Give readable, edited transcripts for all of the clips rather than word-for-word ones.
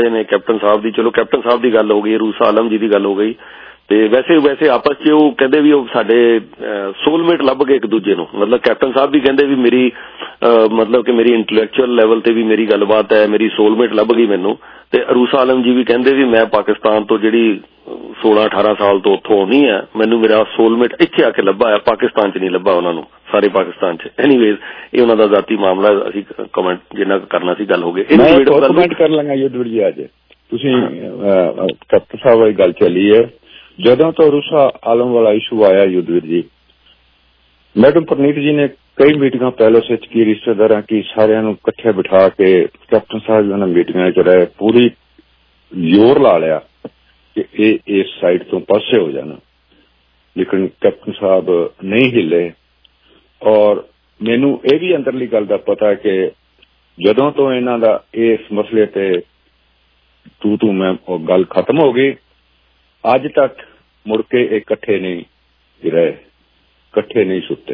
ने कैप्टन साहब की, चलो कैप्टन साहब की गल हो गई, रूसा आलम जी की गल हो गई, ਤੇ ਵੈਸੇ ਆਪਸ 'ਚ ਉਹ ਕਹਿੰਦੇ ਵੀ ਉਹ ਸਾਡੇ ਸੋਲਮੇਟ ਲੱਭ ਗਏ ਇੱਕ ਦੂਜੇ ਨੂੰ। ਮਤਲਬ ਕੈਪਟਨ ਸਾਹਿਬ ਵੀ ਕਹਿੰਦੇ ਵੀ ਮੇਰੀ ਮਤਲਬ ਕਿ ਮੇਰੀ ਇੰਟੈਲੈਕਚੁਅਲ ਲੈਵਲ ਤੇ ਵੀ ਮੇਰੀ ਗੱਲਬਾਤ ਹੈ, ਮੇਰੀ ਸੋਲਮੇਟ ਲੱਭ ਗਈ ਮੈਨੂੰ। ਤੇ ਅਰੂਸਾ ਆਲਮ ਜੀ ਵੀ ਕਹਿੰਦੇ ਵੀ ਮੈਂ ਪਾਕਿਸਤਾਨ ਤੋਂ ਜਿਹੜੀ 16-18 ਸਾਲ ਤੋਂ ਉੱਥੋਂ ਆਉਣੀ ਹੈ, ਮੈਨੂੰ ਮੇਰਾ ਸੋਲਮੇਟ ਇੱਥੇ ਆ ਕੇ ਲੱਭਾ ਆ, ਪਾਕਿਸਤਾਨ 'ਚ ਨਹੀਂ ਲੱਭਾ ਉਹਨਾਂ ਨੂੰ, ਸਾਰੇ ਪਾਕਿਸਤਾਨ 'ਚ। ਐਨੀਵੇਜ਼ ਇਹ ਉਹਨਾਂ ਦਾ ਜ਼ਾਤੀ ਮਾਮਲਾ, ਅਸੀਂ ਕਮੈਂਟ ਜਿੰਨਾ ਕਰਨਾ ਸੀ ਗੱਲ ਹੋ ਗਈ। ਕਮੈਂਟ ਕਰ ਲਾਂਗਾ ਯੁੱਧਵੀਰ ਜੀ। ਅੱਜ ਤੁਸੀਂ ਕੈਪਟਨ ਸਾਹਿਬ ਵਾਲੀ ਗੱਲ ਚੱਲੀ ਹੈ, ਜਦੋਂ ਤੋਂ ਰੂਸਾ ਆਲਮ ਵਾਲਾ ਇਸ਼ੂ ਆਇਆ ਯੁੱਧਵੀਰ ਜੀ, ਮੈਡਮ ਪ੍ਰਨੀਤ ਜੀ ਨੇ ਕਈ ਮੀਟਿੰਗਾਂ ਪੈਲਸ ਵਿੱਚ ਕੀ, ਰਿਸ਼ਤੇਦਾਰਾਂ ਕੀ, ਸਾਰਿਆਂ ਨੂੰ ਇਕੱਠੇ ਬਿਠਾ ਕੇ ਕੈਪਟਨ ਸਾਹਿਬ ਉਹਨਾਂ ਮੀਟਿੰਗਾਂ ਚ ਰਹੇ, ਪੂਰੀ ਜ਼ੋਰ ਲਾ ਲਿਆ ਕਿ ਇਹ ਇਸ ਸਾਈਡ ਤੋਂ ਪਾਸੇ ਹੋ ਜਾਣਾ, ਲੇਕਿਨ ਕੈਪਟਨ ਸਾਹਿਬ ਨਹੀਂ ਹਿੱਲੇ। ਔਰ ਮੈਨੂੰ ਇਹ ਵੀ ਅੰਦਰਲੀ ਗੱਲ ਦਾ ਪਤਾ ਕਿ ਜਦੋਂ ਤੋਂ ਇਹਨਾਂ ਦਾ ਇਸ ਮਸਲੇ ਤੇ ਤੂੰ ਮੈਂ ਗੱਲ ਖਤਮ ਹੋ ਗਈ, ਅੱਜ ਤੱਕ ਮੁੜ ਕੇ ਇਹ ਇਕੱਠੇ ਨਹੀਂ ਰਹੇ, ਇਕੱਠੇ ਨਹੀਂ ਸੁੱਤੇ।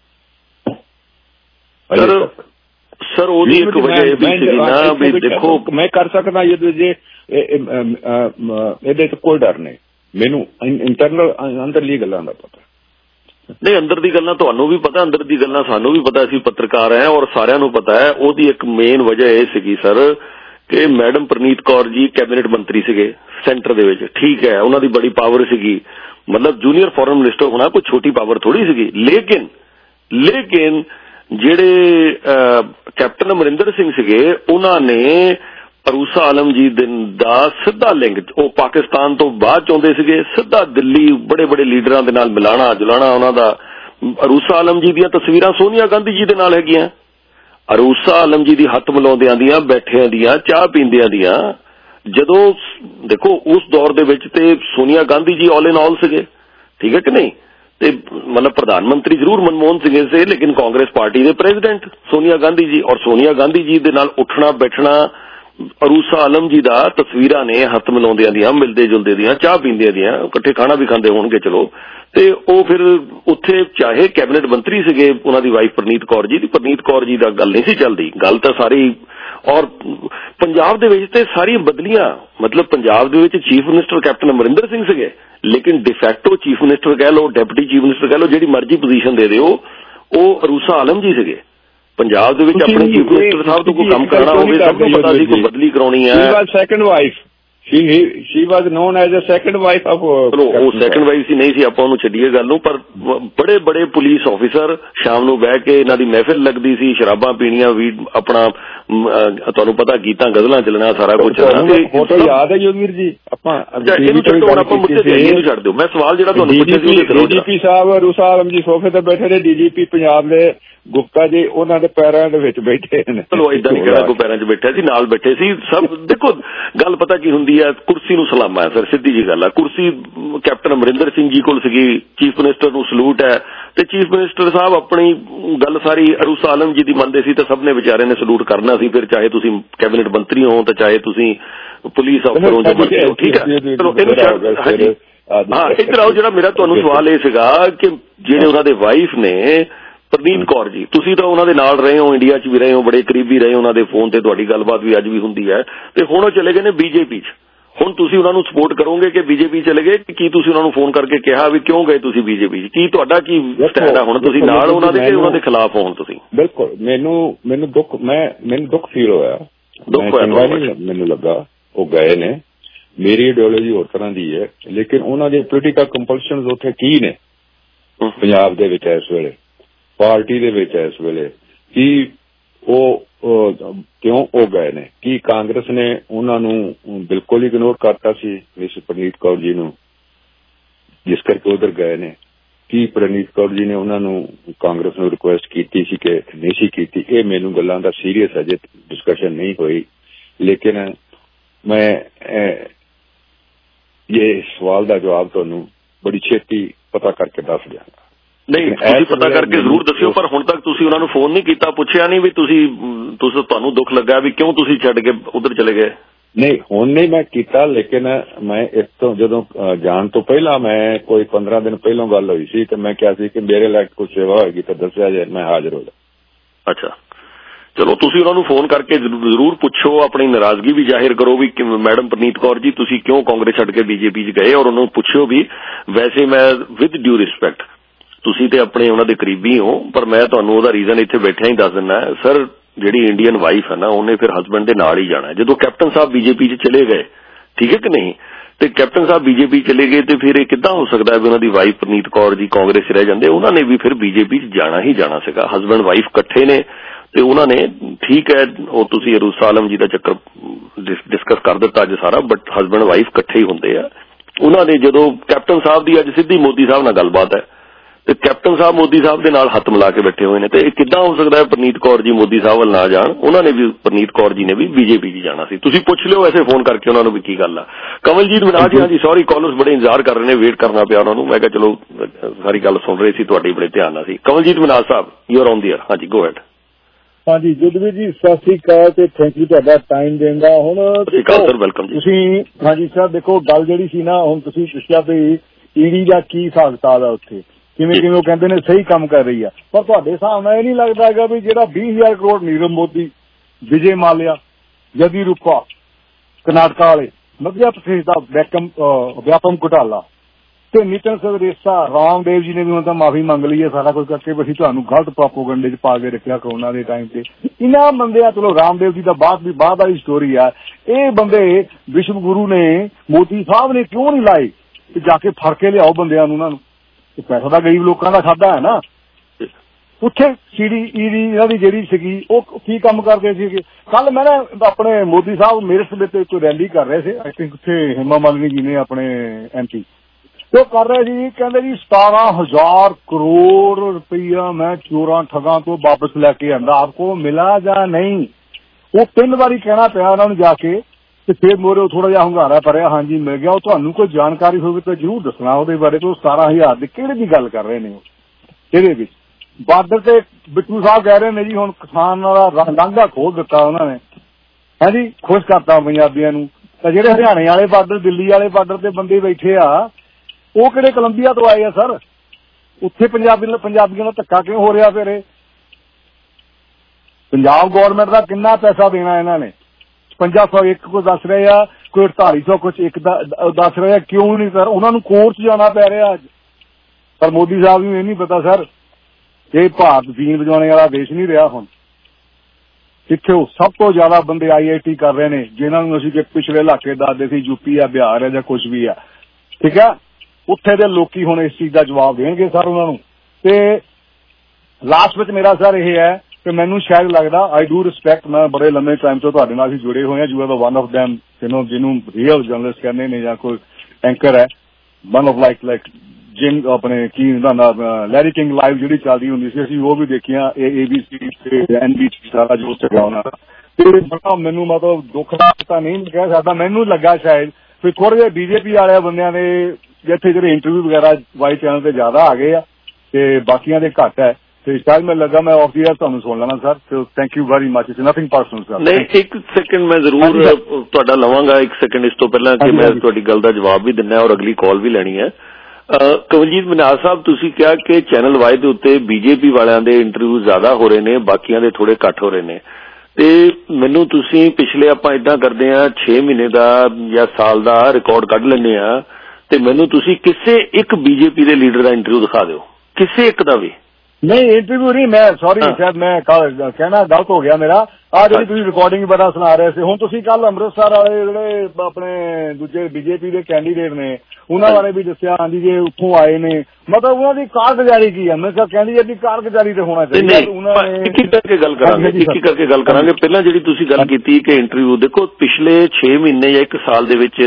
ਸਰ ਉਹਦੀ ਇੱਕ ਵਜ੍ਹਾ ਇਹ ਵੀ ਸੀਗੀ ਨਾ ਵੀ ਦੇਖੋ, ਮੈਂ ਕਰ ਸਕਦਾ ਜੇ ਇਹਦੇ ਚ ਕੋਈ ਡਰ ਨਹੀਂ, ਮੈਨੂੰ ਇੰਟਰਨਲ ਅੰਦਰਲੀ ਗੱਲਾਂ ਦਾ ਪਤਾ। ਨਹੀਂ, ਅੰਦਰ ਦੀ ਗੱਲਾਂ ਤੁਹਾਨੂੰ ਵੀ ਪਤਾ, ਅੰਦਰ ਦੀ ਗੱਲਾਂ ਸਾਨੂੰ ਵੀ ਪਤਾ, ਅਸੀਂ ਪੱਤਰਕਾਰ ਹੈ ਔਰ ਸਾਰਿਆਂ ਨੂੰ ਪਤਾ ਹੈ। ਉਹਦੀ ਇੱਕ ਮੇਨ ਵਜ੍ਹਾ ਇਹ ਸੀਗੀ ਸਰ ਕਿ ਮੈਡਮ ਪ੍ਰਨੀਤ ਕੌਰ ਜੀ ਕੈਬਨਿਟ ਮੰਤਰੀ ਸੀਗੇ ਸੈਂਟਰ ਦੇ ਵਿੱਚ, ਠੀਕ ਹੈ, ਉਹਨਾਂ ਦੀ ਬੜੀ ਪਾਵਰ ਸੀਗੀ, ਮਤਲਬ ਜੂਨੀਅਰ ਫੋਰਨ ਮਿਨਿਸਟਰ ਹੋਣਾ ਕੋਈ ਛੋਟੀ ਪਾਵਰ ਥੋੜੀ ਸੀਗੀ। ਲੇਕਿਨ ਜਿਹੜੇ ਕੈਪਟਨ ਅਮਰਿੰਦਰ ਸਿੰਘ ਸੀਗੇ, ਉਹਨਾਂ ਨੇ ਅਰੂਸਾ ਆਲਮ ਜੀ ਦਾ ਸਿੱਧਾ ਲਿੰਕ, ਉਹ ਪਾਕਿਸਤਾਨ ਤੋਂ ਬਾਅਦ ਚਾਹੁੰਦੇ ਸੀਗੇ ਸਿੱਧਾ ਦਿੱਲੀ ਬੜੇ ਬੜੇ ਲੀਡਰਾਂ ਦੇ ਨਾਲ ਮਿਲਾਣਾ ਜੁਲਾਣਾ ਉਹਨਾਂ ਦਾ। ਅਰੂਸਾ ਆਲਮ ਜੀ ਦੀਆਂ ਤਸਵੀਰਾਂ ਸੋਨੀਆ ਗਾਂਧੀ ਜੀ ਦੇ ਨਾਲ ਹੈਗੀਆਂ, ਅਰੂਸਾ ਆਲਮ ਜੀ ਦੀ ਹੱਥ ਮਿਲਾਉਂਦਿਆਂ ਦੀਆਂ, ਬੈਠਿਆਂ ਦੀਆਂ, ਚਾਹ ਪੀਂਦਿਆਂ ਦੀਆਂ। ਜਦੋਂ ਦੇਖੋ ਉਸ ਦੌਰ ਦੇ ਵਿੱਚ ਤੇ ਸੋਨੀਆ ਗਾਂਧੀ ਜੀ ਆਲ ਇਨ ਆਲ ਸੀਗੇ, ਠੀਕ ਹੈ ਕਿ ਨਹੀਂ, ਤੇ ਮਤਲਬ ਪ੍ਰਧਾਨ ਮੰਤਰੀ ਜ਼ਰੂਰ ਮਨਮੋਹਨ ਸਿੰਘ ਸੀ, ਲੇਕਿਨ ਕਾਂਗਰਸ ਪਾਰਟੀ ਦੇ ਪ੍ਰੈਜ਼ੀਡੈਂਟ ਸੋਨੀਆ ਗਾਂਧੀ ਜੀ। ਔਰ ਸੋਨੀਆ ਗਾਂਧੀ ਜੀ ਦੇ ਨਾਲ ਉੱਠਣਾ ਬੈਠਣਾ ਅਰੂਸਾ ਆਲਮ ਜੀ ਦਾ ਤਸਵੀਰਾਂ ਨੇ, ਹੱਥ ਮਿਲਾਉਂਦਿਆਂ ਦੀਆਂ, ਮਿਲਦੇ ਜੁਲਦੇ ਦੀਆਂ, ਚਾਹ ਪੀਂਦਿਆਂ ਦੀਆਂ, ਇਕੱਠੇ ਖਾਣਾ ਵੀ ਖਾਂਦੇ ਹੋਣਗੇ ਚਲੋ। ਤੇ ਉਹ ਫਿਰ ਉੱਥੇ ਚਾਹੇ ਕੈਬਨਿਟ ਮੰਤਰੀ ਸੀਗੇ ਉਹਨਾਂ ਦੀ ਵਾਈਫ ਪ੍ਰਨੀਤ ਕੌਰ ਜੀ ਦੀ, ਪ੍ਰਨੀਤ ਕੌਰ ਜੀ ਦਾ ਗੱਲ ਨਹੀਂ ਸੀ ਚੱਲਦੀ, ਗੱਲ ਤਾਂ ਸਾਰੀ। ਔਰ ਪੰਜਾਬ ਦੇ ਵਿੱਚ ਤੇ ਸਾਰੀਆਂ ਬਦਲੀਆਂ, ਮਤਲਬ ਪੰਜਾਬ ਦੇ ਵਿੱਚ chief minister captain Amarinder Singh ਸੀਗੇ, ਲੇਕਿਨ ਡਿਫੈਕਟੋ ਚੀਫ ਮਿਨਿਸਟਰ ਕਹਿ ਲਓ, ਡਿਪਟੀ ਚੀਫ ਮਿਨਿਸਟਰ ਕਹਿ ਲਓ, ਜਿਹੜੀ ਮਰਜ਼ੀ ਪੋਜੀਸ਼ਨ ਦੇ ਦਿਓ, ਉਹ ਅਰੂਸਾ ਆਲਮ ਜੀ ਸੀਗੇ। ਪੰਜਾਬ ਦੇ ਵਿੱਚ ਆਪਣੇ ਚੀਫ ਮਿਨਿਸਟਰ ਸਾਹਿਬ ਤੋਂ ਕੋਈ ਕੰਮ ਕਰਨਾ ਹੋਵੇ ਸਭ ਨੂੰ ਪਤਾ ਸੀ ਕੋਈ ਬਦਲੀ ਕਰਾਉਣੀ ਹੈ। Second wife she was known as a second wife of ਚਲੋ ਉਹ ਸੈਕੰਡ ਵਾਈਫ ਸੀ, ਨਹੀਂ ਸੀ, ਆਪਾਂ ਉਹਨੂੰ ਛੱਡੀਏ ਗੱਲ ਨੂੰ। ਪਰ ਬੜੇ ਬੜੇ ਪੁਲਿਸ ਆਫਿਸਰ ਸ਼ਾਮ ਨੂੰ ਬਹਿ ਕੇ ਇਹਨਾਂ ਦੀ ਮਹਿਫਿਲ ਲੱਗਦੀ ਸੀ, ਸ਼ਰਾਬਾਂ ਪੀਣੀਆਂ ਵੀ, ਆਪਣਾ ਤੁਹਾਨੂੰ ਪਤਾ ਗੀਤਾਂ ਗਜ਼ਲਾਂ ਚੱਲਣਾ, ਸਾਰਾ ਕੁਝ ਚੱਲਣਾ। ਫੋਟੋ ਯਾਦ ਹੈ ਜੋਗਵੀਰ ਜੀ? ਆਪਾਂ ਇਹਨੂੰ ਛੱਡੋ, ਹੁਣ ਆਪਾਂ ਮੁੱਦੇ ਤੇ ਇਹਨੂੰ ਛੱਡ ਦਿਓ। ਮੈਂ ਸਵਾਲ ਜਿਹੜਾ ਤੁਹਾਨੂੰ ਪੁੱਛਿਆ ਸੀ ਡੀਜੀਪੀ ਸਾਹਿਬ ਅਰੂਸਾ ਆਲਮ ਜੀ ਸੋਫੇ ਤੇ ਬੈਠੇ ਨੇ, ਡੀਜੀਪੀ ਪੰਜਾਬ ਦੇ ਗੁਪਤਾ ਜੀ ਉਹਨਾਂ ਦੇ ਪੈਰਾਂ ਦੇ ਵਿੱਚ ਬੈਠੇ ਨੇ। ਚਲੋ ਏਦਾਂ ਨਹੀਂ ਕਿਹੜਾ ਕੋਈ ਪੈਰਾਂ 'ਚ ਬੈਠਿਆ ਸੀ, ਨਾਲ ਬੈਠੇ ਸੀ ਸਭ। ਦੇਖੋ ਗੱਲ ਪਤਾ ਕੀ ਹੁੰਦੀ ਹੈ, ਕੁਰਸੀ ਨੂੰ ਸਲਾਮਾ ਹੈ ਸਰ, ਸਿੱਧੀ ਜੀ ਗੱਲ ਹੈ। ਕੁਰਸੀ ਕੈਪਟਨ ਅਮਰਿੰਦਰ ਸਿੰਘ ਜੀ ਕੋਲ ਸੀਗੀ, ਚੀਫ ਮਿਨਿਸਟਰ ਨੂੰ ਸਲੂਟ ਹੈ, ਤੇ ਚੀਫ ਮਿਨਿਸਟਰ ਸਾਹਿਬ ਆਪਣੀ ਗੱਲ ਸਾਰੀ ਅਰੂਸਾ ਆਲਮ ਜੀ ਦੀ ਮੰਨਦੇ ਸੀ, ਤੇ ਸਭ ਨੇ ਵਿਚਾਰੇ ਨੇ ਸਲੂਟ ਕਰਨਾ ਸੀ। ਫਿਰ ਚਾਹੇ ਤੁਸੀਂ ਕੈਬਨਿਟ ਮੰਤਰੀ ਹੋ ਤੇ ਚਾਹੇ ਤੁਸੀਂ ਪੁਲਿਸ ਅਫਸਰ ਹੋ, ਜੋ ਠੀਕ ਹੈ। ਚਲੋ ਇਹਨੂੰ ਹਾਂ, ਇੱਧਰ ਆਓ। ਜਿਹੜਾ ਮੇਰਾ ਤੁਹਾਨੂੰ ਸਵਾਲ ਇਹ ਸੀਗਾ ਕਿ ਜਿਹੜੇ ਉਹਨਾਂ ਦੇ ਵਾਈਫ ਨੇ ਪ੍ਰਨੀਤ ਕੌਰ ਜੀ, ਤੁਸੀਂ ਤਾਂ ਉਹਨਾਂ ਦੇ ਨਾਲ ਰਹੇ ਹੋ, ਇੰਡੀਆ 'ਚ ਵੀ ਰਹੇ ਹੋ, ਬੜੇ ਕਰੀਬੀ ਰਹੇ ਉਹਨਾਂ ਦੇ, ਫੋਨ ਤੇ ਤੁਹਾਡੀ ਗੱਲਬਾਤ ਵੀ ਅੱਜ ਵੀ ਹੁੰਦੀ ਹੈ, ਤੇ ਹੁਣ ਉਹ ਚਲੇ ਗਏ ਨੇ ਬੀਜੇਪੀ 'ਚ। ਹੁਣ ਤੁਸੀਂ ਉਹਨਾਂ ਨੂੰ ਸਪੋਰਟ ਕਰੋਗੇ ਕਿ ਬੀਜੇਪੀ ਚਲੇ ਗਏ? ਕੀ ਤੁਸੀਂ ਉਹਨਾਂ ਨੂੰ ਫੋਨ ਕਰਕੇ ਕਿਹਾ ਵੀ ਕਿਉਂ ਗਏ ਤੁਸੀਂ ਬੀਜੇਪੀ 'ਚ? ਕੀ ਤੁਹਾਡਾ ਕੀ ਸਟੈਂਡ ਹੈ ਹੁਣ? ਤੁਸੀਂ ਨਾਲ ਉਹਨਾਂ ਦੇ ਕਿ ਉਹਨਾਂ ਦੇ ਖਿਲਾਫ ਹੋਣ ਤੁਸੀਂ? ਬਿਲਕੁਲ ਮੈਨੂੰ ਦੁੱਖ ਫੀਲ ਹੋਇਆ, ਮੈਨੂੰ ਲੱਗਾ ਉਹ ਗਏ ਨੇ। ਮੇਰੀ ਆਈਡੀਓਲੋਜੀ ਹੋਰ ਤਰ੍ਹਾਂ ਦੀ ਹੈ, ਲੇਕਿਨ ਉਹਨਾਂ ਦੇ ਪੋਲੀਟੀਕਲ ਕੰਪਲਸ਼ਨਸ ਉੱਥੇ ਕੀ ਨੇ ਪੰਜਾਬ ਦੇ ਵਿੱਚ ਇਸ ਵੇਲੇ, ਪਾਰਟੀ ਦੇ ਵਿੱਚ ਇਸ ਵੇਲੇ, ਕੀ ਉਹ ਕਿਉਂ ਉਹ ਗਏ ਨੇ? ਕੀ ਕਾਂਗਰਸ ਨੇ ਉਹਨਾਂ ਨੂੰ ਬਿਲਕੁਲ ਇਗਨੋਰ ਕਰਤਾ ਸੀ ਮਿਸ ਪ੍ਰਨੀਤ ਕੌਰ ਜੀ ਨੂੰ, ਜਿਸ ਕਰਕੇ ਉਧਰ ਗਏ ਨੇ? ਕੀ ਪ੍ਰਨੀਤ ਕੌਰ ਜੀ ਨੇ ਉਹਨਾਂ ਨੂੰ ਕਾਂਗਰਸ ਨੂੰ ਰਿਕੁਐਸਟ ਕੀਤੀ ਸੀ ਕਿ ਨਹੀਂ ਸੀ ਕੀਤੀ? ਇਹ ਮੈਨੂੰ ਗੱਲਾਂ ਦਾ ਸੀਰੀਅਸ ਅਜੇ ਡਿਸਕਸ਼ਨ ਨਹੀਂ ਹੋਈ, ਲੇਕਿਨ ਮੈਂ ਇਹ ਸਵਾਲ ਦਾ ਜਵਾਬ ਤੁਹਾਨੂੰ ਬੜੀ ਛੇਤੀ ਪਤਾ ਕਰਕੇ ਦੱਸ ਦਿਆਂਗਾ। ਨਹੀਂ, ਤੁਸੀਂ ਪਤਾ ਕਰਕੇ ਜ਼ਰੂਰ ਦੱਸਿਓ, ਪਰ ਹੁਣ ਤੱਕ ਤੁਸੀਂ ਉਹਨਾਂ ਨੂੰ ਫੋਨ ਨਹੀਂ ਕੀਤਾ, ਪੁੱਛਿਆ ਨਹੀਂ ਵੀ ਤੁਹਾਨੂੰ ਦੁੱਖ ਲੱਗਾ ਵੀ ਕਿਉਂ ਤੁਸੀਂ ਛੱਡ ਕੇ ਉਧਰ ਚਲੇ ਗਏ? ਨਹੀਂ, ਹੁਣ ਨਹੀਂ ਮੈਂ ਕੀਤਾ, ਲੇਕਿਨ ਮੈਂ ਇਸ ਤੋਂ ਜਦੋਂ ਜਾਣ ਤੋਂ ਪਹਿਲਾਂ ਮੈਂ ਕੋਈ 15 ਦਿਨ ਪਹਿਲਾਂ ਗੱਲ ਹੋਈ ਸੀ ਤੇ ਮੈਂ ਕਿਹਾ ਸੀ ਕਿ ਮੇਰੇ ਲਾਇਕ ਕੋਈ ਸੇਵਾ ਹੋਏਗੀ ਤਾਂ ਦੱਸਿਆ ਜੇ, ਮੈਂ ਹਾਜ਼ਰ ਹੋ ਜਾ। ਅੱਛਾ, ਚਲੋ ਤੁਸੀਂ ਉਹਨਾਂ ਨੂੰ ਫੋਨ ਕਰਕੇ ਜ਼ਰੂਰ ਪੁੱਛੋ, ਆਪਣੀ ਨਾਰਾਜ਼ਗੀ ਵੀ ਜ਼ਾਹਿਰ ਕਰੋ ਵੀ ਮੈਡਮ ਪ੍ਰਨੀਤ ਕੌਰ ਜੀ ਤੁਸੀਂ ਕਿਉਂ ਕਾਂਗਰਸ ਛੱਡ ਕੇ ਬੀਜੇਪੀ 'ਚ ਗਏ, ਔਰ ਉਹਨਾਂ ਨੂੰ ਪੁੱਛੋ ਵੀ ਵੈਸੇ ਮੈਂ ਵਿਦ ਡਿਊ ਰਿਸਪੈਕਟ ਤੁਸੀਂ ਤੇ ਆਪਣੇ ਉਹਨਾਂ ਦੇ ਕਰੀਬੀ ਹੋ, ਪਰ ਮੈਂ ਤੁਹਾਨੂੰ ਉਹਦਾ ਰੀਜ਼ਨ ਇੱਥੇ ਬੈਠਿਆ ਹੀ ਦੱਸ ਦਿੰਦਾ ਸਰ। ਜਿਹੜੀ ਇੰਡੀਅਨ ਵਾਈਫ ਹੈ ਨਾ ਉਹਨੇ ਫਿਰ ਹਸਬੈਂਡ ਦੇ ਨਾਲ ਹੀ ਜਾਣਾ। ਜਦੋਂ ਕੈਪਟਨ ਸਾਹਿਬ ਬੀਜੇਪੀ 'ਚ ਚਲੇ ਗਏ, ਠੀਕ ਹੈ ਕਿ ਨਹੀਂ, ਤੇ ਕੈਪਟਨ ਸਾਹਿਬ ਬੀਜੇਪੀ ਚਲੇ ਗਏ ਤੇ ਫਿਰ ਇਹ ਕਿੱਦਾਂ ਹੋ ਸਕਦਾ ਵੀ ਉਹਨਾਂ ਦੀ ਵਾਈਫ ਪ੍ਰਨੀਤ ਕੌਰ ਜੀ ਕਾਂਗਰਸ 'ਚ ਰਹਿ ਜਾਂਦੇ। ਉਹਨਾਂ ਨੇ ਵੀ ਫਿਰ ਬੀਜੇਪੀ 'ਚ ਜਾਣਾ ਹੀ ਜਾਣਾ ਸੀਗਾ। ਹਸਬੈਂਡ ਵਾਈਫ ਇਕੱਠੇ ਨੇ ਤੇ ਉਹਨਾਂ ਨੇ, ਠੀਕ ਹੈ ਉਹ ਤੁਸੀਂ ਅਰੂਸਾ ਆਲਮ ਜੀ ਦਾ ਚੱਕਰ ਡਿਸਕਸ ਕਰ ਦਿੱਤਾ ਅੱਜ ਸਾਰਾ, ਬਟ ਹਸਬੈਂਡ ਵਾਈਫ ਇਕੱਠੇ ਹੀ ਹੁੰਦੇ ਆ। ਉਹਨਾਂ ਨੇ ਜਦੋਂ ਕੈਪਟਨ ਸਾਹਿਬ ਦੀ ਅੱਜ ਸਿੱਧੀ ਮੋਦੀ ਸਾਹਿਬ ਨਾਲ ਗੱਲਬਾਤ ਹੈ ਤੇ ਕੈਪਟਨ ਸਾਹਿਬ ਮੋਦੀ ਸਾਹਿਬ ਦੇ ਨਾਲ ਹੱਥ ਮਿਲਾ ਕੇ ਬੈਠੇ ਹੋਏ ਨੇ, ਤੇ ਇਹ ਕਿੱਦਾਂ ਹੋ ਸਕਦਾ ਹੈ ਪ੍ਰਨੀਤ ਕੌਰ ਜੀ ਮੋਦੀ ਸਾਹਿਬ ਵੱਲ ਨਾ ਜਾਣ। ਉਹਨਾਂ ਨੇ ਵੀ, ਪ੍ਰਨੀਤ ਕੌਰ ਜੀ ਨੇ ਵੀ ਬੀਜੇਪੀ 'ਚ ਜਾਣਾ ਸੀ। ਤੁਸੀਂ ਪੁੱਛ ਲਿਓ ਐਸੇ ਫੋਨ ਕਰਕੇ ਉਹਨਾਂ ਨੂੰ ਵੀ ਕੀ ਗੱਲ ਆ। ਕਮਲਜੀਤ ਮਨਾਜ ਜੀ, ਹਾਂਜੀ ਸੌਰੀ ਕਾਲਰਸ ਬੜੇ ਇੰਤਜ਼ਾਰ ਕਰ ਰਹੇ ਨੇ, ਵੇਟ ਕਰਨਾ ਪਿਆ ਉਹਨਾਂ ਨੂੰ। ਮੈਂ ਕਿਹਾ ਚਲੋ ਸਾਰੀ ਗੱਲ ਸੁਣ ਰਹੇ ਸੀ, ਤੁਹਾਡੀ ਬੜੇ ਧਿਆਨ ਨਾਲ ਸੀ। Kamaljit Manaj sahib you are on the air, ਹਾਂਜੀ ਗੋ ਹੈਡ। ਹਾਂਜੀ ਜੁਗਵੀਰ ਜੀ ਸਤਿ ਸ੍ਰੀ ਅਕਾਲ ਤੇ ਥੈਂਕ ਯੂ ਤੁਹਾਡਾ ਟਾਈਮ ਦੇਣ ਦਾ। ਹੁਣ ਸਰ ਵੈਲਕਮ ਜੀ। ਤੁਸੀਂ ਹਾਂਜੀ ਸਰ ਦੇਖੋ ਗੱਲ ਜਿਹੜੀ ਸੀ ਨਾ, ਹੁਣ ਤੁਸੀਂ ਪੁੱਛਿਆ ਵੀ ਈਡੀ ਦਾ ਕੀ ਹਿਸਾਬ ਕਿਤਾਬ ਆ ਉੱਥੇ, ਕਿਵੇਂ ਕਿਵੇਂ ਉਹ ਕਹਿੰਦੇ ਨੇ ਸਹੀ ਕੰਮ ਕਰ ਰਹੀ ਆ, ਪਰ ਤੁਹਾਡੇ ਹਿਸਾਬ ਨਾਲ ਇਹ ਨਹੀਂ ਲੱਗਦਾ ਹੈਗਾ ਵੀ ਜਿਹੜਾ 20,000 ਕਰੋੜ ਨੀਰਵ ਮੋਦੀ, ਵਿਜੇ ਮਾਲਿਆ, ਜਦੀ ਰੂਪਾ, ਕਰਨਾਟਕਾ ਵਾਲੇ, ਮੱਧਿਆ ਪ੍ਰਦੇਸ਼ ਦਾ ਵਿਆਪਮ ਘੁਟਾਲਾ ਤੇ ਨਿਤਨ ਸਵਰੇਸਾ, ਰਾਮਦੇਵ ਜੀ ਨੇ ਵੀ ਹੁਣ ਤਾਂ ਮਾਫੀ ਮੰਗ ਲਈ ਹੈ ਸਾਰਾ ਕੁਝ ਕਰਕੇ, ਅਸੀਂ ਤੁਹਾਨੂੰ ਗਲਤ ਪ੍ਰੋਪੋਗੰਡੇ 'ਚ ਪਾ ਕੇ ਰੱਖਿਆ ਕਰੋਨਾ ਦੇ ਟਾਈਮ ਤੇ। ਇਹਨਾਂ ਬੰਦਿਆਂ, ਚਲੋ ਰਾਮਦੇਵ ਜੀ ਦਾ ਬਾਅਦ ਵਾਲੀ ਸਟੋਰੀ ਆ, ਇਹ ਬੰਦੇ ਵਿਸ਼ਵ ਗੁਰੂ ਨੇ ਮੋਦੀ ਸਾਹਿਬ ਨੇ ਕਿਉਂ ਨਹੀਂ ਲਾਏ ਤੇ ਜਾ ਕੇ ਫੜ ਕੇ ਲਿਆਓ ਬੰਦਿਆਂ ਨੂੰ, ਉਹਨਾਂ ਨੂੰ ਪੈਸਾ ਤਾਂ ਗਰੀਬ ਲੋਕਾਂ ਦਾ ਖਾਦਾ ਹੈ ਨਾ। ਉੱਥੇ ਈਡੀ ਇਹਨਾਂ ਦੀ ਜਿਹੜੀ ਸੀਗੀ ਉਹ ਕੀ ਕੰਮ ਕਰਦੇ ਸੀਗੇ। ਕੱਲ ਮੈਂ ਨਾ ਆਪਣੇ ਮੋਦੀ ਸਾਹਿਬ ਮੇਰਠ ਦੇ ਕੋਈ ਰੈਲੀ ਕਰ ਰਹੇ ਸੀ, ਆਈ ਥਿੰਕ ਉੱਥੇ ਹੇਮਾ ਮਾਲਿਨੀ ਜੀ ਨੇ ਆਪਣੇ MP ਉਹ ਕਰ ਰਹੇ ਸੀ, ਕਹਿੰਦੇ ਜੀ 17,000 ਕਰੋੜ ਰੁਪਈਆ ਮੈਂ ਚੋਰਾਂ ਠੱਗਾਂ ਤੋਂ ਵਾਪਸ ਲੈ ਕੇ ਆਂਦਾ, ਆਪਕੋ ਮਿਲਾ ਜਾਂ ਨਹੀਂ। ਉਹ 3 ਵਾਰੀ ਕਹਿਣਾ ਪਿਆ ਉਹਨਾਂ ਨੂੰ ਜਾ ਕੇ, ਤੇ ਫਿਰ ਮੋਰੇ ਥੋੜਾ ਜਿਹਾ ਹੁੰਗਾਰਾ ਭਰਿਆ, ਹਾਂਜੀ ਮਿਲ ਗਿਆ। ਉਹ ਤੁਹਾਨੂੰ ਕੋਈ ਜਾਣਕਾਰੀ ਹੋਵੇ ਤਾਂ ਜ਼ਰੂਰ ਦੱਸਣਾ ਉਹਦੇ ਬਾਰੇ। ਤੋਂ 17,000 ਦੀ ਕਿਹੜੇ ਦੀ ਗੱਲ ਕਰ ਰਹੇ ਨੇ ਉਹ ਇਹਦੇ ਵਿੱਚ। ਬਾਰਡਰ ਤੇ ਬਿੱਟੂ ਸਾਹਿਬ ਕਹਿ ਰਹੇ ਨੇ ਜੀ ਹੁਣ ਕਿਸਾਨ ਦਾ ਲਾਂਘਾ ਖੋਲ ਦਿੱਤਾ ਉਹਨਾਂ ਨੇ, ਹਾਂਜੀ ਖੁਸ਼ ਕਰਤਾ ਪੰਜਾਬੀਆਂ ਨੂੰ। ਤਾਂ ਜਿਹੜੇ ਹਰਿਆਣੇ ਵਾਲੇ ਬਾਰਡਰ, ਦਿੱਲੀ ਵਾਲੇ ਬਾਰਡਰ ਤੇ ਬੰਦੇ ਬੈਠੇ ਆ, ਉਹ ਕਿਹੜੇ ਕੋਲੰਬੀਆ ਤੋਂ ਆਏ ਆ ਸਰ? ਉੱਥੇ ਪੰਜਾਬੀਆਂ ਦਾ ਧੱਕਾ ਕਿਉਂ ਹੋ ਰਿਹਾ? ਫਿਰ ਇਹ ਪੰਜਾਬ ਗੌਰਮੈਂਟ ਦਾ ਕਿੰਨਾ ਪੈਸਾ ਦੇਣਾ ਇਹਨਾਂ ਨੇ? 5500 ਇੱਕ ਕੁਝ ਦੱਸ ਰਹੇ ਆ, ਕੋਈ 4800 ਕੁਛ ਇੱਕ ਦੱਸ ਰਹੇ ਆ। ਕਿਉਂ ਨਹੀਂ ਸਰ? ਉਹਨਾਂ ਨੂੰ ਕੋਰਟ 'ਚ ਜਾਣਾ ਪੈ ਰਿਹਾ ਅੱਜ। ਪਰ ਮੋਦੀ ਸਾਹਿਬ ਨੂੰ ਇਹ ਨਹੀਂ ਪਤਾ ਸਰ, ਇਹ ਭਾਰਤ ਬੀਨ ਵਜਾਉਣੇ ਵਾਲਾ ਦੇਸ਼ ਨਹੀਂ ਰਿਹਾ ਹੁਣ। ਇੱਥੇ ਸਭ ਤੋਂ ਜ਼ਿਆਦਾ ਬੰਦੇ IIT ਕਰ ਰਹੇ ਨੇ, ਜਿਨ੍ਹਾਂ ਨੂੰ ਅਸੀਂ ਪਿਛਲੇ ਇਲਾਕੇ ਦੱਸਦੇ ਸੀ ਯੂਪੀ ਆ, ਬਿਹਾਰ ਆ ਜਾਂ ਕੁਛ ਵੀ ਆ, ਠੀਕ ਆ। ਉੱਥੇ ਦੇ ਲੋਕੀ ਹੁਣ ਇਸ ਚੀਜ਼ ਦਾ ਜਵਾਬ ਦੇਣਗੇ ਸਰ ਉਹਨਾਂ ਨੂੰ। ਤੇ ਲਾਸਟ ਵਿੱਚ ਮੇਰਾ ਸਰ ਇਹ ਹੈ ਕਿ ਮੈਨੂੰ ਸ਼ਾਇਦ ਲੱਗਦਾ, ਆਈ ਡੂ ਰਿਸਪੈਕਟ, ਮੈਂ ਬੜੇ ਲੰਮੇ ਟਾਈਮ ਤੋਂ ਤੁਹਾਡੇ ਨਾਲ ਅਸੀਂ ਜੁੜੇ ਹੋਏ ਹਾਂ, you are the one of them, ਜਿਹਨੂੰ ਰੀਅਲ ਜਰਨਲਿਸਟ ਕਹਿੰਦੇ ਨੇ ਜਾਂ ਕੋਈ ਐਂਕਰ ਹੈ, ਵਨ ਆਫ ਲਾਈਕ ਜਿੰਨ ਆਪਣੇ ਕੀ ਲੈਰੀ ਕਿੰਗ ਲਾਈਵ ਜਿਹੜੀ ਚੱਲਦੀ ਹੁੰਦੀ ਸੀ, ਅਸੀਂ ਉਹ ਵੀ ਦੇਖੀਆਂ, ABC ਤੇ NBC ਸਾਰਾ ਜੋ ਚੱਲਿਆ ਉਹਨਾਂ ਦਾ। ਤੇ ਮੈਨੂੰ ਮਤਲਬ ਦੁੱਖ ਤਾਂ ਨਹੀਂ ਕਹਿ ਸਕਦਾ, ਮੈਨੂੰ ਲੱਗਾ ਸ਼ਾਇਦ ਵੀ ਥੋੜੇ ਜਿਹੇ BJP ਵਾਲੇ ਬੰਦਿਆਂ ਦੇ ਜਿੱਥੇ ਜਿਹੜੇ ਇੰਟਰਵਿਊ ਵਗੈਰਾ ਵਾਈ ਚੈਨਲ ਤੇ ਜ਼ਿਆਦਾ ਆ ਗਏ ਆ ਤੇ ਬਾਕੀਆਂ ਦੇ ਘੱਟ ਹੈ। ਤੇ ਸ਼ਾਇਦ ਮੈਂ ਲੱਗਾ ਮੈਂ ਆਫ ਦੀ ਏਅਰ ਤੁਹਾਨੂੰ ਸੁਣ ਲੈਣਾ ਸਰ। ਤੇ thank you very much, it's nothing personal sir. ਨਹੀਂ ਇੱਕ ਸੈਕਿੰਡ ਮੈਂ ਜ਼ਰੂਰ ਤੁਹਾਡਾ ਲਵਾਂਗਾ, ਇੱਕ ਸੈਕਿੰਡ ਇਸ ਤੋਂ ਪਹਿਲਾਂ ਕਿ ਮੈਂ ਤੁਹਾਡੀ ਗੱਲ ਦਾ ਜਵਾਬ ਵੀ ਦਿੰਨਾ ਔਰ ਅਗਲੀ ਕਾਲ ਵੀ ਲੈਣੀ ਹੈ। ਕਮਲਜੀਤ ਮਨਾਜ ਸਾਹਿਬ, ਤੁਸੀਂ ਕਿਹਾ ਕਿ ਚੈਨਲ ਵਾਈ ਦੇ ਉੱਤੇ BJP ਵਾਲਿਆਂ ਦੇ ਇੰਟਰਵਿਊ ਜ਼ਿਆਦਾ ਹੋ ਰਹੇ ਨੇ, ਬਾਕੀਆਂ ਦੇ ਥੋੜੇ ਘੱਟ ਹੋ ਰਹੇ ਨੇ। ਤੇ ਮੈਨੂੰ ਤੁਸੀਂ ਪਿਛਲੇ ਆਪਾਂ ਏਦਾਂ ਕਰਦੇ ਆ 6 ਮਹੀਨੇ ਦਾ ਜਾਂ ਸਾਲ ਦਾ ਰਿਕਾਰਡ ਕੱਢ ਲੈਂਦੇ ਆ, ਤੇ ਮੈਨੂੰ ਤੁਸੀਂ ਕਿਸੇ ਇੱਕ BJP ਦੇ ਲੀਡਰ ਦਾ ਇੰਟਰਵਿਊ ਦਿਖਾ ਦਿਓ, ਕਿਸੇ ਇੱਕ ਦਾ ਵੀ। ਨਹੀਂ ਇੰਟਰਵਿਊ ਨਹੀਂ, ਮੈਂ ਸੌਰੀ ਸ਼ਾਇਦ ਮੈਂ ਕਹਿਣਾ ਗਲਤ ਹੋ ਗਿਆ ਮੇਰਾ। ਆਹ ਜਿਹੜੀ ਤੁਸੀਂ ਰਿਕਾਰਡਿੰਗ ਬੜਾ ਸੁਣਾ ਰਹੇ ਸੀ, ਹੁਣ ਤੁਸੀਂ ਕੱਲ ਅੰਮ੍ਰਿਤਸਰ ਵਾਲੇ ਜਿਹੜੇ ਆਪਣੇ ਦੂਜੇ BJP ਦੇ ਕੈਂਡੀਡੇਟ ਨੇ ਉਹਨਾਂ ਬਾਰੇ ਵੀ ਦੱਸਿਆ, ਹਾਂਜੀ ਜੇ ਉੱਥੋਂ ਆਏ ਨੇ, ਮਤਲਬ ਉਹਨਾਂ ਦੀ ਕਾਰਗੁਜ਼ਾਰੀ ਕੀ ਹੈ? ਮੈਂ ਕਿਹਾ ਕੈਂਡੀਡੇਟ ਦੀ ਕਾਰਗੁਜ਼ਾਰੀ ਤੇ ਹੋਣਾ ਚਾਹੀਦਾ। ਇੱਕ ਕਰਕੇ ਗੱਲ ਕਰਾਂਗੇ, ਪਹਿਲਾਂ ਜਿਹੜੀ ਤੁਸੀਂ ਗੱਲ ਕੀਤੀ ਕਿ ਇੰਟਰਵਿਊ, ਦੇਖੋ ਪਿਛਲੇ 6 ਮਹੀਨੇ ਜਾਂ 1 ਸਾਲ ਦੇ ਵਿੱਚ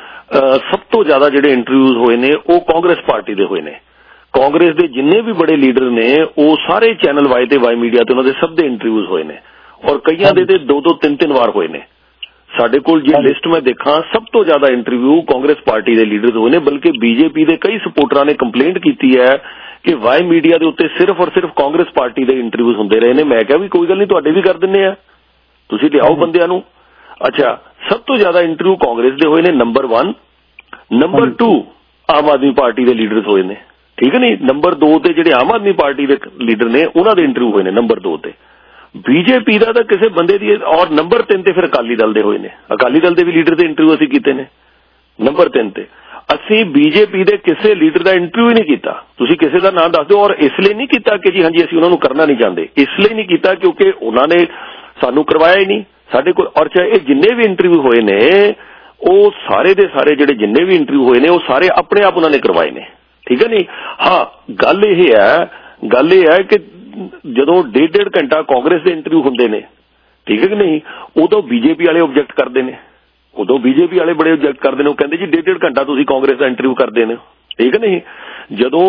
ਸਭ ਤੋਂ ਜ਼ਿਆਦਾ ਜਿਹੜੇ ਇੰਟਰਵਿਊਜ਼ ਹੋਏ ਨੇ ਉਹ ਕਾਂਗਰਸ ਪਾਰਟੀ ਦੇ ਹੋਏ ਨੇ। ਕਾਂਗਰਸ ਦੇ ਜਿੰਨੇ ਵੀ ਬੜੇ ਲੀਡਰ ਨੇ ਉਹ ਸਾਰੇ ਚੈਨਲ ਵਾਈ ਤੇ ਵਾਈ ਮੀਡੀਆ ਤੇ ਉਹਨਾਂ ਦੇ ਸਭ ਦੇ ਇੰਟਰਵਿਊਜ਼ ਹੋਏ ਨੇ, ਔਰ ਕਈਆਂ ਦੇ 2-2 3-3 ਵਾਰ ਹੋਏ ਨੇ। ਸਾਡੇ ਕੋਲ ਜੇ ਲਿਸਟ ਮੈਂ ਦੇਖਾਂ, ਸਭ ਤੋਂ ਜ਼ਿਆਦਾ ਇੰਟਰਵਿਊ ਕਾਂਗਰਸ ਪਾਰਟੀ ਦੇ ਲੀਡਰਸ ਹੋਏ ਨੇ। ਬਲਕਿ BJP ਦੇ ਕਈ ਸਪੋਰਟਰਾਂ ਨੇ ਕੰਪਲੇਂਟ ਕੀਤੀ ਹੈ ਕਿ ਵਾਈ ਮੀਡੀਆ ਦੇ ਉੱਤੇ ਸਿਰਫ ਔਰ ਸਿਰਫ ਕਾਂਗਰਸ ਪਾਰਟੀ ਦੇ ਇੰਟਰਵਿਊਜ਼ ਹੁੰਦੇ ਰਹੇ ਨੇ। ਮੈਂ ਕਿਹਾ ਵੀ ਕੋਈ ਗੱਲ ਨਹੀਂ, ਤੁਹਾਡੇ ਵੀ ਕਰ ਦਿੰਦੇ ਆ, ਤੁਸੀਂ ਲਿਆਓ ਬੰਦਿਆਂ ਨੂੰ। ਅੱਛਾ, ਸਭ ਤੋਂ ਜ਼ਿਆਦਾ ਇੰਟਰਵਿਊ ਕਾਂਗਰਸ ਦੇ ਹੋਏ ਨੇ number 1। Number 2 Aam Aadmi party ਦੇ ਲੀਡਰਸ ਹੋਏ ਨੇ, ਠੀਕ ਹੈ ਨਹੀਂ। ਨੰਬਰ 2 ਤੇ ਜਿਹੜੇ ਆਮ ਆਦਮੀ ਪਾਰਟੀ ਦੇ ਲੀਡਰ ਨੇ ਉਹਨਾਂ ਦੇ ਇੰਟਰਵਿਊ ਹੋਏ ਨੇ ਨੰਬਰ 2 ਤੇ। ਬੀਜੇਪੀ ਦਾ ਤਾਂ ਕਿਸੇ ਬੰਦੇ ਦੀ, ਔਰ ਨੰਬਰ 3 ਤੇ ਫਿਰ ਅਕਾਲੀ ਦਲ ਦੇ ਹੋਏ ਨੇ। ਅਕਾਲੀ ਦਲ ਦੇ ਵੀ ਲੀਡਰ ਦੇ ਇੰਟਰਵਿਊ ਅਸੀਂ ਕੀਤੇ ਨੇ ਨੰਬਰ 3 ਤੇ। ਅਸੀਂ ਬੀਜੇਪੀ ਦੇ ਕਿਸੇ ਲੀਡਰ ਦਾ ਇੰਟਰਵਿਊ ਹੀ ਨਹੀਂ ਕੀਤਾ। ਤੁਸੀਂ ਕਿਸੇ ਦਾ ਨਾਂ ਦੱਸ ਦਿਓ। ਔਰ ਇਸ ਲਈ ਨਹੀਂ ਕੀਤਾ ਕਿ ਜੀ ਹਾਂਜੀ ਅਸੀਂ ਉਹਨਾਂ ਨੂੰ ਕਰਨਾ ਨਹੀਂ ਚਾਹੁੰਦੇ, ਇਸ ਲਈ ਨਹੀਂ ਕੀਤਾ ਕਿਉਂਕਿ ਉਹਨਾਂ ਨੇ ਸਾਨੂੰ ਕਰਵਾਇਆ ਹੀ ਨਹੀਂ ਸਾਡੇ ਕੋਲ। ਔਰ ਚਾਹੇ ਇਹ ਜਿੰਨੇ ਵੀ ਇੰਟਰਵਿਊ ਹੋਏ ਨੇ ਉਹ ਸਾਰੇ ਦੇ ਸਾਰੇ ਜਿਹੜੇ ਜਿੰਨੇ ਵੀ ਇੰਟਰਵਿਊ ਹੋਏ ਨੇ ਉਹ ਸਾਰੇ ਆਪਣੇ ਆਪ ਉਹਨਾਂ ਨੇ ਕਰਵਾਏ ਨੇ, ਠੀਕ ਹੈ ਨਹੀਂ। ਹਾਂ ਗੱਲ ਇਹ ਹੈ ਕਿ ਜਦੋਂ 1.5 ਘੰਟਾ ਕਾਂਗਰਸ ਦੇ ਇੰਟਰਵਿਊ ਹੁੰਦੇ ਨੇ, ਠੀਕ ਹੈ ਕਿ ਨਹੀਂ, ਉਦੋਂ ਬੀਜੇਪੀ ਵਾਲੇ ਆਬਜੈਕਟ ਕਰਦੇ ਨੇ, ਉਦੋਂ ਬੀਜੇਪੀ ਵਾਲੇ ਬੜੇ ਆਬਜੈਕਟ ਕਰਦੇ ਨੇ। ਉਹ ਕਹਿੰਦੇ ਜੀ 1.5 ਘੰਟਾ ਤੁਸੀਂ ਕਾਂਗਰਸ ਦਾ ਇੰਟਰਵਿਊ ਕਰਦੇ ਨੇ, ਠੀਕ ਹੈ ਨਹੀਂ। ਜਦੋਂ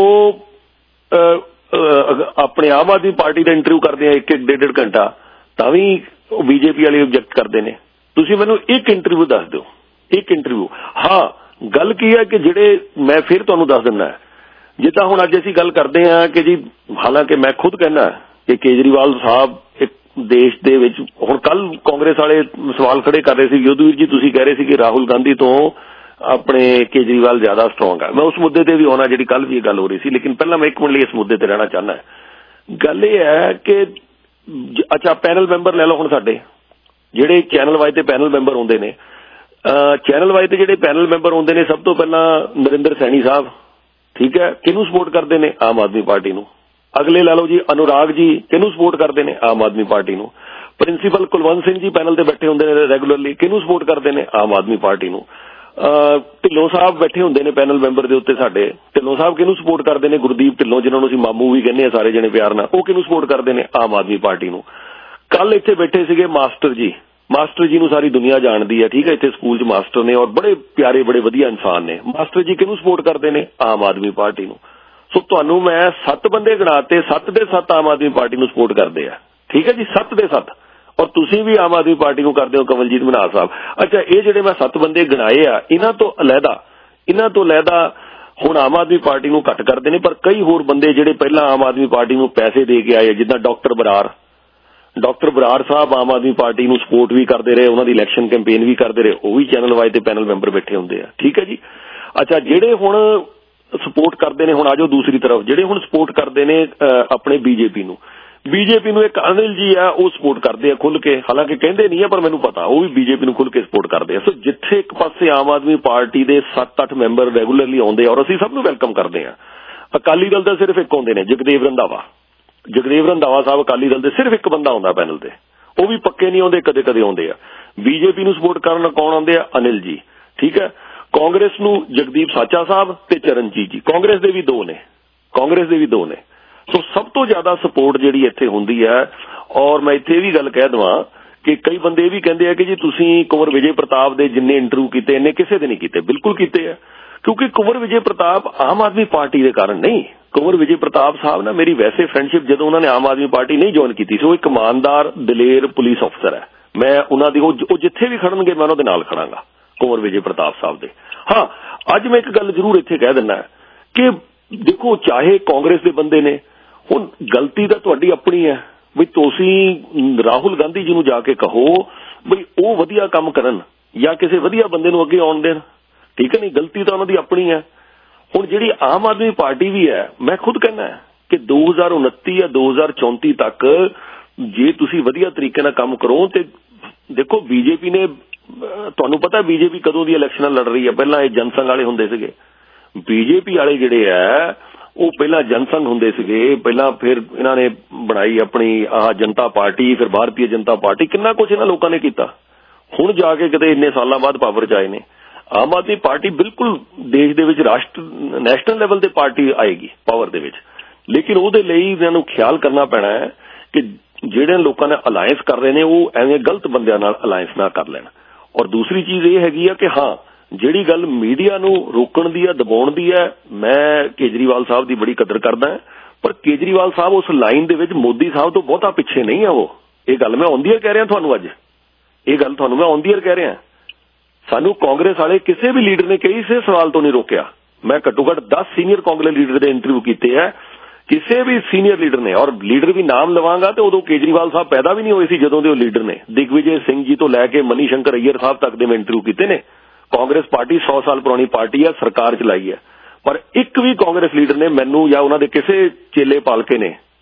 ਆਪਣੇ ਆਮ ਆਦਮੀ ਪਾਰਟੀ ਦਾ ਇੰਟਰਵਿਊ ਕਰਦੇ ਆ 1-1.5 ਘੰਟਾ, ਤਾਂ ਵੀ ਉਹ ਬੀਜੇਪੀ ਵਾਲੇ ਆਬਜੈਕਟ ਕਰਦੇ ਨੇ। ਤੁਸੀਂ ਮੈਨੂੰ ਇੱਕ ਇੰਟਰਵਿਊ ਦੱਸ ਦਿਓ, ਇੱਕ ਇੰਟਰਵਿਊ। ਹਾਂ ਗੱਲ ਕੀ ਹੈ ਕਿ ਜਿਹੜੇ ਮੈਂ ਫਿਰ ਤੁਹਾਨੂੰ ਦੱਸ ਦਿੰਦਾ, ਜਿੱਦਾਂ ਹੁਣ ਅੱਜ ਅਸੀਂ ਗੱਲ ਕਰਦੇ ਹਾਂ ਕਿ ਜੀ, ਹਾਲਾਂਕਿ ਮੈਂ ਖੁਦ ਕਹਿੰਦਾ ਕਿ ਕੇਜਰੀਵਾਲ ਸਾਹਿਬ ਇੱਕ ਦੇਸ਼ ਦੇ ਵਿੱਚ, ਹੁਣ ਕੱਲ ਕਾਂਗਰਸ ਵਾਲੇ ਸਵਾਲ ਖੜੇ ਕਰ ਰਹੇ ਸੀ, ਯੁੱਧਵੀਰ ਜੀ ਤੁਸੀਂ ਕਹਿ ਰਹੇ ਸੀ ਕਿ ਰਾਹੁਲ ਗਾਂਧੀ ਤੋਂ ਆਪਣੇ ਕੇਜਰੀਵਾਲ ਜ਼ਿਆਦਾ ਸਟਰੋਂਗ ਹੈ। ਮੈਂ ਉਸ ਮੁੱਦੇ ਤੇ ਵੀ ਆਉਣਾ ਜਿਹੜੀ ਕੱਲ ਵੀ ਇਹ ਗੱਲ ਹੋ ਰਹੀ ਸੀ, ਲੇਕਿਨ ਪਹਿਲਾਂ ਮੈਂ ਇੱਕ ਮਿੰਟ ਲਈ ਇਸ ਮੁੱਦੇ ਤੇ ਰਹਿਣਾ ਚਾਹੁੰਦਾ। ਗੱਲ ਇਹ ਹੈ ਕਿ ਅੱਛਾ ਪੈਨਲ ਮੈਂਬਰ ਲੈ ਲਓ, ਹੁਣ ਸਾਡੇ ਜਿਹੜੇ ਚੈਨਲ ਵਾਈਜ਼ ਤੇ ਪੈਨਲ ਮੈਂਬਰ ਹੁੰਦੇ ਨੇ, ਚੈਨਲ ਵਾਈਜ਼ ਤੇ ਜਿਹੜੇ ਪੈਨਲ ਮੈਂਬਰ ਹੁੰਦੇ ਨੇ, ਸਭ ਤੋਂ ਪਹਿਲਾਂ ਨਰਿੰਦਰ ਸੈਣੀ ਸਾਹਿਬ, ਠੀਕ ਹੈ, ਕਿਹਨੂੰ ਸਪੋਰਟ ਕਰਦੇ ਨੇ? ਆਮ ਆਦਮੀ ਪਾਰਟੀ ਨੂੰ। ਅਗਲੇ ਲੈ ਲਓ ਜੀ ਅਨੁਰਾਗ ਜੀ, ਕਿਹਨੂੰ ਸਪੋਰਟ ਕਰਦੇ ਨੇ? ਆਮ ਆਦਮੀ ਪਾਰਟੀ ਨੂੰ। ਪ੍ਰਿੰਸੀਪਲ ਕੁਲਵੰਤ ਸਿੰਘ ਜੀ ਪੈਨਲ ਤੇ ਬੈਠੇ ਹੁੰਦੇ ਨੇ ਰੈਗੂਲਰਲੀ, ਕਿਹਨੂੰ ਸਪੋਰਟ ਕਰਦੇ ਨੇ? ਆਮ ਆਦਮੀ ਪਾਰਟੀ ਨੂੰ। ਢਿੱਲੋਂ ਸਾਹਿਬ ਬੈਠੇ ਹੁੰਦੇ ਨੇ ਪੈਨਲ ਮੈਂਬਰ ਦੇ ਉੱਤੇ ਸਾਡੇ, ਢਿੱਲੋਂ ਸਾਹਿਬ ਕਿਹਨੂੰ ਸਪੋਰਟ ਕਰਦੇ ਨੇ? ਗੁਰਦੀਪ ਢਿੱਲੋਂ, ਜਿਹਨਾਂ ਨੂੰ ਅਸੀਂ ਮਾਮੂ ਵੀ ਕਹਿੰਦੇ ਆ ਸਾਰੇ ਜਣੇ ਪਿਆਰ ਨਾਲ, ਉਹ ਕਿਹਨੂੰ ਸਪੋਰਟ ਕਰਦੇ ਨੇ? ਆਮ ਆਦਮੀ ਪਾਰਟੀ ਨੂੰ। ਕੱਲ ਇੱਥੇ ਬੈਠੇ ਸੀਗੇ ਮਾਸਟਰ ਜੀ ਨੂੰ ਸਾਰੀ ਦੁਨੀਆ ਜਾਣਦੀ ਹੈ, ਠੀਕ ਹੈ, ਇੱਥੇ ਸਕੂਲ 'ਚ ਮਾਸਟਰ ਨੇ ਔਰ ਬੜੇ ਪਿਆਰੇ ਬੜੇ ਵਧੀਆ ਇਨਸਾਨ ਨੇ। ਮਾਸਟਰ ਜੀ ਕਿਹਨੂੰ ਸਪੋਰਟ ਕਰਦੇ ਨੇ? ਆਮ ਆਦਮੀ ਪਾਰਟੀ ਨੂੰ। ਸੋ ਤੁਹਾਨੂੰ ਮੈਂ 7 ਬੰਦੇ ਗਿਣਾਤੇ, 7 ਦੇ 7 ਆਮ ਆਦਮੀ ਪਾਰਟੀ ਨੂੰ ਸਪੋਰਟ ਕਰਦੇ ਆ, ਠੀਕ ਹੈ ਜੀ, 7 ਦੇ 7। ਔਰ ਤੁਸੀਂ ਵੀ ਆਮ ਆਦਮੀ ਪਾਰਟੀ ਨੂੰ ਕਰਦੇ ਹੋ, ਕਮਲਜੀਤ ਮਨਾਰ ਸਾਹਿਬ। ਅੱਛਾ ਇਹ ਜਿਹੜੇ ਮੈਂ 7 ਬੰਦੇ ਗਿਣਾਏ ਆ, ਇਹਨਾਂ ਤੋਂ ਅਲੱਗਾ ਹੁਣ ਆਮ ਆਦਮੀ ਪਾਰਟੀ ਨੂੰ ਘੱਟ ਕਰਦੇ ਨੇ, ਪਰ ਕਈ ਹੋਰ ਬੰਦੇ ਜਿਹੜੇ ਪਹਿਲਾਂ ਆਮ ਆਦਮੀ ਪਾਰਟੀ ਨੂੰ ਪੈਸੇ ਦੇ ਕੇ ਆਏ, ਜਿੱਦਾਂ ਡਾਕਟਰ ਬਰਾੜ ਸਾਹਿਬ ਆਮ ਆਦਮੀ ਪਾਰਟੀ ਨੂੰ ਸਪੋਰਟ ਵੀ ਕਰਦੇ ਰਹੇ, ਉਹਨਾਂ ਦੀ ਇਲੈਕਸ਼ਨ ਕੈਂਪੇਨ ਵੀ ਕਰਦੇ ਰਹੇ, ਉਹ ਵੀ ਚੈਨਲ ਵਾਈਜ਼ ਤੇ ਪੈਨਲ ਮੈਂਬਰ ਬੈਠੇ ਹੁੰਦੇ ਆ, ਠੀਕ ਹੈ ਜੀ। ਅੱਛਾ ਜਿਹੜੇ ਹੁਣ ਸਪੋਰਟ ਕਰਦੇ ਨੇ, ਹੁਣ ਆਜੋ ਦੂਸਰੀ ਤਰਫ, ਜਿਹੜੇ ਹੁਣ ਸਪੋਰਟ ਕਰਦੇ ਨੇ ਆਪਣੇ ਬੀਜੇਪੀ ਨੂੰ ਇੱਕ ਅਨਿਲ ਜੀ ਆ, ਉਹ ਸਪੋਰਟ ਕਰਦੇ ਆ ਖੁੱਲ ਕੇ, ਹਾਲਾਂਕਿ ਕਹਿੰਦੇ ਨਹੀਂ ਆ ਪਰ ਮੈਨੂੰ ਪਤਾ ਉਹ ਵੀ ਬੀਜੇਪੀ ਨੂੰ ਖੁੱਲ ਕੇ ਸਪੋਰਟ ਕਰਦੇ ਆ। ਸੋ ਜਿੱਥੇ ਇੱਕ ਪਾਸੇ ਆਮ ਆਦਮੀ ਪਾਰਟੀ ਦੇ 7-8 ਮੈਂਬਰ ਰੈਗੂਲਰਲੀ ਆਉਂਦੇ ਆ ਔਰ ਅਸੀਂ ਸਭ ਨੂੰ ਵੈਲਕਮ ਕਰਦੇ ਆ। ਅਕਾਲੀ ਦਲ ਦਾ ਸਿਰਫ ਇੱਕ ਆਉਂਦੇ ਨੇ, ਜਗਦੇਵ ਰੰਧਾਵਾ ਸਾਹਿਬ ਅਕਾਲੀ ਦਲ ਦੇ ਸਿਰਫ ਇੱਕ ਬੰਦਾ ਆਉਂਦਾ ਪੈਨਲ ਤੇ, ਉਹ ਵੀ ਪੱਕੇ ਨਹੀਂ ਆਉਂਦੇ, ਕਦੇ ਕਦੇ ਆਉਂਦੇ ਆ। ਬੀਜੇਪੀ ਨੂੰ ਸਪੋਰਟ ਕਰਨ ਕੌਣ ਆਉਂਦੇ ਆ? ਅਨਿਲ ਜੀ, ਠੀਕ ਹੈ। ਕਾਂਗਰਸ ਨੂੰ ਜਗਦੀਪ ਸਾਚਾ ਸਾਹਿਬ ਤੇ ਚਰਨਜੀਤ ਜੀ, ਕਾਂਗਰਸ ਦੇ ਵੀ ਦੋ ਨੇ। ਸੋ ਸਭ ਤੋਂ ਜ਼ਿਆਦਾ ਸਪੋਰਟ ਜਿਹੜੀ ਇੱਥੇ ਹੁੰਦੀ ਹੈ, ਔਰ ਮੈਂ ਇੱਥੇ ਵੀ ਗੱਲ ਕਹਿ ਦੇਵਾਂ ਕਿ ਕਈ ਬੰਦੇ ਇਹ ਵੀ ਕਹਿੰਦੇ ਆ ਕਿ ਜੀ ਤੁਸੀਂ ਕੁੰਵਰ ਵਿਜੇ ਪ੍ਰਤਾਪ ਦੇ ਜਿੰਨੇ ਇੰਟਰਵਿਊ ਕੀਤੇ ਇਹਨੇ ਕਿਸੇ ਦੇ ਨਹੀਂ ਕੀਤੇ। ਬਿਲਕੁਲ ਕੀਤੇ ਆ, ਕਿਉਂਕਿ ਕੁੰਵਰ ਵਿਜੇ ਪ੍ਰਤਾਪ ਆਮ ਆਦਮੀ ਪਾਰਟੀ ਦੇ ਕਾਰਨ ਨਹੀਂ। ਕੁੰਵਰ ਵਿਜੇ ਪ੍ਰਤਾਪ ਸਾਹਿਬ ਨਾਲ ਮੇਰੀ ਵੈਸੇ ਫਰੈਂਡਸ਼ਿਪ ਜਦੋਂ ਉਹਨਾਂ ਨੇ ਆਮ ਆਦਮੀ ਪਾਰਟੀ ਨਹੀਂ ਜੁਆਇਨ ਕੀਤੀ ਸੀ, ਉਹ ਇੱਕ ਇਮਾਨਦਾਰ ਦਲੇਰ ਪੁਲਿਸ ਅਫਸਰ ਹੈ। ਮੈਂ ਉਹਨਾਂ ਦੀ ਉਹ ਜਿੱਥੇ ਵੀ ਖੜਨਗੇ ਮੈਂ ਉਹਨਾਂ ਦੇ ਨਾਲ ਖੜਾਂਗਾ, ਕੁੰਵਰ ਵਿਜੇ ਪ੍ਰਤਾਪ ਸਾਹਿਬ ਦੇ। ਹਾਂ ਅੱਜ ਮੈਂ ਇੱਕ ਗੱਲ ਜ਼ਰੂਰ ਇੱਥੇ ਕਹਿ ਦਿੰਦਾ ਕਿ ਦੇਖੋ ਚਾਹੇ ਕਾਂਗਰਸ ਦੇ ਬੰਦੇ ਨੇ, ਹੁਣ ਗਲਤੀ ਤਾਂ ਤੁਹਾਡੀ ਆਪਣੀ ਹੈ ਵੀ ਤੁਸੀਂ ਰਾਹੁਲ ਗਾਂਧੀ ਜੀ ਨੂੰ ਜਾ ਕੇ ਕਹੋ ਬਈ ਉਹ ਵਧੀਆ ਕੰਮ ਕਰਨ ਜਾਂ ਕਿਸੇ ਵਧੀਆ ਬੰਦੇ ਨੂੰ ਅੱਗੇ ਆਉਣ ਦੇਣ, ਠੀਕ ਹੈ ਨਹੀਂ, ਗਲਤੀ ਤਾਂ ਉਹਨਾਂ ਦੀ ਆਪਣੀ ਹੈ। ਹੁਣ ਜਿਹੜੀ ਆਮ ਆਦਮੀ ਪਾਰਟੀ ਵੀ ਹੈ, ਮੈਂ ਖੁਦ ਕਹਿੰਦਾ ਕਿ 2029 ਜਾਂ 2034 ਤੱਕ ਜੇ ਤੁਸੀਂ ਵਧੀਆ ਤਰੀਕੇ ਨਾਲ ਕੰਮ ਕਰੋ ਤੇ ਦੇਖੋ ਬੀਜੇਪੀ ਨੇ, ਤੁਹਾਨੂੰ ਪਤਾ ਬੀਜੇਪੀ ਕਦੋਂ ਦੀ ਇਲੈਕਸ਼ਨਾਂ ਲੜ ਰਹੀ ਹੈ। ਪਹਿਲਾਂ ਇਹ ਜਨਸੰਘ ਵਾਲੇ ਹੁੰਦੇ ਸੀਗੇ, ਬੀਜੇਪੀ ਵਾਲੇ ਜਿਹੜੇ ਆ ਉਹ ਪਹਿਲਾਂ ਜਨਸੰਘ ਹੁੰਦੇ ਸੀਗੇ, ਪਹਿਲਾਂ ਫਿਰ ਇਹਨਾਂ ਨੇ ਬਣਾਈ ਆਪਣੀ ਆਹ ਜਨਤਾ ਪਾਰਟੀ, ਫਿਰ ਭਾਰਤੀ ਜਨਤਾ ਪਾਰਟੀ, ਕਿੰਨਾ ਕੁਝ ਇਹਨਾਂ ਲੋਕਾਂ ਨੇ ਕੀਤਾ। ਹੁਣ ਜਾ ਕੇ ਕਿਤੇ ਇੰਨੇ ਸਾਲਾਂ ਬਾਅਦ ਪਾਵਰ 'ਚ ਆਏ ਨੇ। ਆਮ ਆਦਮੀ ਪਾਰਟੀ ਬਿਲਕੁਲ ਦੇਸ਼ ਦੇ ਵਿੱਚ ਨੈਸ਼ਨਲ ਲੈਵਲ ਤੇ ਪਾਰਟੀ ਆਏਗੀ ਪਾਵਰ ਦੇ ਵਿੱਚ, ਲੇਕਿਨ ਉਹਦੇ ਲਈ ਇਹਨਾਂ ਨੂੰ ਖਿਆਲ ਕਰਨਾ ਪੈਣਾ ਹੈ ਕਿ ਜਿਹੜੇ ਲੋਕਾਂ ਨੇ ਅਲਾਇੰਸ ਕਰ ਰਹੇ ਨੇ ਉਹ ਐਵੇਂ ਗਲਤ ਬੰਦਿਆਂ ਨਾਲ ਅਲਾਇੰਸ ਨਾ ਕਰ ਲੈਣ। ਔਰ ਦੂਸਰੀ ਚੀਜ਼ ਇਹ ਹੈਗੀ ਆ ਕਿ ਹਾਂ ਜਿਹੜੀ ਗੱਲ ਮੀਡੀਆ ਨੂੰ ਰੋਕਣ ਦੀ ਹੈ, ਦਬਾਉਣ ਦੀ ਹੈ, ਮੈਂ ਕੇਜਰੀਵਾਲ ਸਾਹਿਬ ਦੀ ਬੜੀ ਕਦਰ ਕਰਦਾ, ਪਰ ਕੇਜਰੀਵਾਲ ਸਾਹਿਬ ਉਸ ਲਾਈਨ ਦੇ ਵਿੱਚ ਮੋਦੀ ਸਾਹਿਬ ਤੋਂ ਬਹੁਤਾ ਪਿੱਛੇ ਨਹੀਂ ਆ। ਉਹ ਇਹ ਗੱਲ ਮੈਂ ਔਨ ਦੀ ਏਅਰ ਕਹਿ ਰਿਹਾ ਤੁਹਾਨੂੰ, ਅੱਜ ਇਹ ਗੱਲ ਤੁਹਾਨੂੰ ਮੈਂ ਔਨ ਦੀ ਏਅਰ ਕਹਿ ਰਿਹਾ। ਸਾਨੂੰ ਕਾਂਗਰਸ ਵਾਲੇ ਕਿਸੇ ਵੀ ਲੀਡਰ ਨੇ ਕਿਸੇ ਸਵਾਲ ਤੋਂ ਨਹੀਂ ਰੋਕਿਆ। ਮੈਂ ਘੱਟੋ ਘੱਟ 10 ਸੀਨੀਅਰ ਕਾਂਗਰਸ ਲੀਡਰ ਦੇ ਇੰਟਰਵਿਊ ਕੀਤੇ ਆ, ਕਿਸੇ ਵੀ ਸੀਨੀਅਰ ਲੀਡਰ ਨੇ, ਔਰ ਲੀਡਰ ਵੀ ਨਾਮ ਲਵਾਂਗਾ ਤੇ ਉਦੋਂ ਕੇਜਰੀਵਾਲ ਸਾਹਿਬ ਪੈਦਾ ਵੀ ਨਹੀਂ ਹੋਏ ਸੀ ਜਦੋਂ ਦੇ ਉਹ ਲੀਡਰ ਨੇ। ਦਿਗਵਿਜੇ ਸਿੰਘ ਜੀ ਤੋਂ ਲੈ ਕੇ ਮਨੀ ਸ਼ੰਕਰ ਅਈਅਰ ਸਾਹਿਬ ਤੱਕ ਦੇ ਮੈਂ ਇੰਟਰਵਿਊ ਕੀਤੇ ਨੇ। ਕਾਂਗਰਸ ਪਾਰਟੀ 100 ਸਾਲ ਪੁਰਾਣੀ ਪਾਰਟੀ ਹੈ, ਸਰਕਾਰ ਚਲਾਈ ਹੈ, ਪਰ ਇੱਕ ਵੀ ਕਾਂਗਰਸ ਲੀਡਰ ਨੇ ਮੈਨੂੰ ਜਾਂ ਉਹਨਾਂ ਦੇ ਕਿਸੇ ਚੇਲੇ ਪਾਲਕੇ ਨੇ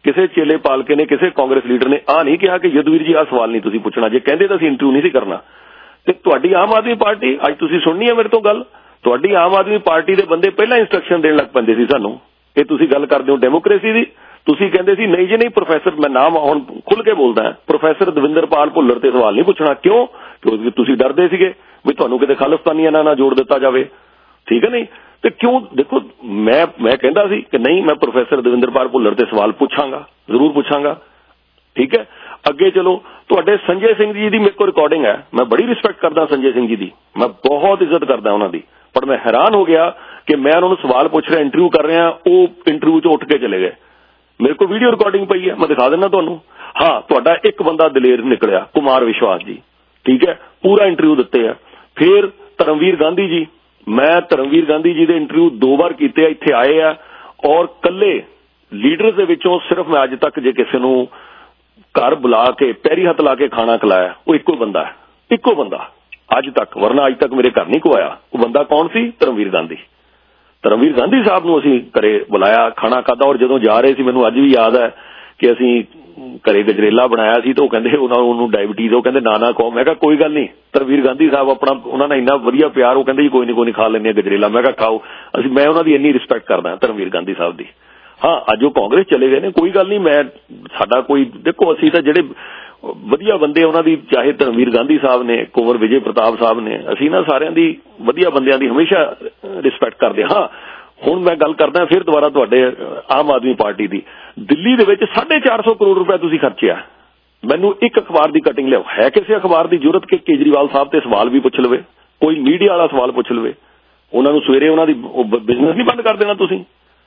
ਕਿਸੇ ਚੇਲੇ ਪਾਲਕੇ ਨੇ, ਕਿਸੇ ਕਾਂਗਰਸ ਲੀਡਰ ਨੇ ਆ ਨਹੀਂ ਕਿਹਾ ਕਿ ਯੁੱਧਵੀਰ ਜੀ ਆਹ ਸਵਾਲ ਨਹੀਂ ਤੁਸੀਂ ਪੁੱਛਣਾ। ਜੇ ਕਹਿੰਦੇ ਤਾਂ ਅਸੀਂ ਇੰਟਰਵਿਊ ਨਹੀਂ ਸੀ ਕਰਨਾ। ਤੇ ਤੁਹਾਡੀ ਆਮ ਆਦਮੀ ਪਾਰਟੀ, ਅੱਜ ਤੁਸੀਂ ਸੁਣਨੀ ਹੈ ਮੇਰੇ ਤੋਂ ਗੱਲ, ਤੁਹਾਡੀ ਆਮ ਆਦਮੀ ਪਾਰਟੀ ਦੇ ਬੰਦੇ ਪਹਿਲਾਂ ਇੰਸਟਰਕਸ਼ਨ ਦੇਣ ਲੱਗ ਪੈਂਦੇ ਸੀ ਸਾਨੂੰ ਕਿ ਤੁਸੀਂ ਗੱਲ ਕਰਦੇ ਹੋ ਡੈਮੋਕ੍ਰੇਸੀ ਦੀ। ਤੁਸੀਂ ਕਹਿੰਦੇ ਸੀ ਨਹੀਂ ਜੀ ਨਹੀਂ, ਪ੍ਰੋਫੈਸਰ, ਮੈਂ ਨਾਮ ਹੁਣ ਖੁੱਲ ਕੇ ਬੋਲਦਾ, ਪ੍ਰੋਫੈਸਰ ਦਵਿੰਦਰਪਾਲ ਭੁੱਲਰ ਤੇ ਸਵਾਲ ਨਹੀਂ ਪੁੱਛਣਾ। ਕਿਉਂ? ਕਿਉਂਕਿ ਤੁਸੀਂ ਡਰਦੇ ਸੀਗੇ ਵੀ ਤੁਹਾਨੂੰ ਕਿਤੇ ਖਾਲਿਸਤਾਨੀਆਂ ਨਾਲ ਜੋੜ ਦਿੱਤਾ ਜਾਵੇ, ਠੀਕ ਹੈ ਨਹੀਂ। ਤੇ ਕਿਉਂ? ਦੇਖੋ ਮੈਂ ਕਹਿੰਦਾ ਸੀ ਕਿ ਨਹੀਂ, ਮੈਂ ਪ੍ਰੋਫੈਸਰ ਦਵਿੰਦਰਪਾਲ ਭੁੱਲਰ ਤੇ ਸਵਾਲ ਪੁੱਛਾਂਗਾ, ਜ਼ਰੂਰ ਪੁੱਛਾਂਗਾ, ਠੀਕ ਹੈ। ਅੱਗੇ ਚਲੋ, ਤੁਹਾਡੇ ਸੰਜੇ ਸਿੰਘ ਜੀ ਦੀ ਮੇਰੇ ਕੋਲ ਰਿਕਾਰਡਿੰਗ ਹੈ, ਮੈਂ ਬੜੀ ਰਿਸਪੈਕਟ ਕਰਦਾ ਸੰਜੇ ਸਿੰਘ ਜੀ ਦੀ, ਮੈਂ ਬਹੁਤ ਇੱਜ਼ਤ ਕਰਦਾ ਉਹਨਾਂ ਦੀ, ਪਰ ਮੈਂ ਹੈਰਾਨ ਹੋ ਗਿਆ ਕਿ ਮੈਂ ਉਹਨਾਂ ਨੂੰ ਸਵਾਲ ਪੁੱਛ ਰਿਹਾ, ਇੰਟਰਵਿਊ ਕਰ ਰਿਹਾ, ਉਹ ਇੰਟਰਵਿਊ 'ਚ ਉੱਠ ਕੇ ਚਲੇ ਗਏ। ਮੇਰੇ ਕੋਲ ਵੀਡੀਓ ਰਿਕਾਰਡਿੰਗ ਪਈ ਹੈ, ਮੈਂ ਦਿਖਾ ਦਿੰਦਾ ਤੁਹਾਨੂੰ। ਹਾਂ, ਤੁਹਾਡਾ ਇੱਕ ਬੰਦਾ ਦਲੇਰ ਨਿਕਲਿਆ, ਕੁਮਾਰ ਵਿਸ਼ਵਾਸ ਜੀ, ਠੀਕ ਹੈ, ਪੂਰਾ ਇੰਟਰਵਿਊ ਦਿੱਤੇ ਆ। ਫਿਰ ਧਰਮਵੀਰ ਗਾਂਧੀ ਜੀ, ਮੈਂ ਧਰਮਵੀਰ ਗਾਂਧੀ ਜੀ ਦੇ ਇੰਟਰਵਿਊ 2 ਵਾਰ ਕੀਤੇ ਆ, ਇੱਥੇ ਆਏ ਆ, ਔਰ ਕੱਲੇ ਲੀਡਰਸ ਦੇ ਵਿੱਚੋਂ ਸਿਰਫ ਮੈਂ ਅੱਜ ਤੱਕ ਜੇ ਕਿਸੇ ਨੂੰ ਘਰ ਬੁਲਾ ਕੇ ਪੈਰੀ ਹੱਥ ਲਾ ਕੇ ਖਾਣਾ ਖਿਲਾਇਆ ਉਹ ਇੱਕੋ ਬੰਦਾ ਹੈ, ਇੱਕੋ ਬੰਦਾ ਅੱਜ ਤੱਕ, ਵਰਨਾ ਅੱਜ ਤੱਕ ਮੇਰੇ ਘਰ ਨਹੀਂ ਕੋਈ ਆਇਆ। ਉਹ ਬੰਦਾ ਕੌਣ ਸੀ? ਧਰਮਵੀਰ ਗਾਂਧੀ। ਧਰਮਵੀਰ ਗਾਂਧੀ ਸਾਹਿਬ ਨੂੰ ਅਸੀਂ ਘਰੇ ਬੁਲਾਇਆ, ਖਾਣਾ ਖਾਧਾ, ਔਰ ਜਦੋਂ ਜਾ ਰਹੇ ਸੀ ਮੈਨੂੰ ਅੱਜ ਵੀ ਯਾਦ ਹੈ ਕਿ ਅਸੀਂ ਘਰੇ ਗਜਰੇਲਾ ਬਣਾਇਆ ਸੀ ਤੇ ਉਹ ਕਹਿੰਦੇ ਉਹਨੂੰ ਡਾਇਬਟੀਜ਼, ਉਹ ਕਹਿੰਦੇ ਨਾ ਕਹੋ। ਮੈਂ ਕਿਹਾ ਕੋਈ ਗੱਲ ਨਹੀਂ, ਧਰਮਵੀਰ ਗਾਂਧੀ ਸਾਹਿਬ ਆਪਣਾ, ਉਹਨਾਂ ਨਾਲ ਇੰਨਾ ਵਧੀਆ ਪਿਆਰ, ਉਹ ਕਹਿੰਦੇ ਜੀ ਕੋਈ ਨਹੀਂ ਖਾ ਲੈਂਦੇ ਆ ਗਜਰੇਲਾ। ਮੈਂ ਕਿਹਾ ਖਾਓ। ਮੈਂ ਉਹਨਾਂ ਦੀ ਇੰਨੀ ਰਿਸਪੈਕਟ ਕਰਦਾ ਧਰਮਵੀਰ ਗਾਂਧੀ ਸਾਹਿਬ ਦੀ। ਹਾਂ, ਅੱਜ ਉਹ ਕਾਂਗਰਸ ਚਲੇ ਗਏ ਨੇ, ਕੋਈ ਗੱਲ ਨਹੀਂ, ਮੈਂ ਸਾਡਾ ਕੋਈ, ਦੇਖੋ ਅਸੀਂ ਤਾਂ ਜਿਹੜੇ ਵਧੀਆ ਬੰਦੇ ਉਹਨਾਂ ਦੀ, ਚਾਹੇ ਧਰਮਵੀਰ ਗਾਂਧੀ ਸਾਹਿਬ ਨੇ, ਕੁੰਵਰ ਵਿਜੇ ਪ੍ਰਤਾਪ ਸਾਹਿਬ ਨੇ, ਅਸੀਂ ਨਾ ਸਾਰਿਆਂ ਦੀ, ਵਧੀਆ ਬੰਦਿਆਂ ਦੀ ਹਮੇਸ਼ਾ ਰਿਸਪੈਕਟ ਕਰਦੇ ਹਾਂ। ਹੁਣ ਮੈਂ ਗੱਲ ਕਰਦਾ ਫਿਰ ਦੁਬਾਰਾ ਤੁਹਾਡੇ ਆਮ ਆਦਮੀ ਪਾਰਟੀ ਦੀ। ਦਿੱਲੀ ਦੇ ਵਿੱਚ 450 ਕਰੋੜ ਰੁਪਏ ਤੁਸੀਂ ਖਰਚਿਆ। ਮੈਨੂੰ ਇੱਕ ਅਖਬਾਰ ਦੀ ਕਟਿੰਗ ਲਿਆਓ, ਹੈ ਕਿਸੇ ਅਖਬਾਰ ਦੀ ਜ਼ਰੂਰਤ ਕਿ ਕੇਜਰੀਵਾਲ ਸਾਹਿਬ ਤੇ ਸਵਾਲ ਵੀ ਪੁੱਛ ਲਵੇ, ਕੋਈ ਮੀਡੀਆ ਵਾਲਾ ਸਵਾਲ ਪੁੱਛ ਲਵੇ, ਉਹਨਾਂ ਨੂੰ ਸਵੇਰੇ ਉਹਨਾਂ ਦੀ ਬਿਜ਼ਨਸ ਨਹੀਂ ਬੰਦ ਕਰ ਦੇਣਾ ਤੁਸੀਂ।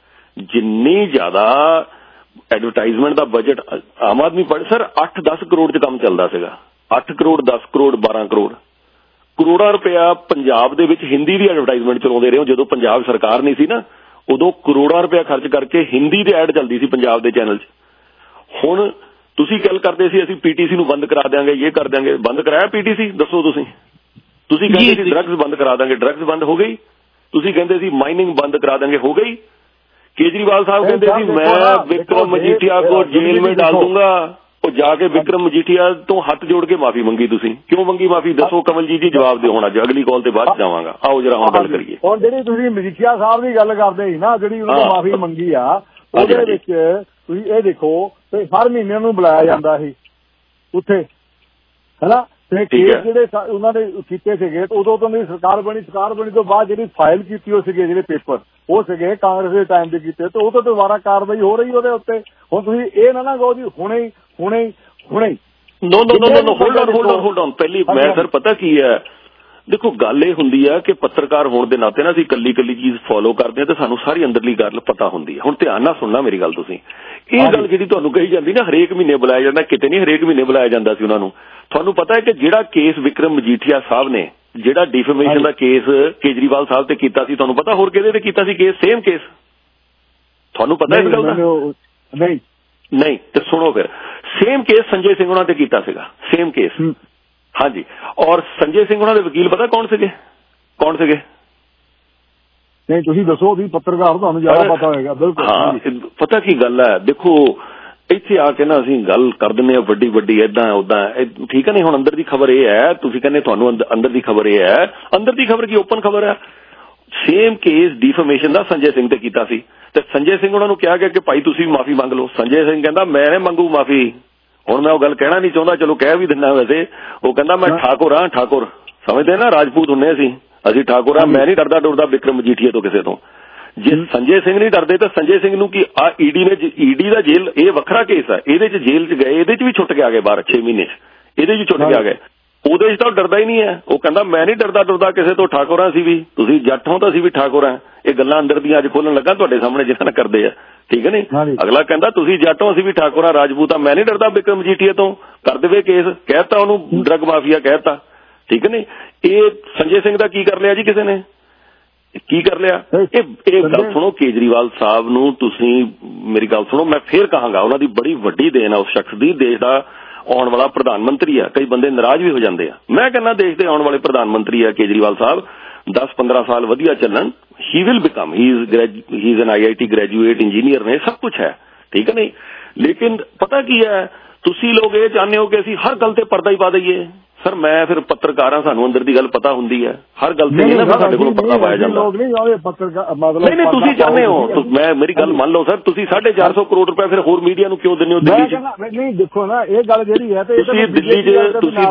ਜਿੰਨੀ ਜ਼ਿਆਦਾ ਐਡਵਰਟਾਈਜ਼ਮੈਂਟ ਦਾ budget Aam Aadmi party, sir 8-10 crore 'ਚ ਕੰਮ ਚੱਲਦਾ ਸੀਗਾ, 8 ਕਰੋੜ 10 ਕਰੋੜ 12 ਕਰੋੜ ਕਰੋੜਾਂ ਰੁਪਇਆ ਪੰਜਾਬ ਦੇ ਵਿੱਚ ਹਿੰਦੀ ਦੀ ਐਡਵਰਟਾਈਜ਼ਮੈਂਟ ਚਲਾਉਂਦੇ ਰਹੇ। ਜਦੋਂ ਪੰਜਾਬ ਸਰਕਾਰ ਨਹੀਂ ਸੀ ਨਾ, ਉਦੋਂ ਕਰੋੜਾਂ ਰੁਪਇਆ ਖਰਚ ਕਰਕੇ ਹਿੰਦੀ ਦੀ ਐਡ ਚੱਲਦੀ ਸੀ ਪੰਜਾਬ ਦੇ ਚੈਨਲ 'ਚ। ਹੁਣ ਤੁਸੀਂ ਗੱਲ ਕਰਦੇ ਸੀ ਅਸੀਂ ਪੀਟੀਸੀ ਨੂੰ ਬੰਦ ਕਰਾ ਦਿਆਂਗੇ, ਇਹ ਕਰ ਦਿਆਂਗੇ। ਬੰਦ ਕਰਾਇਆ ਪੀਟੀਸੀ? ਦੱਸੋ ਤੁਸੀਂ ਕਹਿੰਦੇ ਸੀ ਡਰੱਗਸ ਬੰਦ ਕਰਾ ਦਾਂਗੇ, ਡਰੱਗਸ ਬੰਦ ਹੋ ਗਈ। ਤੁਸੀਂ ਕਹਿੰਦੇ ਸੀ ਮਾਈਨਿੰਗ ਬੰਦ ਕਰਾ ਦਾਂਗੇ, ਹੋ ਗਈ। केजरीवाल साहब कहते थे मैं विक्रम मजीठिया को जेल में डाल दूंगा, और जाके विक्रम मजीठिया तो हाथ जोड़ के माफी मंगी। तुसी क्यों मंगी माफी? दसो कमलजीत जी जवाब दिओ। हुण अगली कॉल ते बाद जावांगा, आओ जरा हुण गल करिए। हुण जिहड़ी तुसी मजीठिया साहब दी गल करदे सी ना, जिहड़ी उन्होंने माफी मंगी आ, ਉਹਦੇ ਵਿੱਚ ਤੁਸੀਂ ਇਹ ਦੇਖੋ ਤੇ ਹਰ ਮਹੀਨੇ ਨੂੰ ਬੁਲਾਇਆ ਜਾਂਦਾ ਸੀ ਉੱਥੇ, ਹੈਨਾ। ਤੇ ਕੇਸ ਜਿਹੜੇ ਉਹਨਾਂ ਨੇ ਕੀਤੇ ਸੀਗੇ ਉਦੋਂ ਤੋਂ ਦੀ ਸਰਕਾਰ ਬਣੀ ਤੋਂ ਬਾਅਦ ਜਿਹੜੀ ਫਾਈਲ ਕੀਤੀ ਉਹ ਸੀਗੇ ਜਿਹੜੇ ਪੇਪਰ ਉਹ ਸੀਗੇ ਕਾਂਗਰਸ ਦੇ ਟਾਈਮ ਦੇ ਕੀਤੇ, ਤੇ ਉਹ ਤੋਂ ਦੁਬਾਰਾ ਕਾਰਵਾਈ ਹੋ ਰਹੀ ਉਹਦੇ ਉੱਤੇ। ਹੁਣ ਤੁਸੀਂ ਇਹ ਨਾ ਕਹੋ ਜੀ ਹੁਣੇ ਨੋ ਹੋਲਡ ਔਨ ਪਹਿਲੀ ਮੈਂ ਸਰ ਪਤਾ ਕੀ ਹੈ, ਦੇਖੋ ਗੱਲ ਇਹ ਹੁੰਦੀ ਆ ਕਿ ਪੱਤਰਕਾਰ ਹੋਣ ਦੇ ਨਾਤੇ ਨਾ ਅਸੀਂ ਕੱਲੀ ਚੀਜ਼ ਫੋਲੋ ਕਰਦੇ ਹਾਂ ਤੇ ਸਾਨੂੰ ਸਾਰੀ ਅੰਦਰਲੀ ਗੱਲ ਪਤਾ ਹੁੰਦੀ ਹੈ। ਹੁਣ ਧਿਆਨ ਨਾਲ ਸੁਣਨਾ ਮੇਰੀ ਗੱਲ ਤੁਸੀਂ, ਇਹ ਗੱਲ ਜਿਹੜੀ ਤੁਹਾਨੂੰ ਕਹੀ ਜਾਂਦੀ ਨਾ ਹਰੇਕ ਮਹੀਨੇ ਬੁਲਾਇਆ ਜਾਂਦਾ, ਕਿਤੇ ਨਹੀਂ ਹਰੇਕ ਮਹੀਨੇ ਬੁਲਾਇਆ ਜਾਂਦਾ ਸੀ ਉਹਨਾਂ ਨੂੰ। ਤੁਹਾਨੂੰ ਪਤਾ ਹੈ ਕਿ ਜਿਹੜਾ ਕੇਸ ਵਿਕਰਮ ਮਜੀਠੀਆ ਸਾਹਿਬ ਨੇ ਜਿਹੜਾ ਡਿਫੇਮੇਸ਼ਨ ਦਾ ਕੇਸ ਕੇਜਰੀਵਾਲ ਸਾਹਿਬ ਤੇ ਕੀਤਾ ਸੀ, ਤੁਹਾਨੂੰ ਪਤਾ ਹੋਰ ਕਿਹਦੇ ਤੇ ਕੀਤਾ ਸੀ ਕੇਸ? ਸੇਮ ਕੇਸ, ਤੁਹਾਨੂੰ ਪਤਾ ਇਸ ਗੱਲ ਦਾ? ਨਹੀਂ ਤੇ ਸੁਣੋ ਫਿਰ, ਸੇਮ ਕੇਸ ਸੰਜੇ ਸਿੰਘ ਉਹਨਾਂ ਤੇ ਕੀਤਾ ਸੀਗਾ, ਸੇਮ ਕੇਸ। ਹਾਂਜੀ, ਔਰ ਸੰਜੇ ਸਿੰਘ ਉਹਨਾਂ ਦੇ ਵਕੀਲ ਪਤਾ ਕੌਣ ਸੀਗੇ? ਨਹੀਂ ਤੁਸੀਂ ਦੱਸੋ, ਵੀ ਪੱਤਰਕਾਰ ਤੁਹਾਨੂੰ ਜ਼ਿਆਦਾ ਪਤਾ ਹੋਏਗਾ। ਬਿਲਕੁਲ ਹਾਂ, ਪਤਾ ਕੀ ਗੱਲ ਹੈ, ਦੇਖੋ ਇੱਥੇ ਆ ਕੇ ਨਾ ਅਸੀਂ ਗੱਲ ਕਰ ਦਿੰਦੇ ਹਾਂ ਵੱਡੀ ਏਦਾਂ ਉਦਾਂ, ਠੀਕ ਹੈ ਨਹੀਂ। ਹੁਣ ਅੰਦਰ ਦੀ ਖਬਰ ਇਹ ਹੈ, ਤੁਸੀਂ ਕਹਿੰਦੇ ਤੁਹਾਨੂੰ ਅੰਦਰ ਦੀ ਖਬਰ ਇਹ ਹੈ, ਅੰਦਰ ਦੀ ਖਬਰ ਕੀ ਓਪਨ ਖਬਰ ਹੈ। ਸੇਮ ਕੇਸ ਡਿਫੇਮੇਸ਼ਨ ਦਾ ਸੰਜੇ ਸਿੰਘ ਤੇ ਕੀਤਾ ਸੀ, ਤੇ ਸੰਜੇ ਸਿੰਘ ਉਹਨਾਂ ਨੂੰ ਕਿਹਾ ਗਿਆ ਕਿ ਭਾਈ ਤੁਸੀਂ ਮਾਫੀ ਮੰਗ ਲਓ। ਸੰਜੇ ਸਿੰਘ ਕਹਿੰਦਾ ਮੈਂ ਮੰਗੂ ਮਾਫੀ। ਹੁਣ ਮੈਂ ਉਹ ਗੱਲ ਕਹਿਣਾ ਨਹੀਂ ਚਾਹੁੰਦਾ, ਚਲੋ ਕਹਿ ਵੀ ਦਿੰਦਾ ਵੈਸੇ। ਉਹ ਕਹਿੰਦਾ ਮੈਂ ਠਾਕੁਰ ਹਾਂ, ਠਾਕੁਰ ਸਮਝਦੇ ਨਾ, ਰਾਜਪੂਤ ਹੁੰਦੇ ਅਸੀਂ ਠਾਕੁਰ ਹਾਂ, ਮੈਂ ਨਹੀਂ ਡਰਦਾ ਡੁਰਦਾ ਵਿਕਰਮ ਮਜੀਠੀਆ ਤੋਂ ਕਿਸੇ ਤੋਂ। ਜੇ ਸੰਜੇ ਸਿੰਘ ਨਹੀਂ ਡਰਦੇ ਤਾਂ ਸੰਜੇ ਸਿੰਘ ਨੂੰ ਕੀ ਆ ਈਡੀ ਦਾ ਜੇਲ੍ਹ, ਇਹ ਵੱਖਰਾ ਕੇਸ ਹੈ, ਇਹਦੇ ਚ ਜੇਲ੍ਹ ਚ ਗਏ, ਇਹਦੇ ਚ ਵੀ ਛੁੱਟ ਕੇ ਆ ਗਏ ਬਾਹਰ 6 ਮਹੀਨੇ, ਇਹਦੇ ਚ ਛੁੱਟ ਕੇ ਆ ਗਏ। ਉਹਦੇ ਚ ਤਾਂ ਡਰਦਾ ਹੀ ਨਹੀਂ ਹੈ। ਉਹ ਕਹਿੰਦਾ ਮੈਂ ਨਹੀਂ ਡਰਦਾ ਡੁਰਦਾ ਕਿਸੇ ਤੋਂ, ਠਾਕੁਰ ਹਾਂ ਅਸੀਂ ਵੀ, ਤੁਸੀਂ ਜੱਟ ਹੋ ਤਾਂ ਅਸੀਂ ਵੀ ਠਾਕੁਰ ਹਾਂ। ਇਹ ਗੱਲਾਂ ਅੰਦਰ ਦੀਆਂ ਅੱਜ ਖੋਲਣ ਲੱਗਾ ਤੁਹਾਡੇ ਸਾਹਮਣੇ ਜਿਹਨਾਂ ਨਾਲ ਕਰਦੇ ਆ, ਠੀਕ ਹੈ ਨਹੀਂ। ਅਗਲਾ ਕਹਿੰਦਾ ਤੁਸੀਂ ਜੱਟ ਹੋ ਅਸੀਂ ਵੀ ਠਾਕੁਰ ਹਾਂ, ਰਾਜਪੂਤ ਹਾਂ, ਮੈਂ ਨਹੀਂ ਡਰਦਾ ਵਿਕਰਮ ਮਜੀਠੀਆ ਤੋਂ, ਕਰ ਦੇਵੇ ਕੇਸ, ਕਹਿਤਾ ਉਹਨੂੰ ਡਰੱਗ ਮਾਫੀਆ ਕਹਿਤਾ, ਠੀਕ ਹੈ ਨਹੀਂ। ਇਹ ਸੰਜੇ ਸਿੰਘ ਦਾ ਕੀ ਕਰ ਲਿਆ ਜੀ ਕਿਸੇ ਨੇ, ਕੀ ਕਰ ਲਿਆ? ਇਹ ਗੱਲ ਸੁਣੋ, ਕੇਜਰੀਵਾਲ ਸਾਹਿਬ ਨੂੰ ਤੁਸੀਂ ਮੇਰੀ ਗੱਲ ਸੁਣੋ, ਮੈਂ ਫੇਰ ਕਹਾਂਗਾ ਉਹਨਾਂ ਦੀ ਬੜੀ ਵੱਡੀ ਦੇਣ ਆ ਉਸ ਸ਼ਖਸ ਦੀ, ਦੇਸ਼ ਦਾ ਆਉਣ ਵਾਲਾ ਪ੍ਰਧਾਨ ਮੰਤਰੀ ਆ। ਕਈ ਬੰਦੇ ਨਾਰਾਜ਼ ਵੀ ਹੋ ਜਾਂਦੇ ਆ, ਮੈਂ ਕਹਿੰਦਾ ਦੇਸ਼ ਦੇ ਆਉਣ ਵਾਲੇ ਪ੍ਰਧਾਨ ਮੰਤਰੀ ਆ ਕੇਜਰੀਵਾਲ ਸਾਹਿਬ। 10-15 ਸਾਲ ਵਧੀਆ ਚੱਲਣ, he will become, he is an IIT graduate, engineer ਨੇ, ਸਭ ਕੁਛ ਹੈ, ਠੀਕ ਹੈ ਨਹੀਂ। ਲੇਕਿਨ ਪਤਾ ਕੀ ਹੈ, ਤੁਸੀਂ ਲੋਕ ਇਹ ਚਾਹੁੰਦੇ ਹੋ ਕਿ ਅਸੀਂ ਹਰ ਗੱਲ ਤੇ ਪਰਦਾ ਹੀ ਪਾ ਦਈਏ। ਸਰ ਮੈਂ ਫਿਰ ਪੱਤਰਕਾਰਾਂ, ਸਾਨੂੰ ਅੰਦਰ ਦੀ ਗੱਲ ਪਤਾ ਹੁੰਦੀ ਹੈ, ਹਰ ਗੱਲ ਤੇ ਨਹੀਂ ਨਾ ਸਾਡੇ ਕੋਲੋਂ ਪਰਦਾ ਪਾਇਆ ਜਾਂਦਾ। ਨਹੀਂ ਤੁਸੀਂ ਚਾਹੁੰਦੇ ਹੋ, ਮੈਂ ਮੇਰੀ ਗੱਲ ਮੰਨ ਲਓ ਸਰ, ਤੁਸੀਂ 450 ਕਰੋੜ ਰੁਪਏ ਫਿਰ ਹੋਰ ਮੀਡੀਆ ਨੂੰ ਕਿਉਂ ਦਿੰਦੇ ਹੋ ਦਿੱਲੀ 'ਚ? ਨਹੀਂ ਦੇਖੋ ਨਾ, ਇਹ ਗੱਲ ਜਿਹੜੀ ਹੈ ਤੁਸੀਂ ਦਿੱਲੀ 'ਚ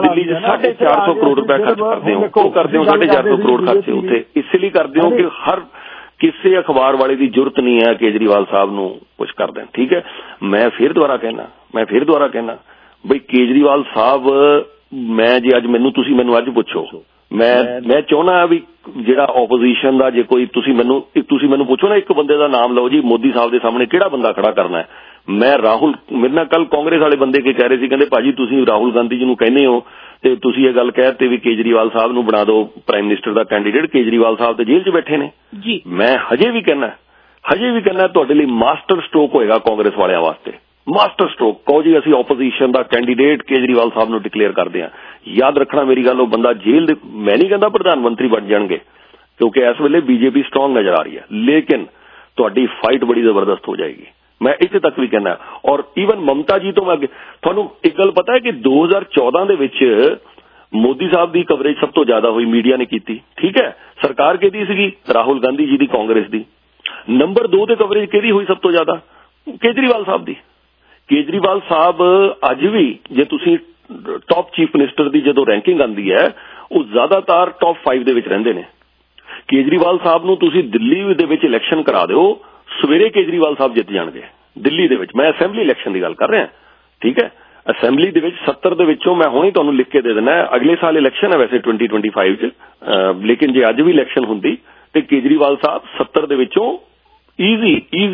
450 ਕਰੋੜ ਰੁਪਏ ਖਰਚ ਕਰਦੇ ਹੋ, ਕਿਉਂ ਕਰਦੇ ਹੋ 450 ਕਰੋੜ ਖਰਚ ਉੱਥੇ? ਇਸ ਲਈ ਕਰਦੇ ਹੋ ਕਿ ਹਰ ਕਿਸੇ ਅਖਬਾਰ ਵਾਲੇ ਦੀ ਜ਼ਰੂਰਤ ਨਹੀਂ ਹੈ ਕੇਜਰੀਵਾਲ ਸਾਹਿਬ ਨੂੰ ਕੁਝ ਕਰ ਦੇਣ। ਠੀਕ ਹੈ, ਮੈਂ ਫਿਰ ਦੁਬਾਰਾ ਕਹਿਣਾ ਬਈ ਕੇਜਰੀਵਾਲ ਸਾਹਿਬ, ਮੈਂ ਜੇ ਅੱਜ ਤੁਸੀਂ ਮੈਨੂੰ ਅੱਜ ਪੁੱਛੋ, ਮੈਂ ਚਾਹੁੰਦਾ ਵੀ ਜਿਹੜਾ ਆਪੋਜੀਸ਼ਨ ਦਾ, ਜੇ ਕੋਈ ਤੁਸੀਂ ਮੈਨੂੰ ਪੁੱਛੋ ਨਾ ਇੱਕ ਬੰਦੇ ਦਾ ਨਾਮ ਲਓ ਜੀ, ਮੋਦੀ ਸਾਹਿਬ ਦੇ ਸਾਹਮਣੇ ਕਿਹੜਾ ਬੰਦਾ ਖੜਾ ਕਰਨਾ ਹੈ? ਮੈਂ ਰਾਹੁਲ, ਮੇਰੇ ਨਾਲ ਕੱਲ ਕਾਂਗਰਸ ਵਾਲੇ ਬੰਦੇ ਕੀ ਕਹਿ ਰਹੇ ਸੀ, ਕਹਿੰਦੇ ਭਾਜੀ ਤੁਸੀਂ ਰਾਹੁਲ ਗਾਂਧੀ ਜੀ ਨੂੰ ਕਹਿੰਦੇ ਹੋ ਤੇ ਤੁਸੀਂ ਇਹ ਗੱਲ ਕਹਿ ਦਿੱਤੀ ਵੀ ਕੇਜਰੀਵਾਲ ਸਾਹਿਬ ਨੂੰ ਬਣਾ ਦਿਓ ਪ੍ਰਾਈਮ ਮਿਨਿਸਟਰ ਦਾ ਕੈਂਡੀਡੇਟ, ਕੇਜਰੀਵਾਲ ਸਾਹਿਬ ਤੇ ਜੇਲ੍ਹ 'ਚ ਬੈਠੇ ਨੇ ਜੀ। ਮੈਂ ਹਜੇ ਵੀ ਕਹਿੰਦਾ ਤੁਹਾਡੇ ਲਈ ਮਾਸਟਰ ਸਟ੍ਰੋਕ ਹੋਏਗਾ ਕਾਂਗਰਸ ਵਾਲਿਆਂ ਵਾਸਤੇ, ਮਾਸਟਰ ਸਟ੍ਰੋਕ। ਕਹੋ ਜੀ ਅਸੀਂ ਆਪੋਜੀਸ਼ਨ ਦਾ ਕੈਂਡੀਡੇਟ ਕੇਜਰੀਵਾਲ ਸਾਹਿਬ ਨੂੰ ਡਿਕਲੇਅਰ ਕਰਦੇ ਹਾਂ। ਯਾਦ ਰੱਖਣਾ ਮੇਰੀ ਗੱਲ, ਉਹ ਬੰਦਾ ਜੇਲ੍ਹ ਦੇ, ਮੈਂ ਨਹੀਂ ਕਹਿੰਦਾ ਪ੍ਰਧਾਨ ਮੰਤਰੀ ਬਣ ਜਾਣਗੇ ਕਿਉਂਕਿ ਇਸ ਵੇਲੇ ਬੀਜੇਪੀ ਸਟਰੋਂਗ ਨਜ਼ਰ ਆ ਰਹੀ ਹੈ, ਲੇਕਿਨ ਤੁਹਾਡੀ ਫਾਈਟ ਬੜੀ ਜ਼ਬਰਦਸਤ ਹੋ ਜਾਏਗੀ। ਮੈਂ ਇੱਥੇ ਤੱਕ ਵੀ ਕਹਿੰਦਾ, ਔਰ ਈਵਨ ਮਮਤਾ ਜੀ ਤੋਂ ਮੈਂ ਤੁਹਾਨੂੰ ਇੱਕ ਗੱਲ ਪਤਾ ਹੈ ਕਿ 2014 ਦੇ ਵਿੱਚ ਮੋਦੀ ਸਾਹਿਬ ਦੀ ਕਵਰੇਜ ਸਭ ਤੋਂ ਜ਼ਿਆਦਾ ਹੋਈ, ਮੀਡੀਆ ਨੇ ਕੀਤੀ। ਠੀਕ ਹੈ, ਸਰਕਾਰ ਕਿਹਦੀ ਸੀਗੀ? ਰਾਹੁਲ ਗਾਂਧੀ ਜੀ ਦੀ, ਕਾਂਗਰਸ ਦੀ। ਨੰਬਰ 2 ਤੇ ਕਵਰੇਜ ਕਿਹਦੀ ਹੋਈ ਸਭ ਤੋਂ ਜ਼ਿਆਦਾ? ਕੇਜਰੀਵਾਲ ਸਾਹਿਬ ਦੀ। ਕੇਜਰੀਵਾਲ ਸਾਹਿਬ ਅੱਜ ਵੀ, ਜੇ ਤੁਸੀਂ ਟੌਪ ਚੀਫ ਮਿਨਿਸਟਰ ਦੀ ਜਦੋਂ ਰੈਂਕਿੰਗ ਆਉਂਦੀ ਹੈ, ਉਹ ਜ਼ਿਆਦਾਤਰ ਟੌਪ 5 ਦੇ ਵਿੱਚ ਰਹਿੰਦੇ ਨੇ। ਕੇਜਰੀਵਾਲ ਸਾਹਿਬ ਨੂੰ ਤੁਸੀਂ ਦਿੱਲੀ ਦੇ ਵਿੱਚ ਇਲੈਕਸ਼ਨ ਕਰਾ ਦਿਓ, ਸਵੇਰੇ ਕੇਜਰੀਵਾਲ ਸਾਹਿਬ ਜਿੱਤ ਜਾਣਗੇ ਦਿੱਲੀ ਦੇ ਵਿੱਚ। ਮੈਂ ਅਸੈਂਬਲੀ ਇਲੈਕਸ਼ਨ ਦੀ ਗੱਲ ਕਰ ਰਿਹਾ। ਠੀਕ ਹੈ, ਅਸੈਂਬਲੀ ਦੇ ਵਿੱਚ 70 ਦੇ ਵਿੱਚੋਂ ਮੈਂ ਹੁਣੇ ਤੁਹਾਨੂੰ ਲਿਖ ਕੇ ਦੇ ਦੇਣਾ, ਅਗਲੇ ਸਾਲ ਇਲੈਕਸ਼ਨ ਹੈ ਵੈਸੇ 2025 'ਚ, ਲੇਕਿਨ ਜੇ ਅੱਜ ਵੀ ਇਲੈਕਸ਼ਨ ਹੁੰਦੀ ਤੇ ਕੇਜਰੀਵਾਲ ਸਾਹਿਬ 70 ਦੇ ਵਿੱਚੋਂ ਈਜ਼ੀ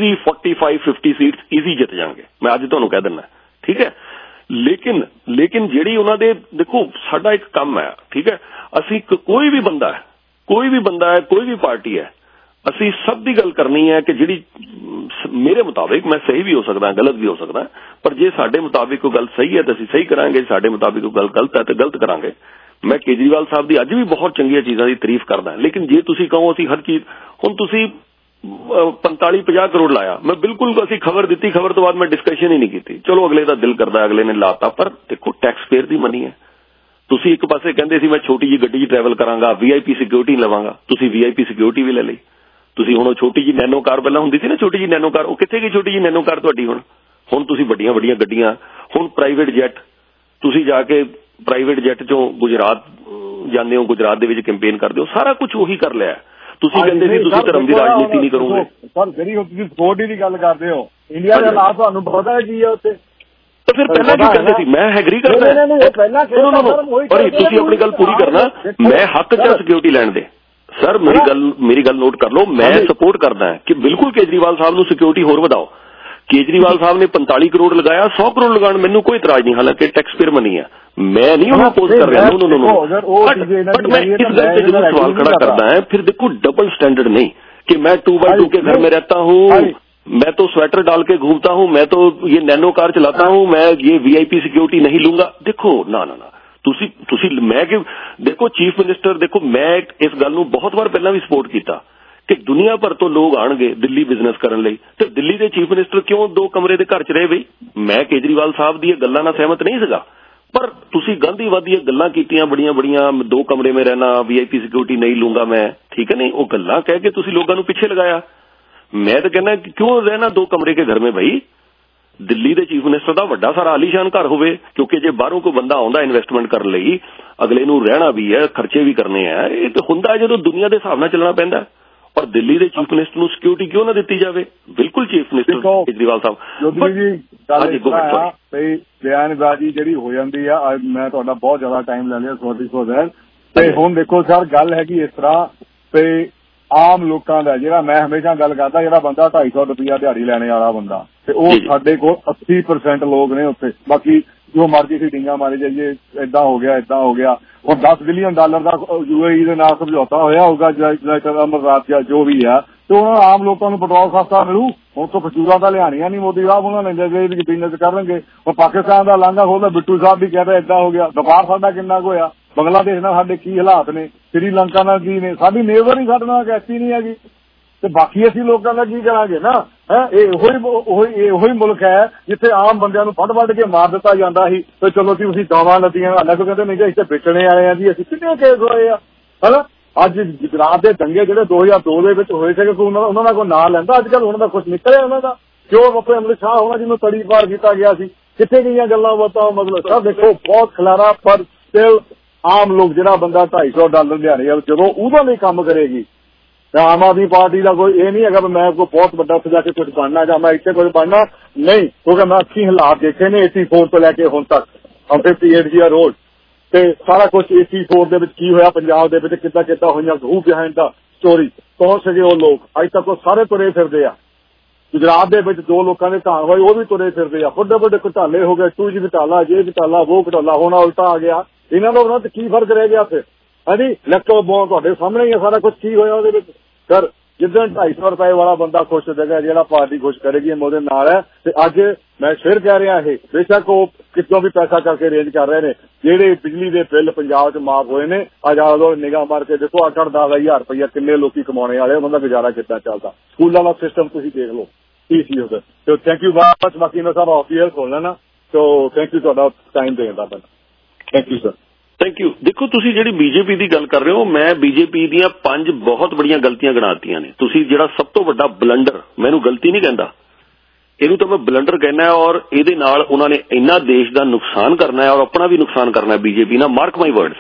45-50 ਸੀਟਸ ਈਜ਼ੀ ਜਿੱਤ ਜਾਣਗੇ, ਮੈਂ ਅੱਜ ਤੁਹਾਨੂੰ ਕਹਿ ਦਿੰਦਾ। ਠੀਕ ਹੈ, ਲੇਕਿਨ ਜਿਹੜੀ ਉਹਨਾਂ ਦੇ, ਦੇਖੋ ਸਾਡਾ ਇੱਕ ਕੰਮ ਹੈ, ਠੀਕ ਹੈ, ਅਸੀਂ ਕੋਈ ਵੀ ਬੰਦਾ ਹੈ, ਕੋਈ ਵੀ ਪਾਰਟੀ ਹੈ, ਅਸੀਂ ਸਭ ਦੀ ਗੱਲ ਕਰਨੀ ਹੈ ਕਿ ਜਿਹੜੀ ਮੇਰੇ ਮੁਤਾਬਿਕ, ਮੈਂ ਸਹੀ ਵੀ ਹੋ ਸਕਦਾ, ਗਲਤ ਵੀ ਹੋ ਸਕਦਾ, ਪਰ ਜੇ ਸਾਡੇ ਮੁਤਾਬਿਕ ਕੋਈ ਗੱਲ ਸਹੀ ਹੈ ਤਾਂ ਅਸੀਂ ਸਹੀ ਕਰਾਂਗੇ, ਸਾਡੇ ਮੁਤਾਬਿਕ ਕੋਈ ਗੱਲ ਗਲਤ ਹੈ ਤਾਂ ਗਲਤ ਕਰਾਂਗੇ। ਮੈਂ ਕੇਜਰੀਵਾਲ ਸਾਹਿਬ ਦੀ ਅੱਜ ਵੀ ਬਹੁਤ ਚੰਗੀਆਂ ਚੀਜ਼ਾਂ ਦੀ ਤਾਰੀਫ ਕਰਦਾ, ਲੇਕਿਨ ਜੇ ਤੁਸੀਂ ਕਹੋ ਅਸੀਂ ਹਰ ਚੀਜ਼, ਹੁਣ ਤੁਸੀਂ 45-50 ਕਰੋੜ ਲਾਇਆ, ਮੈਂ ਬਿਲਕੁਲ, ਅਸੀਂ ਖਬਰ ਦਿੱਤੀ, ਖਬਰ ਤੋਂ ਬਾਅਦ ਮੈਂ ਡਿਸਕਸ਼ਨ ਹੀ ਨਹੀਂ ਕੀਤੀ, ਚਲੋ ਅਗਲੇ ਦਾ ਦਿਲ ਕਰਦਾ ਅਗਲੇ ਨੇ ਲਾਤਾ, ਪਰ ਦੇਖੋ ਟੈਕਸ ਪੇਅਰ ਦੀ ਮਨੀ ਹੈ। ਤੁਸੀਂ ਇੱਕ ਪਾਸੇ ਕਹਿੰਦੇ ਸੀ ਮੈਂ ਛੋਟੀ ਜਿਹੀ ਗੱਡੀ 'ਚ ਟਰੈਵਲ ਕਰਾਂਗਾ, VIP ਸਿਕਿਉਰਿਟੀ ਲਵਾਂਗਾ, ਤੁਸੀਂ VIP ਸਿਕਿਉਰਿਟੀ ਵੀ ਲੈ ਲਈ। ਤੁਸੀਂ ਹੁਣ ਉਹ ਛੋਟੀ ਜਿਹੀ ਨੈਨੋ ਕਾਰ ਪਹਿਲਾਂ ਹੁੰਦੀ ਸੀ ਨਾ, ਛੋਟੀ ਜਿਹੀ ਨੈਨੋ ਕਾਰ, ਉਹ ਕਿੱਥੇ ਗਈ ਛੋਟੀ ਜਿਹੀ ਨੈਨੋ ਕਾਰ ਤੁਹਾਡੀ? ਹੁਣ ਤੁਸੀਂ ਵੱਡੀਆਂ ਗੱਡੀਆਂ, ਹੁਣ ਪ੍ਰਾਈਵੇਟ ਜੈਟ, ਤੁਸੀਂ ਜਾ ਕੇ ਪ੍ਰਾਈਵੇਟ ਜੈਟ 'ਚੋਂ ਗੁਜਰਾਤ ਜਾਂਦੇ ਹੋ, ਗੁਜਰਾਤ ਦੇ ਵਿੱਚ ਕੈਂਪੇਨ ਕਰਦੇ ਹੋ, ਸਾਰਾ ਕੁਝ ਉਹੀ ਕਰ ਲਿਆ। ਤੁਸੀਂ ਕਹਿੰਦੇ ਸੀ ਤੁਸੀਂ ਧਰਮ ਦੀ ਰਾਜਨੀਤੀ ਨਹੀਂ ਕਰੋਗੇ। ਸਰ ਜਿਹੜੀ ਤੁਸੀਂ ਸਕਿਉਰਿਟੀ ਦੀ ਗੱਲ ਕਰਦੇ ਹੋ, ਇੰਡੀਆ ਦਾ ਨਾਂ ਤੁਹਾਨੂੰ ਪਤਾ ਹੈ ਕੀ ਹੈ ਉੱਥੇ? ਤਾਂ ਫਿਰ ਪਹਿਲਾਂ ਕੀ ਕਹਿੰਦੇ ਸੀ? ਮੈਂ ਐਗਰੀ ਕਰਦਾ, ਪਰ ਤੁਸੀਂ ਆਪਣੀ ਗੱਲ ਪੂਰੀ ਕਰਨਾ, ਮੈਂ ਹੱਕ 'ਚ ਸਿਕਿਉਰਿਟੀ ਲੈਣ ਦੇ। ਸਰ ਮੇਰੀ ਗੱਲ ਨੋਟ ਕਰ ਲਓ, ਮੈਂ ਸਪੋਰਟ ਕਰਦਾ ਕਿ ਬਿਲਕੁਲ ਕੇਜਰੀਵਾਲ ਸਾਹਿਬ ਨੂੰ ਸਿਕਿਉਰਿਟੀ ਹੋਰ ਵਧਾਓ। ਕੇਜਰੀਵਾਲ ਸਾਹਿਬ ਨੇ 45 ਕਰੋੜ ਲਗਾਇਆ, 100 ਕਰੋੜ ਲਗਾਉਣ, ਮੈਨੂੰ ਕੋਈ ਇਤਰਾਜ਼ ਨਹੀਂ, ਹਾਲਾਂਕਿ ਟੈਕਸ ਪੇਅਰ ਮਨੀ ਹੈ, ਮੈਂ ਨਹੀਂ ਉਹਨੂੰ ਅਪੋਜ਼ ਕਰ ਰਿਹਾ, ਬਟ ਮੈਂ ਇਸ ਗੱਲ ਤੇ ਜ਼ਰੂਰ ਸਵਾਲ ਖੜਾ ਕਰਦਾ है। फिर देखो डबल स्टैंडर्ड नहीं कि मैं 2x2 के घर में रहता हूँ, मैं तो स्वेटर डाल के घूमता हूँ, मैं तो ये नैनो कार चलाता हूँ, मैं ये VIP सिक्योरिटी नहीं लूंगा। देखो ना मैं कि देखो चीफ मिनिस्टर, देखो मैं इस गल ਨੂੰ ਬਹੁਤ ਵਾਰ ਪਹਿਲਾਂ ਵੀ ਸਪੋਰਟ ਕੀਤਾ ਕਿ ਦੁਨੀਆ ਭਰ ਤੋਂ ਲੋਕ ਆਣਗੇ ਦਿੱਲੀ ਬਿਜ਼ਨਸ ਕਰਨ ਲਈ, ਤੇ ਦਿੱਲੀ ਦੇ ਚੀਫ ਮਿਨਿਸਟਰ ਕਿਉਂ 2 ਕਮਰੇ ਦੇ ਘਰ 'ਚ ਰਹੇ? ਬਈ ਮੈਂ ਕੇਜਰੀਵਾਲ ਸਾਹਿਬ ਦੀ ਇਹ ਗੱਲਾਂ ਨਾਲ ਸਹਿਮਤ ਨਹੀਂ ਸੀਗਾ, ਪਰ ਤੁਸੀਂ ਗਾਂਧੀਵਾਦੀ ਗੱਲਾਂ ਕੀਤੀਆਂ ਬੜੀਆਂ 2 ਕਮਰੇ में रहना, VIP ਸਿਕਿਉਰਿਟੀ ਨਹੀਂ ਲੂੰਗਾ ਮੈਂ, ਠੀਕ ਹੈ, ਨਹੀਂ ਉਹ ਗੱਲਾਂ ਕਹਿ ਕੇ ਤੁਸੀਂ ਲੋਕਾਂ ਨੂੰ ਪਿੱਛੇ ਲਗਾਇਆ। ਮੈਂ ਤਾਂ ਕਹਿੰਦਾ ਕਿਉਂ ਰਹਿਣਾ 2 ਕਮਰੇ ਕੇ ਘਰ में? ਭਾਈ ਦਿੱਲੀ ਦੇ ਚੀਫ ਮਿਨਿਸਟਰ ਦਾ ਵੱਡਾ ਸਾਰਾ ਆਲੀਸ਼ਾਨ ਘਰ ਹੋਵੇ, ਕਿਉਂਕਿ ਜੇ ਬਾਹਰੋਂ ਕੋਈ ਬੰਦਾ ਆਉਂਦਾ ਇਨਵੈਸਟਮੈਂਟ ਕਰਨ ਲਈ, ਅਗਲੇ ਨੂੰ ਰਹਿਣਾ ਵੀ ਹੈ, ਖਰਚੇ ਵੀ ਕਰਨੇ ਆ, ਇਹ ਤਾਂ ਹੁੰਦਾ ਜਦੋਂ ਦੁਨੀਆ ਦੇ ਹਿਸਾਬ ਨਾਲ ਚੱਲਣਾ ਪੈਂਦਾ। ਔਰ ਦਿੱਲੀ ਦੇ ਚੀਫ ਮਿਨਿਸਟਰ ਨੂੰ ਸਿਕਿਉਰਿਟੀ ਕਿਉਂ ਨਾ ਦਿੱਤੀ ਜਾਵੇ? ਬਿਲਕੁਲ ਚੀਫ ਮਿਨਿਸਟਰ ਕੇਜਰੀਵਾਲ ਸਾਹਿਬ ਬਿਆਨਬਾਜ਼ੀ ਜਿਹੜੀ ਹੋ ਜਾਂਦੀ ਆ, ਮੈਂ ਤੁਹਾਡਾ ਬਹੁਤ ਜ਼ਿਆਦਾ ਟਾਈਮ ਲੈ ਲਿਆ, ਸੌਰੀ ਫॉर दैट। ਤੇ ਹੁਣ ਦੇਖੋ ਸਰ, ਗੱਲ ਹੈਗੀ ਇਸ ਤਰ੍ਹਾਂ, ਤੇ ਆਮ ਲੋਕਾਂ ਦਾ ਜਿਹੜਾ, ਮੈਂ ਹਮੇਸ਼ਾ ਗੱਲ ਕਰਦਾ, ਜਿਹੜਾ ਬੰਦਾ 250 ਰੁਪਇਆ ਦਿਹਾੜੀ ਲੈਣੇ ਵਾਲਾ ਬੰਦਾ, ਤੇ ਉਹ ਸਾਡੇ ਕੋਲ 80% ਲੋਕ ਨੇ ਉੱਥੇ, ਬਾਕੀ ਜੋ ਮਰਜ਼ੀ ਸੀ ਡਿੰਗਾ ਮਾਰੇ ਜਾਈਏ, ਏਦਾਂ ਹੋ ਗਿਆ। ਹੁਣ $10 ਬਿਲੀਅਨ ਦਾ UAE ਦੇ ਨਾਲ ਸਮਝੌਤਾ ਹੋਇਆ ਹੋਊਗਾ, ਅਮਰਨਾਥ ਜਾਂ ਜੋ ਵੀ ਆ, ਤੇ ਉਹਨਾਂ ਆਮ ਲੋਕਾਂ ਨੂੰ ਪੈਟਰੋਲ ਸਸਤਾ ਮਿਲੂ। ਹੁਣ ਤੋਂ ਫਚੂਰਾਂ ਤਾਂ ਲਿਆਣੀਆਂ ਨਹੀਂ ਮੋਦੀ ਸਾਹਿਬ, ਉਹਨਾਂ ਨੇ ਬਿਜ਼ਨਸ ਕਰਨਗੇ। ਹੁਣ ਪਾਕਿਸਤਾਨ ਦਾ ਲਾਂਘਾ ਖੋਲ੍ਹਦਾ, ਬਿੱਟੂ ਸਾਹਿਬ ਵੀ ਕਹਿੰਦਾ ਏਦਾਂ ਹੋ ਗਿਆ। ਵਪਾਰ ਸਾਡਾ ਕਿੰਨਾ ਕੁ ਹੋਇਆ? ਬੰਗਲਾਦੇਸ਼ ਨਾਲ ਸਾਡੇ ਕੀ ਹਾਲਾਤ ਨੇ, ਸ੍ਰੀਲੰਕਾ ਨਾਲ ਕੀ ਨੇ, ਸਾਡੀ ਨੇਬਰ ਹੀ ਸਾਡੇ ਨਾਲ ਐਸੀ ਨਹੀਂ ਹੈਗੀ। ਤੇ ਬਾਕੀ ਅਸੀਂ ਲੋਕਾਂ ਦਾ ਕੀ ਕਰਾਂਗੇ ਨਾ। ਇਹੋ ਹੀ ਮੁਲਕ ਹੈ ਜਿੱਥੇ ਆਮ ਬੰਦਿਆਂ ਨੂੰ ਵੱਢ ਕੇ ਮਾਰ ਦਿੱਤਾ ਜਾਂਦਾ ਸੀ ਤੇ ਚਲੋ ਜੀ ਅਸੀਂ ਗਾਵਾਂ ਨਦੀਆਂ ਅੱਲਗ ਕਹਿੰਦੇ ਨਹੀਂ ਜੀ ਅਸੀਂ ਵੇਚਣੇ ਆਏ ਆ ਜੀ, ਅਸੀਂ ਕਿੰਨੇ ਕੇਸ ਹੋਏ ਆ ਹਨਾ। ਅੱਜ ਗੁਜਰਾਤ ਦੇ ਦੰਗੇ ਜਿਹੜੇ 2002 ਦੇ ਵਿੱਚ ਹੋਏ ਸੀਗੇ ਉਹਨਾਂ ਦਾ ਕੋਈ ਨਾਂ ਲੈਂਦਾ ਅੱਜ ਕੱਲ੍ਹ ਉਹਨਾਂ ਦਾ ਕੁਛ ਨਿਕਲਿਆ ਉਹਨਾਂ ਦਾ ਕਿਉਂ ਆਪਣੇ ਅਮਰਿਤ ਸ਼ਾਹ ਹੋਣਾ ਜਿਹਨੂੰ ਤੜੀ ਪਾਰ ਕੀਤਾ ਗਿਆ ਸੀ ਕਿੱਥੇ ਗਈਆਂ ਗੱਲਾਂ ਬਾਤਾਂ। ਮਤਲਬ ਸਭ ਦੇਖੋ ਬਹੁਤ ਖਿਲਾਰਾ ਪਰ ਸਟਿਲ ਆਮ ਲੋਕ ਜਿਹੜਾ ਬੰਦਾ $250 ਦਿਹਾੜੀ ਜਦੋਂ ਉਹਦਾ ਲਈ ਕੰਮ ਕਰੇਗੀ ਤਾਂ ਆਮ ਆਦਮੀ ਪਾਰਟੀ ਦਾ ਕੋਈ ਇਹ ਨਹੀਂ ਹੈਗਾ ਵੀ ਮੈਂ ਕੋਈ ਬਹੁਤ ਵੱਡਾ ਉੱਥੇ ਜਾ ਕੇ ਕੁਝ ਬਣਨਾ ਜਾਂ ਮੈਂ ਇੱਥੇ ਕੁਝ ਬਣਨਾ ਨਹੀਂ, ਕਿਉਂਕਿ ਮੈਂ ਅੱਖੀਂ ਹਾਲਾਤ ਦੇਖੇ ਨੇ 84 ਤੋਂ ਲੈ ਕੇ ਹੁਣ ਤੱਕ 58 ਈਅਰ ਓਲਡ ਤੇ ਸਾਰਾ ਕੁਝ 84 ਦੇ ਵਿੱਚ ਕੀ ਹੋਇਆ ਪੰਜਾਬ ਦੇ ਵਿੱਚ ਕਿੱਦਾਂ ਹੋਈਆਂ ਹੂ ਬਿਹਾਈਂਡ ਦਾ ਸਟੋਰੀ ਕੌਣ ਸੀਗੇ ਉਹ ਲੋਕ ਅੱਜ ਤੱਕ ਉਹ ਸਾਰੇ ਤੁਰੇ ਫਿਰਦੇ ਆ। ਗੁਜਰਾਤ ਦੇ ਵਿੱਚ 2 ਲੋਕਾਂ ਦੇ ਘਾਣ ਹੋਏ ਉਹ ਵੀ ਤੁਰੇ ਫਿਰਦੇ ਆ, ਵੱਡੇ ਘੁਟਾਲੇ ਹੋ ਗਏ 2G ਘੁਟਾਲਾ ਜੇ ਘੁਟਾਲਾ ਉਹ ਘੁਟਾਲਾ ਹੋਣਾ ਉਲਟਾ ਆ ਗਿਆ। ਇਹਨਾਂ ਦਾ ਉਹਨਾਂ ਤੇ ਕੀ ਫਰਕ ਰਹਿ ਗਿਆ ਉੱਥੇ ਹਾਂਜੀ ਇਲੈਕਟ੍ਰੋ ਬੌਂਡ ਤੁਹਾਡੇ ਸਾਹਮਣੇ ਹੀ ਆ ਸਾਰਾ ਕੁਝ ਕੀ ਹੋਇਆ ਉਹਦੇ ਵਿੱਚ। ਸਰ ਜਿੱਦਾਂ $250 ਵਾਲਾ ਬੰਦਾ ਖੁਸ਼ ਹੋ ਜਾਏਗਾ ਜਿਹੜਾ ਪਾਰਟੀ ਖੁਸ਼ ਕਰੇਗੀ ਉਹਦੇ ਨਾਲ ਹੈ। ਤੇ ਅੱਜ ਮੈਂ ਫਿਰ ਕਹਿ ਰਿਹਾ ਇਹ ਬੇਸ਼ੱਕ ਉਹ ਕਿਤੋਂ ਵੀ ਪੈਸਾ ਕਰਕੇ ਅਰੇਂਜ ਕਰ ਰਹੇ ਨੇ ਜਿਹੜੇ ਬਿਜਲੀ ਦੇ ਬਿੱਲ ਪੰਜਾਬ 'ਚ ਮਾਫ ਹੋਏ ਨੇ ਆਜ਼ਾਦ ਨਿਗਾਹ ਮਾਰ ਕੇ ਦੇਖੋ 8-10 ਹਜ਼ਾਰ ਰੁਪਈਆ ਕਿੰਨੇ ਲੋਕੀ ਕਮਾਉਣੇ ਵਾਲੇ ਉਹਨਾਂ ਦਾ ਗੁਜ਼ਾਰਾ ਕਿੱਦਾਂ ਚੱਲਦਾ। ਸਕੂਲਾਂ ਦਾ ਸਿਸਟਮ ਤੁਸੀਂ ਦੇਖ ਲਓ ਕੀ ਸੀ ਉਹਦਾ। ਤੇ ਥੈਂਕ ਯੂ ਬਹੁਤ ਮਚ ਬਾਕੀ ਮੈਂ ਸਾਹਿਬ ਆਫੀਅਰ ਖੋਲ ਲੈਣਾ ਸੋ ਥੈਂਕ ਯੂ ਤੁਹਾਡਾ ਟਾਈਮ ਦੇਣ ਦਾ ਮੈਨੂੰ thank you sir. Thank you. ਦੇਖੋ ਤੁਸੀਂ ਜਿਹੜੀ ਬੀਜੇਪੀ ਦੀ ਗੱਲ ਕਰ ਰਹੇ ਹੋ ਮੈਂ ਬੀਜੇਪੀ ਦੀਆਂ 5 ਬਹੁਤ ਬੜੀਆਂ ਗਲਤੀਆਂ ਗਿਣਾਤੀਆਂ ਨੇ। ਤੁਸੀਂ ਜਿਹੜਾ ਸਭ ਤੋਂ ਵੱਡਾ ਬਲੰਡਰ ਮੈਨੂੰ ਗਲਤੀ ਨਹੀਂ ਕਹਿੰਦਾ ਇਹਨੂੰ ਤਾਂ ਮੈਂ ਬਲੰਡਰ ਕਹਿੰਦਾ ਔਰ ਇਹਦੇ ਨਾਲ ਉਹਨਾਂ ਨੇ ਇੰਨਾ ਦੇਸ਼ ਦਾ ਨੁਕਸਾਨ ਕਰਨਾ ਹੈ ਔਰ ਆਪਣਾ ਵੀ ਨੁਕਸਾਨ ਕਰਨਾ ਬੀਜੇਪੀ ਨਾਲ। ਮਾਰਕ ਮਾਈ ਵਰਡਸ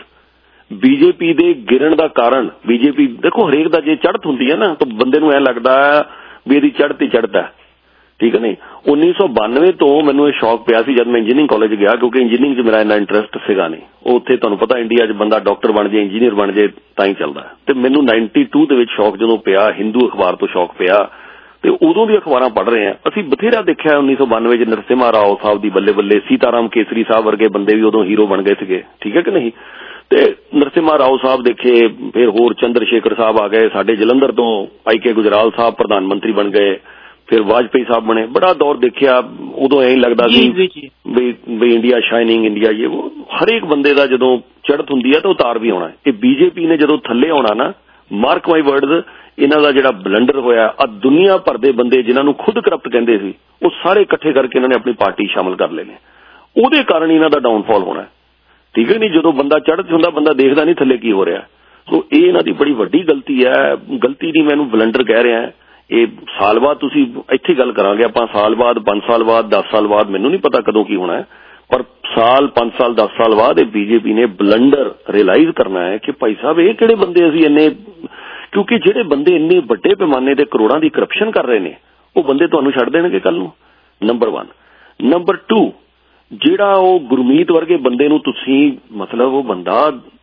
ਬੀਜੇਪੀ ਦੇ ਗਿਰਨ ਦਾ ਕਾਰਨ ਬੀਜੇਪੀ ਦੇਖੋ ਹਰੇਕ ਦਾ ਜੇ ਚੜ੍ਹਤ ਹੁੰਦੀ ਹੈ ਨਾ ਤਾਂ ਬੰਦੇ ਨੂੰ ਐਂ ਲੱਗਦਾ ਵੀ ਇਹਦੀ ਚੜ੍ਹਤ ਹੀ ਚੜ੍ਹਤ ਹੈ ਠੀਕ ਹੈ ਨਹੀਂ। 1992 ਤੋਂ ਮੈਨੂੰ ਇਹ ਸ਼ੌਕ ਪਿਆ ਸੀ ਜਦ ਮੈਂ ਇੰਜੀਨੀਅਰਿੰਗ ਕਾਲਜ ਗਿਆ ਕਿਉਂਕਿ ਇੰਜੀਨੀਅਰਿੰਗ 'ਚ ਮੇਰਾ ਇੰਨਾ ਇੰਟਰਸਟ ਸੀਗਾ ਨਹੀਂ। ਉਹ ਉੱਥੇ ਤੁਹਾਨੂੰ ਪਤਾ ਇੰਡੀਆ 'ਚ ਬੰਦਾ ਡਾਕਟਰ ਬਣ ਜਾਏ ਇੰਜੀਨੀਅਰ ਬਣ ਜਾਏ ਤਾਂ ਹੀ ਚੱਲਦਾ। ਤੇ ਮੈਨੂੰ 92 ਦੇ ਵਿੱਚ ਸ਼ੌਕ ਜਦੋਂ ਪਿਆ ਹਿੰਦੂ ਅਖਬਾਰ ਤੋਂ ਸ਼ੌਕ ਪਿਆ ਤੇ ਉਦੋਂ ਦੀ ਅਖਬਾਰਾਂ ਪੜ੍ਹ ਰਹੇ ਆ ਅਸੀਂ ਬਥੇਰਾ ਦੇਖਿਆ 1992 'ਚ ਨਰਸਿਮਹਾ ਰਾਓ ਸਾਹਿਬ ਦੀ ਬੱਲੇ ਬੱਲੇ ਸੀਤਾਰਾਮ ਕੇਸਰੀ ਸਾਹਿਬ ਵਰਗੇ ਬੰਦੇ ਵੀ ਉਦੋਂ ਹੀਰੋ ਬਣ ਗਏ ਸੀਗੇ ਠੀਕ ਹੈ ਕਿ ਨਹੀਂ। ਤੇ ਨਰਸਿਮਹਾ ਰਾਓ ਸਾਹਿਬ ਦੇਖੇ ਫਿਰ ਹੋਰ ਚੰਦਰ ਸ਼ੇਖਰ ਸਾਹਿਬ ਆ ਗਏ ਸਾਡੇ ਜਲੰਧਰ ਤੋਂ IK ਗੁਜਰਾਲ ਸਾਹਿਬ ਪ੍ਰਧਾਨ ਮੰਤਰੀ ਬਣ ਗਏ ਫਿਰ ਵਾਜਪੇਈ ਸਾਹਿਬ ਬਣੇ ਬੜਾ ਦੌਰ ਦੇਖਿਆ ਉਦੋਂ ਐਂ ਲੱਗਦਾ ਸੀ ਵੀ ਇੰਡੀਆ ਸ਼ਾਈਨਿੰਗ ਇੰਡੀਆ ਇਹ ਉਹ ਹਰੇਕ ਬੰਦੇ ਦਾ ਜਦੋਂ ਚੜ੍ਹਤ ਹੁੰਦੀ ਹੈ ਤਾਂ ਉਤਾਰ ਵੀ ਆਉਣਾ। ਇਹ ਬੀਜੇਪੀ ਨੇ ਜਦੋਂ ਥੱਲੇ ਆਉਣਾ ਨਾ ਮਾਰਕ ਮਾਈ ਵਰਡਸ ਇਹਨਾਂ ਦਾ ਜਿਹੜਾ ਬਲੰਡਰ ਹੋਇਆ ਆ ਦੁਨੀਆ ਭਰ ਦੇ ਬੰਦੇ ਜਿਨ੍ਹਾਂ ਨੂੰ ਖੁਦ ਕਰਪਟ ਕਹਿੰਦੇ ਸੀ ਉਹ ਸਾਰੇ ਇਕੱਠੇ ਕਰਕੇ ਇਹਨਾਂ ਨੇ ਆਪਣੀ ਪਾਰਟੀ ਸ਼ਾਮਲ ਕਰ ਲਏ ਨੇ ਉਹਦੇ ਕਾਰਨ ਇਹਨਾਂ ਦਾ ਡਾਊਨਫਾਲ ਹੋਣਾ ਠੀਕ ਹੈ ਨਹੀਂ। ਜਦੋਂ ਬੰਦਾ ਚੜ੍ਹਤ ਹੁੰਦਾ ਬੰਦਾ ਦੇਖਦਾ ਨਹੀਂ ਥੱਲੇ ਕੀ ਹੋ ਰਿਹਾ। ਸੋ ਇਹ ਇਹਨਾਂ ਦੀ ਬੜੀ ਵੱਡੀ ਗਲਤੀ ਹੈ। ਗਲਤੀ ਨਹੀਂ ਮੈਨੂੰ ਬਲੰਡਰ ਕਹਿ ਰਿਹਾ ਇਹ ਸਾਲ ਬਾਅਦ ਤੁਸੀਂ ਇੱਥੇ ਗੱਲ ਕਰਾਂਗੇ ਆਪਾਂ ਸਾਲ ਬਾਅਦ 5 ਸਾਲ ਬਾਅਦ 10 ਸਾਲ ਬਾਅਦ ਮੈਨੂੰ ਨਹੀਂ ਪਤਾ ਕਦੋਂ ਕੀ ਹੋਣਾ ਹੈ ਪਰ ਸਾਲ 5 ਸਾਲ 10 ਸਾਲ ਬਾਅਦ ਇਹ ਬੀਜੇਪੀ ਨੇ ਬਲੰਡਰ ਰਿਅਲਾਈਜ਼ ਕਰਨਾ ਹੈ ਕਿ ਭਾਈ ਸਾਹਿਬ ਇਹ ਕਿਹੜੇ ਬੰਦੇ ਅਸੀਂ ਇੰਨੇ ਕਿਉਂਕਿ ਜਿਹੜੇ ਬੰਦੇ ਇੰਨੇ ਵੱਡੇ ਪੈਮਾਨੇ ਤੇ ਕਰੋੜਾਂ ਦੀ ਕਰਪਸ਼ਨ ਕਰ ਰਹੇ ਨੇ ਉਹ ਬੰਦੇ ਤੁਹਾਨੂੰ ਛੱਡ ਦੇਣਗੇ ਕੱਲ ਨੂੰ ਨੰਬਰ 1। ਨੰਬਰ 2 ਜਿਹੜਾ ਉਹ ਗੁਰਮੀਤ ਵਰਗੇ ਬੰਦੇ ਨੂੰ ਤੁਸੀਂ ਮਤਲਬ ਉਹ ਬੰਦਾ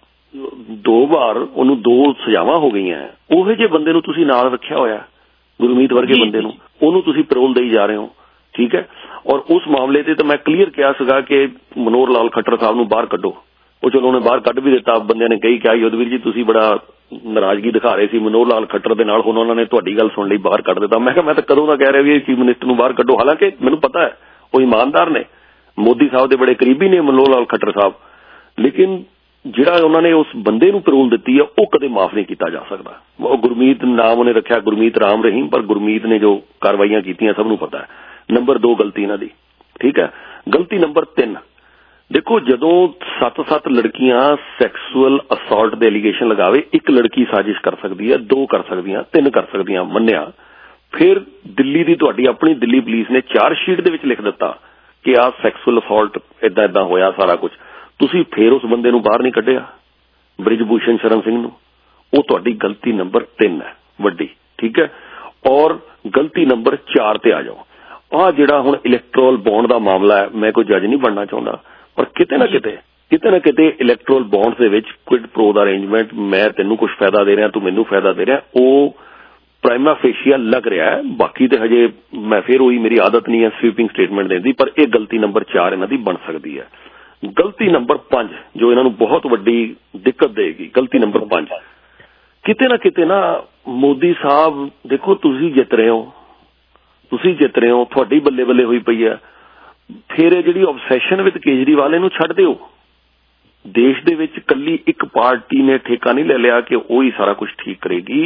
2 ਵਾਰ ਉਹਨੂੰ 2 ਸਜ਼ਾਵਾਂ ਹੋ ਗਈਆਂ ਉਹੋ ਜਿਹੇ ਬੰਦੇ ਨੂੰ ਤੁਸੀਂ ਨਾਲ ਰੱਖਿਆ ਹੋਇਆ ਗੁਰਮੀਤ ਵਰਗੇ ਬੰਦੇ ਨੂੰ ਉਹਨੂੰ ਤੁਸੀਂ ਪੈਰੋਲ ਦੇਈ ਜਾ ਰਹੇ ਹੋ ਠੀਕ ਹੈ। ਔਰ ਉਸ ਮਾਮਲੇ ਤੇ ਤਾਂ ਮੈਂ ਕਲੀਅਰ ਕਿਹਾ ਸੀਗਾ ਕਿ ਮਨੋਹਰ ਲਾਲ ਖੱਟਰ ਸਾਹਿਬ ਨੂੰ ਬਾਹਰ ਕੱਢੋ ਉਹ ਚਲੋ ਉਹਨੇ ਬਾਹਰ ਕੱਢ ਵੀ ਦਿੱਤਾ ਬੰਦਿਆਂ ਨੇ ਕਈ ਕਿਹਾ ਯੁੱਧਵੀਰ ਜੀ ਤੁਸੀਂ ਬੜਾ ਨਾਰਾਜ਼ਗੀ ਦਿਖਾ ਰਹੇ ਸੀ ਮਨੋਹਰ ਲਾਲ ਖੱਟਰ ਦੇ ਨਾਲ ਹੁਣ ਉਹਨਾਂ ਨੇ ਤੁਹਾਡੀ ਗੱਲ ਸੁਣ ਲਈ ਬਾਹਰ ਕੱਢ ਦਿੱਤਾ। ਮੈਂ ਕਿਹਾ ਮੈਂ ਤਾਂ ਕਦੋਂ ਦਾ ਕਹਿ ਰਿਹਾ ਵੀ ਚੀਫ ਮਿਨਿਸਟਰ ਨੂੰ ਬਾਹਰ ਕੱਢੋ ਹਾਲਾਂਕਿ ਮੈਨੂੰ ਪਤਾ ਹੈ ਉਹ ਇਮਾਨਦਾਰ ਨੇ ਮੋਦੀ ਸਾਹਿਬ ਦੇ ਬੜੇ ਕਰੀਬੀ ਨੇ ਮਨੋਹਰ ਲਾਲ ਖੱਟਰ ਸਾਹਿਬ ਲੇਕਿਨ ਜਿਹੜਾ ਉਹਨਾਂ ਨੇ ਉਸ ਬੰਦੇ ਨੂੰ ਪੈਰੋਲ ਦਿੱਤੀ ਹੈ ਉਹ ਕਦੇ ਮਾਫ ਨਹੀਂ ਕੀਤਾ ਜਾ ਸਕਦਾ। ਉਹ ਗੁਰਮੀਤ ਨਾਮ ਉਹਨੇ ਰੱਖਿਆ ਗੁਰਮੀਤ ਰਾਮ ਰਹੀਮ ਪਰ ਗੁਰਮੀਤ ਨੇ ਜੋ ਕਾਰਵਾਈਆਂ ਕੀਤੀਆਂ ਸਭ ਨੂੰ ਪਤਾ ਹੈ। ਨੰਬਰ 2 ਗਲਤੀ ਇਹਨਾਂ ਦੀ ਠੀਕ ਹੈ। ਗਲਤੀ ਨੰਬਰ 3 ਦੇਖੋ ਜਦੋਂ 7 ਲੜਕੀਆਂ ਸੈਕਸੁਅਲ ਅਸੌਲਟ ਦੇ ਐਲੀਗੇਸ਼ਨ ਲਗਾਵੇ ਇੱਕ ਲੜਕੀ ਸਾਜ਼ਿਸ਼ ਕਰ ਸਕਦੀ ਹੈ 2 ਕਰ ਸਕਦੀਆਂ 3 ਕਰ ਸਕਦੀਆਂ ਮੰਨਿਆ ਫਿਰ ਦਿੱਲੀ ਦੀ ਤੁਹਾਡੀ ਆਪਣੀ ਦਿੱਲੀ ਪੁਲਿਸ ਨੇ ਚਾਰਜ ਸ਼ੀਟ ਦੇ ਵਿੱਚ ਲਿਖ ਦਿੱਤਾ ਕਿ ਆਹ ਸੈਕਸੁਅਲ ਅਸੌਲਟ ਏਦਾਂ ਹੋਇਆ ਸਾਰਾ ਕੁਝ ਤੁਸੀਂ ਫੇਰ ਉਸ ਬੰਦੇ ਨੂੰ ਬਾਹਰ ਨਹੀਂ ਕੱਢਿਆ ਬ੍ਰਿਜ ਭੂਸ਼ਣ ਸ਼ਰਨ ਸਿੰਘ ਨੂੰ ਉਹ ਤੁਹਾਡੀ ਗਲਤੀ ਨੰਬਰ 3 ਹੈ ਵੱਡੀ ਠੀਕ ਹੈ। ਔਰ ਗਲਤੀ ਨੰਬਰ 4 ਤੇ ਆ ਜਾਓ ਆਹ ਜਿਹੜਾ ਹੁਣ ਇਲੈਕਟੋਰਲ ਬੌਂਡ ਦਾ ਮਾਮਲਾ ਹੈ ਮੈਂ ਕੋਈ ਜੱਜ ਨਹੀਂ ਬਣਨਾ ਚਾਹੁੰਦਾ ਪਰ ਕਿਤੇ ਨਾ ਕਿਤੇ ਇਲੈਕਟੋਰਲ ਬੌਂਡਸ ਦੇ ਵਿੱਚ ਕੁਇਡ ਪ੍ਰੋ ਦਾ ਅਰੇਂਜਮੈਂਟ ਮੈਂ ਤੈਨੂੰ ਕੁਝ ਫਾਇਦਾ ਦੇ ਰਿਹਾ ਤੂੰ ਮੈਨੂੰ ਫਾਇਦਾ ਦੇ ਰਿਹਾ ਉਹ ਪ੍ਰਾਈਮਾ ਫੇਸ਼ੀਆ ਲੱਗ ਰਿਹਾ ਹੈ ਬਾਕੀ ਤੇ ਹਜੇ ਮੈਂ ਫਿਰ ਉਹੀ ਮੇਰੀ ਆਦਤ ਨਹੀਂ ਹੈ ਸਵੀਪਿੰਗ ਸਟੇਟਮੈਂਟ ਦੇਣ ਦੀ ਪਰ ਇਹ ਗਲਤੀ ਨੰਬਰ 4 ਇਹਨਾਂ ਦੀ ਬਣ ਸਕਦੀ ਹੈ। ਗਲਤੀ ਨੰਬਰ 5 ਜੋ ਇਹਨਾਂ ਨੂੰ ਬਹੁਤ ਵੱਡੀ ਦਿੱਕਤ ਦੇਗੀ ਗਲਤੀ ਨੰਬਰ 5 ਕਿਤੇ ਨਾ ਮੋਦੀ ਸਾਹਿਬ ਦੇਖੋ ਤੁਸੀਂ ਜਿੱਤ ਰਹੇ ਹੋ ਤੁਹਾਡੀ ਬੱਲੇ ਬੱਲੇ ਹੋਈ ਪਈ ਹੈ ਫਿਰ ਇਹ ਜਿਹੜੀ ਆਬਸੈਸ਼ਨ ਵਿਦ ਕੇਜਰੀਵਾਲ ਇਹਨੂੰ ਛੱਡ ਦਿਓ। ਦੇਸ਼ ਦੇ ਵਿੱਚ ਕੱਲੀ ਇੱਕ ਪਾਰਟੀ ਨੇ ਠੇਕਾ ਨਹੀਂ ਲੈ ਲਿਆ ਕਿ ਉਹ ਹੀ ਸਾਰਾ ਕੁਝ ਠੀਕ ਕਰੇਗੀ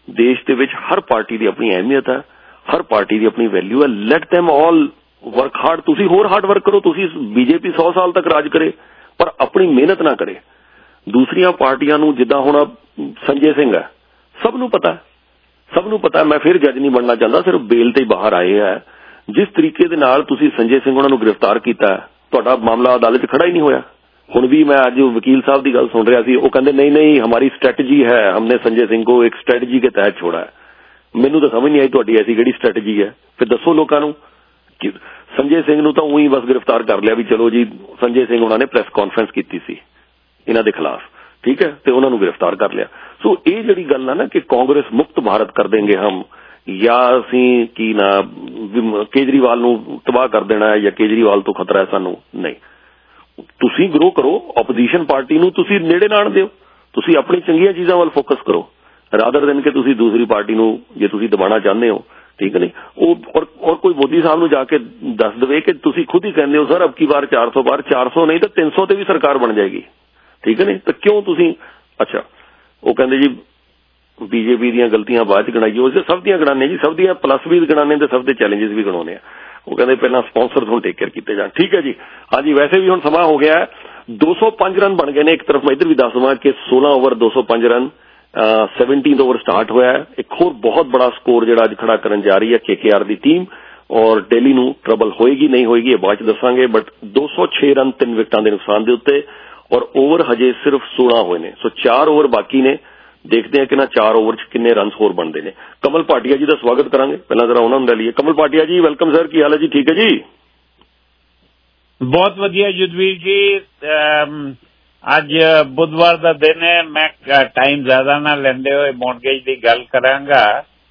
ਦੇਸ਼ ਦੇ ਵਿੱਚ ਹਰ ਪਾਰਟੀ ਦੀ ਆਪਣੀ ਅਹਿਮੀਅਤ ਹੈ, ਹਰ ਪਾਰਟੀ ਦੀ ਆਪਣੀ ਵੈਲਿਊ ਹੈ। Let them all work hard. ਤੁਸੀਂ ਹੋਰ ਹਾਰਡ ਵਰਕ ਕਰੋ। ਤੁਸੀਂ ਬੀਜੇਪੀ 100 ਸਾਲ ਤੱਕ ਰਾਜ ਕਰੇ ਪਰ ਆਪਣੀ ਮਿਹਨਤ ਨਾ ਕਰੇ। ਦੂਸਰੀਆਂ ਪਾਰਟੀਆਂ ਨੂੰ ਜਿੱਦਾਂ ਹੁਣ ਸੰਜੇ ਸਿੰਘ ਹੈ, ਸਭ ਨੂੰ ਪਤਾ, ਮੈਂ ਫਿਰ ਜੱਜ ਨਹੀਂ ਬਣਨਾ ਚਾਹੁੰਦਾ, ਸਿਰਫ ਬੇਲ ਤੇ ਬਾਹਰ ਆਏ ਹੈ। ਜਿਸ ਤਰੀਕੇ ਦੇ ਨਾਲ ਤੁਸੀਂ ਸੰਜੇ ਸਿੰਘ ਉਹਨਾਂ ਨੂੰ ਗ੍ਰਿਫਤਾਰ ਕੀਤਾ, ਤੁਹਾਡਾ ਮਾਮਲਾ ਅਦਾਲਤ 'ਚ ਖੜਾ ਹੀ ਨਹੀਂ ਹੋਇਆ। ਹੁਣ ਵੀ ਮੈਂ ਅੱਜ ਵਕੀਲ ਸਾਹਿਬ ਦੀ ਗੱਲ ਸੁਣ ਰਿਹਾ ਸੀ, ਉਹ ਕਹਿੰਦੇ ਨਹੀਂ ਹਮਾਰੀ ਸਟ੍ਰੈਟਜੀ ਹੈ, हमने संजय सिंह को एक स्ट्रैटेजी के तहत छोड़ा है। ਮੈਨੂੰ ਤਾਂ ਸਮਝ ਨਹੀਂ ਆਈ ਤੁਹਾਡੀ ਐਸੀ ਕਿਹੜੀ ਸਟ੍ਰੈਟਜੀ ਹੈ। ਫਿਰ ਦੱਸੋ ਲੋਕਾਂ ਨੂੰ ਕਿ ਸੰਜੇ ਸਿੰਘ ਨੂੰ ਤਾਂ ਉਹੀ ਬਸ ਗ੍ਰਿਫਤਾਰ ਕਰ ਲਿਆ ਵੀ ਚਲੋ ਜੀ ਸੰਜੇ ਸਿੰਘ ਉਹਨਾਂ ਨੇ ਪ੍ਰੈਸ ਕਾਨਫਰੰਸ ਕੀਤੀ ਸੀ ਇਹਨਾਂ ਦੇ ਖਿਲਾਫ, ਠੀਕ ਹੈ, ਤੇ ਉਹਨਾਂ ਨੂੰ ਗ੍ਰਿਫਤਾਰ ਕਰ ਲਿਆ। ਸੋ ਇਹ ਜਿਹੜੀ ਗੱਲ ਆ ਨਾ ਕਿ ਕਾਂਗਰਸ ਮੁਕਤ ਭਾਰਤ ਕਰ ਦੇਂਗੇ ਹਮ, ਜਾਂ ਅਸੀਂ ਕੀ ਨਾ ਕੇਜਰੀਵਾਲ ਨੂੰ ਤਬਾਹ ਕਰ ਦੇਣਾ ਹੈ ਜਾਂ ਕੇਜਰੀਵਾਲ ਤੋਂ ਖਤਰਾ ਹੈ ਸਾਨੂੰ, ਨਹੀਂ। ਤੁਸੀਂ ਗਰੋ ਕਰੋ, ਆਪੋਜੀਸ਼ਨ ਪਾਰਟੀ ਨੂੰ ਤੁਸੀਂ ਨੇੜੇ ਨਾ ਆਣ ਦਿਓ, ਤੁਸੀਂ ਆਪਣੀ ਚੰਗੀਆਂ ਚੀਜ਼ਾਂ ਵੱਲ ਫੋਕਸ ਕਰੋ ਰਾਦਰ ਦੇਨ ਕਿ ਤੁਸੀਂ ਦੂਸਰੀ ਪਾਰਟੀ ਨੂੰ ਜੇ ਤੁਸੀਂ ਦਬਾਉਣਾ ਚਾਹੁੰਦੇ ਹੋ, ਠੀਕ ਨਹੀਂ। ਉਹ ਔਰ ਕੋਈ ਮੋਦੀ ਸਾਹਿਬ ਨੂੰ ਜਾ ਕੇ ਦੱਸ ਦੇਵੇ ਕਿ ਤੁਸੀਂ ਖੁਦ ਹੀ ਕਹਿੰਦੇ ਹੋ ਸਰ ਅਬ ਕੀ ਵਾਰ 400 ਬਾਰ 400 ਨਹੀਂ ਤਾਂ 300 ਤੇ ਵੀ ਸਰਕਾਰ ਬਣ ਜਾਏਗੀ, ਠੀਕ ਹੈ ਨਹੀਂ, ਤਾਂ ਕਿਉਂ ਤੁਸੀਂ ਅੱਛਾ ਉਹ ਕਹਿੰਦੇ ਜੀ ਬੀਜੇਪੀ ਦੀਆਂ ਗਲਤੀਆਂ ਬਾਅਦ 'ਚ ਗਿਣਾਈਏ, ਉਸ ਸਭ ਦੀਆਂ ਗਿਣਾਉਂਦੇ ਜੀ, ਸਭ ਦੀਆਂ ਪਲੱਸ ਵੀ ਗਿਣਾਉਂਦੇ ਤੇ ਸਭ ਦੇ ਚੈਲੰਜਸ ਵੀ ਗਿਣਾਉਂਦੇ ਆ। ਉਹ ਕਹਿੰਦੇ ਪਹਿਲਾਂ ਸਪਾਂਸਰ ਹੁਣ ਟੇਕ ਕੇਅਰ ਕੀਤੇ ਜਾਣ, ਠੀਕ ਹੈ ਜੀ। ਹਾਂਜੀ, ਵੈਸੇ ਵੀ ਹੁਣ ਸਮਾਂ ਹੋ ਗਿਆ, 205 ਰਨ ਬਣ ਗਏ ਨੇ। ਇੱਕ ਤਰਫ ਮੈਂ ਇੱਧਰ ਵੀ ਦੱਸ ਦਵਾਂ ਕਿ 16 over 205 run 17th over start ਹੋਇਆ ਹੈ। ਇੱਕ ਹੋਰ ਬਹੁਤ ਬੜਾ ਸਕੋਰ ਜਿਹੜਾ ਅੱਜ ਖੜਾ ਕਰਨ ਜਾ ਰਹੀ ਹੈ KKR ਦੀ ਟੀਮ, ਔਰ ਦਿੱਲੀ ਨੂੰ ਟਰਬਲ ਹੋਏਗੀ ਨਹੀਂ ਹੋਏਗੀ ਇਹ ਬਾਅਦ 'ਚ ਦੱਸਾਂਗੇ। ਬਟ 206 ਰਨ 3 ਵਿਕਟਾਂ ਦੇ ਨੁਕਸਾਨ ਦੇ ਉੱਤੇ, ਔਰ ਓਵਰ ਹਜੇ ਸਿਰਫ 16 ਹੋਏ ਨੇ। ਸੋ 4 ਓਵਰ ਬਾਕੀ ਨੇ, ਦੇਖਦੇ ਹਾਂ ਕਿ ਨਾ 4 ਓਵਰ 'ਚ ਕਿੰਨੇ ਰਨ ਹੋਰ ਬਣਦੇ ਨੇ। ਕਮਲ ਭਾਟੀਆ ਜੀ ਦਾ ਸਵਾਗਤ ਕਰਾਂਗੇ, ਪਹਿਲਾਂ ਜ਼ਰਾ ਉਹਨਾਂ ਨੂੰ ਲੈ ਲਈਏ। ਕਮਲ ਭਾਟੀਆ ਜੀ ਵੈਲਕਮ ਸਰ, ਕੀ ਹਾਲ ਹੈ ਜੀ? ਠੀਕ ਹੈ ਜੀ, ਬਹੁਤ ਵਧੀਆ ਯੁੱਧਵੀਰ ਜੀ। ਅੱਜ ਬੁੱਧਵਾਰ ਦਾ ਦਿਨ ਹੈ, ਮੈਂ ਟਾਈਮ ਜ਼ਿਆਦਾ ਨਾ ਲੈਂਦੇ ਹੋਏ ਮੌਰਗੇਜ ਦੀ ਗੱਲ ਕਰਾਂਗਾ।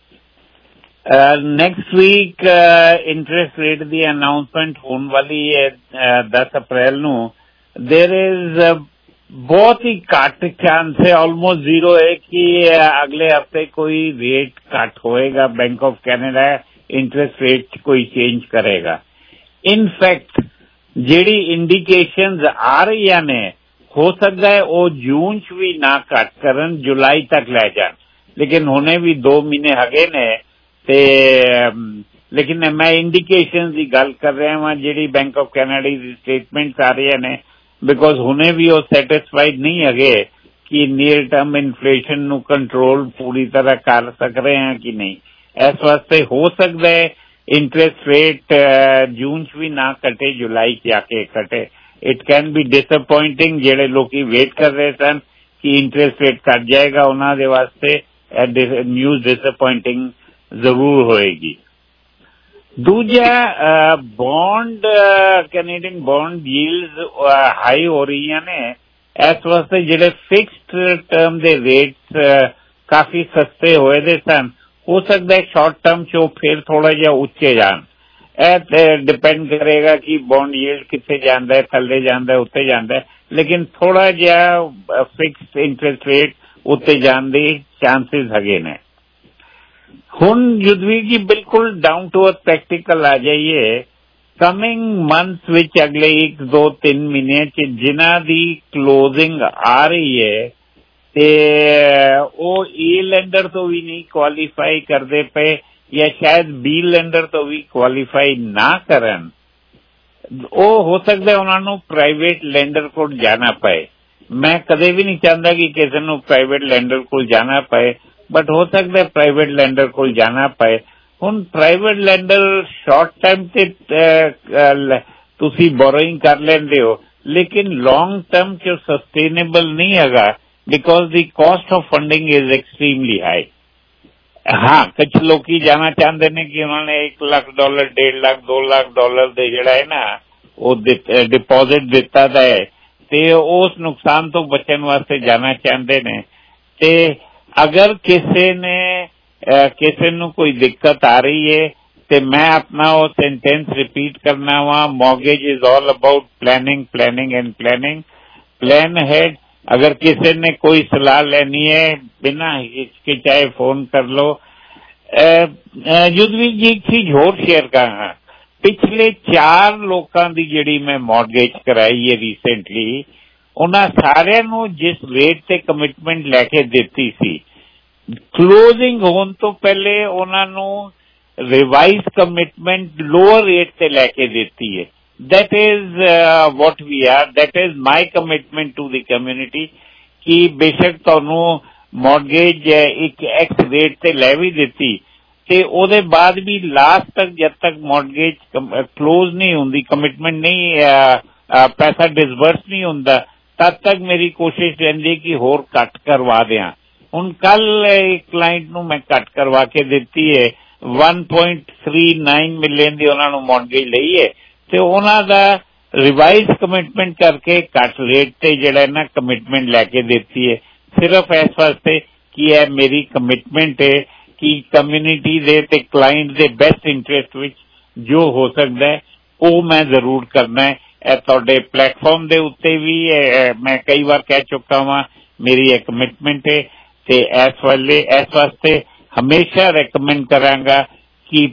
ਨੈਕਸਟ ਵੀਕ ਇੰਟਰਸਟ ਰੇਟ ਦੀ ਅਨਾਉਂਸਮੈਂਟ ਹੋਣ ਵਾਲੀ ਹੈ 10 ਅਪ੍ਰੈਲ ਨੂੰ। ਦੇਰ ਇਜ਼ ਬਹੁਤ ਹੀ ਘੱਟ ਚਾਂਸ ਹੈ, ਆਲਮੋਸਟ ਜ਼ੀਰੋ ਹੈ ਕਿ ਅਗਲੇ ਹਫਤੇ ਕੋਈ ਰੇਟ ਘੱਟ ਹੋਏਗਾ। Bank of Canada interest rate 'ਚ ਕੋਈ ਚੇਂਜ ਕਰੇਗਾ। ਇਨਫੈਕਟ ਜਿਹੜੀ ਇੰਡੀਕੇਸ਼ਨਸ ਆ ਰਹੀਆਂ ਨੇ, ਹੋ ਸਕਦਾ ਹੈ ਉਹ ਜੂਨ 'ਚ ਵੀ ਨਾ ਘੱਟ ਕਰਨ, ਜੁਲਾਈ ਤੱਕ ਲੈ ਜਾਣ। ਲੇਕਿਨ ਹੁਣੇ ਵੀ 2 ਮਹੀਨੇ ਹੈਗੇ ਨੇ ਤੇ ਲੇਕਿਨ ਮੈਂ ਇੰਡੀਕੇਸ਼ਨ ਦੀ ਗੱਲ ਕਰ ਰਿਹਾ ਹਾਂ ਜਿਹੜੀ ਬੈਂਕ ਆਫ ਕੈਨੇਡਾ ਦੀ ਸਟੇਟਮੈਂਟਸ ਆ ਰਹੀਆਂ ਨੇ, ਬਿਕੋਜ਼ ਹੁਣੇ ਵੀ ਉਹ ਸੈਟਿਸਫਾਈਡ ਨਹੀਂ ਹੈਗੇ ਕਿ ਨੀਅਰ ਟਰਮ ਇਨਫਲੇਸ਼ਨ ਨੂੰ ਕੰਟਰੋਲ ਪੂਰੀ ਤਰ੍ਹਾਂ ਕਰ ਸਕ ਰਹੇ ਹਾਂ ਕਿ ਨਹੀਂ। ਇਸ ਵਾਸਤੇ ਹੋ ਸਕਦਾ ਹੈ ਇੰਟਰਸਟ ਰੇਟ ਜੂਨ 'ਚ ਵੀ ਨਾ ਘਟੇ, ਜੁਲਾਈ 'ਚ ਆ ਕੇ ਘਟੇ। It can be disappointing. ਜਿਹੜੇ ਲੋਕੀ ਵੇਟ ਕਰ ਰਹੇ ਸਨ ਕਿ ਇੰਟਰਸਟ ਰੇਟ ਘਟ ਜਾਏਗਾ, ਉਹਨਾਂ ਦੇ ਵਾਸਤੇ ਨਿਊਜ਼ ਡਿਸਅਪੋਇੰਟਿੰਗ ਜ਼ਰੂਰ ਹੋਏਗੀ। ਦੂਜਾ, bond Canadian bond yields high ਹੋ ਰਹੀਆਂ ਨੇ ਇਸ ਵਾਸਤੇ। ਜਿਹੜੇ ਫਿਕਸਡ ਟਰਮ ਦੇ ਰੇਟਸ ਕਾਫੀ ਸਸਤੇ ਹੋਏ ਦੇ ਸਨ, ਹੋ ਸਕਦਾ ਹੈ ਸ਼ਾਰਟ ਟਰਮ 'ਚ ਉਹ ਫਿਰ ਥੋੜਾ ਜਿਹਾ ਉੱਚੇ ਜਾਣ। ਇਹ ਡਿਪੈਂਡ ਕਰੇਗਾ ਕਿ ਬੌਂਡ ਯੀਲਡ ਕਿੱਥੇ ਜਾਂਦਾ ਹੈ, ਥੱਲੇ ਜਾਂਦਾ ਹੈ, ਉੱਤੇ ਜਾਂਦਾ ਹੈ। ਲੇਕਿਨ ਥੋੜਾ ਜਿਹਾ ਫਿਕਸਡ ਇੰਟਰਸਟ ਰੇਟ ਉੱਤੇ ਜਾਣ ਦੇ ਚਾਂਸਿਸ ਹੈਗੇ ਨੇ। ਹੁਣ ਯੁੱਧਵੀਰ ਜੀ ਬਿਲਕੁਲ ਡਾਊਨ ਟੂ ਅਰਥ ਪ੍ਰੈਕਟੀਕਲ ਆ ਜਾਈਏ। ਕਮਿੰਗ ਮੰਥਸ ਵਿੱਚ ਅਗਲੇ 1, 2, 3 ਮਹੀਨੇ 'ਚ ਜਿਨ੍ਹਾਂ ਦੀ ਕਲੋਜ਼ਿੰਗ ਆ ਰਹੀ ਹੈ ਤੇ ਉਹ ਏ ਲੈਂਡਰ ਤੋਂ ਵੀ ਨਹੀਂ ਕੁਆਲੀਫਾਈ ਕਰਦੇ ਪਏ ਜਾਂ ਸ਼ਾਇਦ ਬੀ ਲੈਂਡਰ ਤੋਂ ਵੀ ਕੁਆਲੀਫਾਈ ਨਾ ਕਰਨ, ਉਹ ਹੋ ਸਕਦਾ ਉਹਨਾਂ ਨੂੰ ਪ੍ਰਾਈਵੇਟ ਲੈਂਡਰ ਕੋਲ ਜਾਣਾ ਪਏ। ਮੈਂ ਕਦੇ ਵੀ ਨਹੀਂ ਚਾਹੁੰਦਾ ਕਿ ਕਿਸੇ ਨੂੰ ਪ੍ਰਾਈਵੇਟ ਲੈਂਡਰ ਕੋਲ ਜਾਣਾ ਪਏ, ਬਟ ਹੋ ਸਕਦਾ ਪ੍ਰਾਈਵੇਟ ਲੈਂਡਰ ਕੋਲ ਜਾਣਾ ਪਏ। ਹੁਣ ਪ੍ਰਾਈਵੇਟ ਲੈਂਡਰ ਸ਼ਾਰਟ ਟਾਈਮ ਤੇ ਤੁਸੀਂ ਬੋਰੋਇੰਗ ਕਰ ਲੈਂਦੇ ਹੋ, ਲੇਕਿਨ ਲੌਂਗ ਟਰਮ 'ਚ ਸਸਟੇਨੇਬਲ ਨਹੀਂ ਹੈਗਾ because the cost of funding is extremely high. ਹਾਂ, ਕੁਝ ਲੋਕੀ ਜਾਣਾ ਚਾਹੁੰਦੇ ਨੇ ਕਿ ਉਹਨਾਂ ਨੇ $1 ਲੱਖ, $1.5 ਲੱਖ, $2 ਲੱਖ ਦੇ ਜਿਹੜਾ ਹੈ ਨਾ ਉਹ ਡਿਪੋਜ਼ਿਟ ਦਿੱਤਾ ਦਾ ਹੈ ਤੇ ਉਸ ਨੁਕਸਾਨ ਤੋਂ ਬਚਣ ਵਾਸਤੇ ਜਾਣਾ ਚਾਹੁੰਦੇ ਨੇ। ਤੇ ਅਗਰ ਕਿਸੇ ਨੂੰ ਕੋਈ ਦਿੱਕਤ ਆ ਰਹੀ ਹੈ ਤੇ ਮੈਂ ਆਪਣਾ ਉਹ ਸੈਂਟੈਂਸ ਰਿਪੀਟ ਕਰਨਾ ਵਾ, mortgage is all about planning, planning and planning. Plan ahead. अगर किसी ने कोई सलाह लेनी है बिना हिचकिचाए फोन कर लो। युद्धवीर जी एक चीज होर शेयर करा, पिछले 4 लोगों की जिहड़ी मैं मॉर्गेज कराई है रीसेंटली, उन्हां सारिਆਂ ਨੂੰ जिस रेट से कमिटमेंट लैके दिती सी ਕਲੋਜ਼ਿੰਗ ਹੋਣ ਤੋਂ ਪਹਿਲੇ ਉਹਨਾਂ ਨੂੰ ਰਿਵਾਈਜ਼ ਕਮਿਟਮੈਂਟ ਲੋਅਰ ਰੇਟ ਤੇ ਲੈ ਕੇ ਦਿੱਤੀ ਹੈ। that is what we are, that is my commitment to the community कि बेशक ਤੁਹਾਨੂੰ ਮੌਰਗੇਜ ਇੱਕ ਐਕਸ ਰੇਟ ਤੇ ਲੈ ਵੀ ਦਿੱਤੀ ਤੇ ਉਹਦੇ ਬਾਅਦ ਵੀ ਲਾਸਟ ਤੱਕ ਜਦ ਤੱਕ ਮੌਰਗੇਜ ਕਲੋਜ਼ ਨਹੀਂ ਹੁੰਦੀ, ਕਮਿਟਮੈਂਟ ਨਹੀਂ, ਪੈਸਾ ਡਿਸਬਰਸ ਨਹੀਂ ਹੁੰਦਾ, ਤਦ ਤੱਕ ਮੇਰੀ ਕੋਸ਼ਿਸ਼ ਰਹਿੰਦੀ ਕਿ ਹੋਰ ਘੱਟ ਕਰਵਾ ਦਿਆਂ। ਹੁਣ ਕੱਲ ਇੱਕ ਕਲਾਇੰਟ ਨੂੰ ਮੈਂ ਘੱਟ ਕਰਵਾ ਕੇ ਦਿੱਤੀ ਹੈ, 1.39 ਮਿਲੀਅਨ ਦੀ ਉਹਨਾਂ ਨੂੰ ਮੌਰਗੇਜ ਲਈ ਹੈ ਤੇ ਉਹਨਾਂ ਦਾ ਰਿਵਾਈਜ਼ ਕਮਿਟਮੈਂਟ ਕਰਕੇ ਘੱਟ ਰੇਟ ਤੇ ਜਿਹੜਾ ਨਾ ਕਮਿਟਮੈਂਟ ਲੈ ਕੇ ਦਿੱਤੀ ਹੈ, ਸਿਰਫ ਇਸ ਵਾਸਤੇ ਕਿ ਇਹ ਮੇਰੀ ਕਮਿਟਮੈਂਟ ਹੈ ਕਿ ਕਮਿਊਨਿਟੀ ਦੇ ਤੇ ਕਲਾਇੰਟ ਦੇ ਬੈਸਟ ਇੰਟਰਸਟ ਵਿੱਚ ਜੋ ਹੋ ਸਕਦਾ ਹੈ ਉਹ ਮੈਂ ਜ਼ਰੂਰ ਕਰਨਾ ਹੈ। ਇਹ ਤੁਹਾਡੇ ਪਲੇਟਫਾਰਮ ਦੇ ਉੱਤੇ ਵੀ ਮੈਂ ਕਈ ਵਾਰ ਕਹਿ ਚੁੱਕਾ ਵਾਂ, ਮੇਰੀ ਇਹ ਕਮਿਟਮੈਂਟ ਹੈ ਤੇ ਇਸ ਵਾਸਤੇ ਹਮੇਸ਼ਾ ਰეკਮੈਂਡ ਕਰਾਂਗਾ ਕਿ